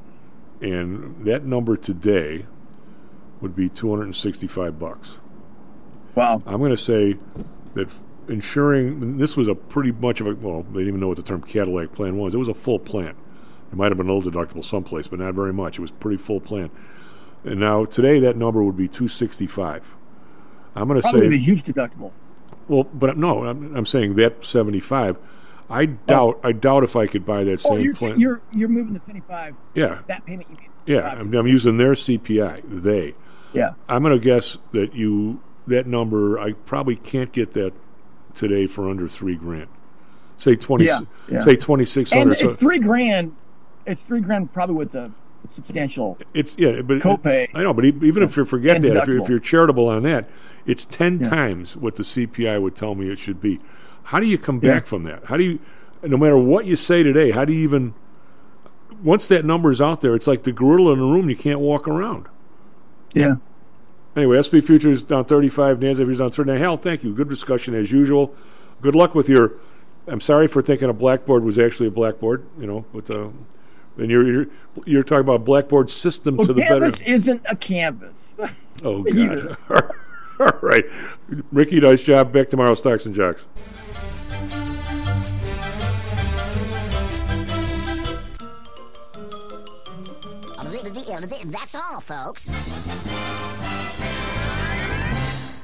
And that number today would be two hundred sixty-five bucks. Wow. I'm going to say that insuring, this was a pretty much of a, well, they didn't even know what the term Cadillac plan was. It was a full plan. It might have been a little deductible someplace, but not very much. It was a pretty full plan. And now today that number would be two hundred sixty-five. I'm going to say Probably a huge deductible. Well, but no, I'm, I'm saying that seventy-five. I doubt. Oh. I doubt if I could buy that oh, same you're, plan. You're you're moving to seventy-five. Yeah. That payment you need. Yeah, I'm, I'm using their C P I. They. Yeah. I'm going to guess that you that number. I probably can't get that today for under three grand. Say twenty. Yeah, yeah. Say twenty-six hundred. And it's so, three grand. It's three grand probably with the substantial. It's yeah, but copay. I know, but even if you forget that, if you're, if you're charitable on that, it's ten yeah. times what the C P I would tell me it should be. How do you come back yeah. from that? How do you, no matter what you say today, how do you even? Once that number is out there, it's like the gorilla in the room. You can't walk around. Yeah. Anyway, S and P futures down thirty-five, NASDAQ futures down thirty-nine. Hal, thank you. Good discussion as usual. Good luck with your. I'm sorry for thinking a blackboard was actually a blackboard. You know, with uh, and you're you're you're talking about blackboard system well, to the canvas better. Isn't a canvas. Oh God! All right, Ricky, nice job. Back tomorrow, Stocks and Jocks. That's all, folks.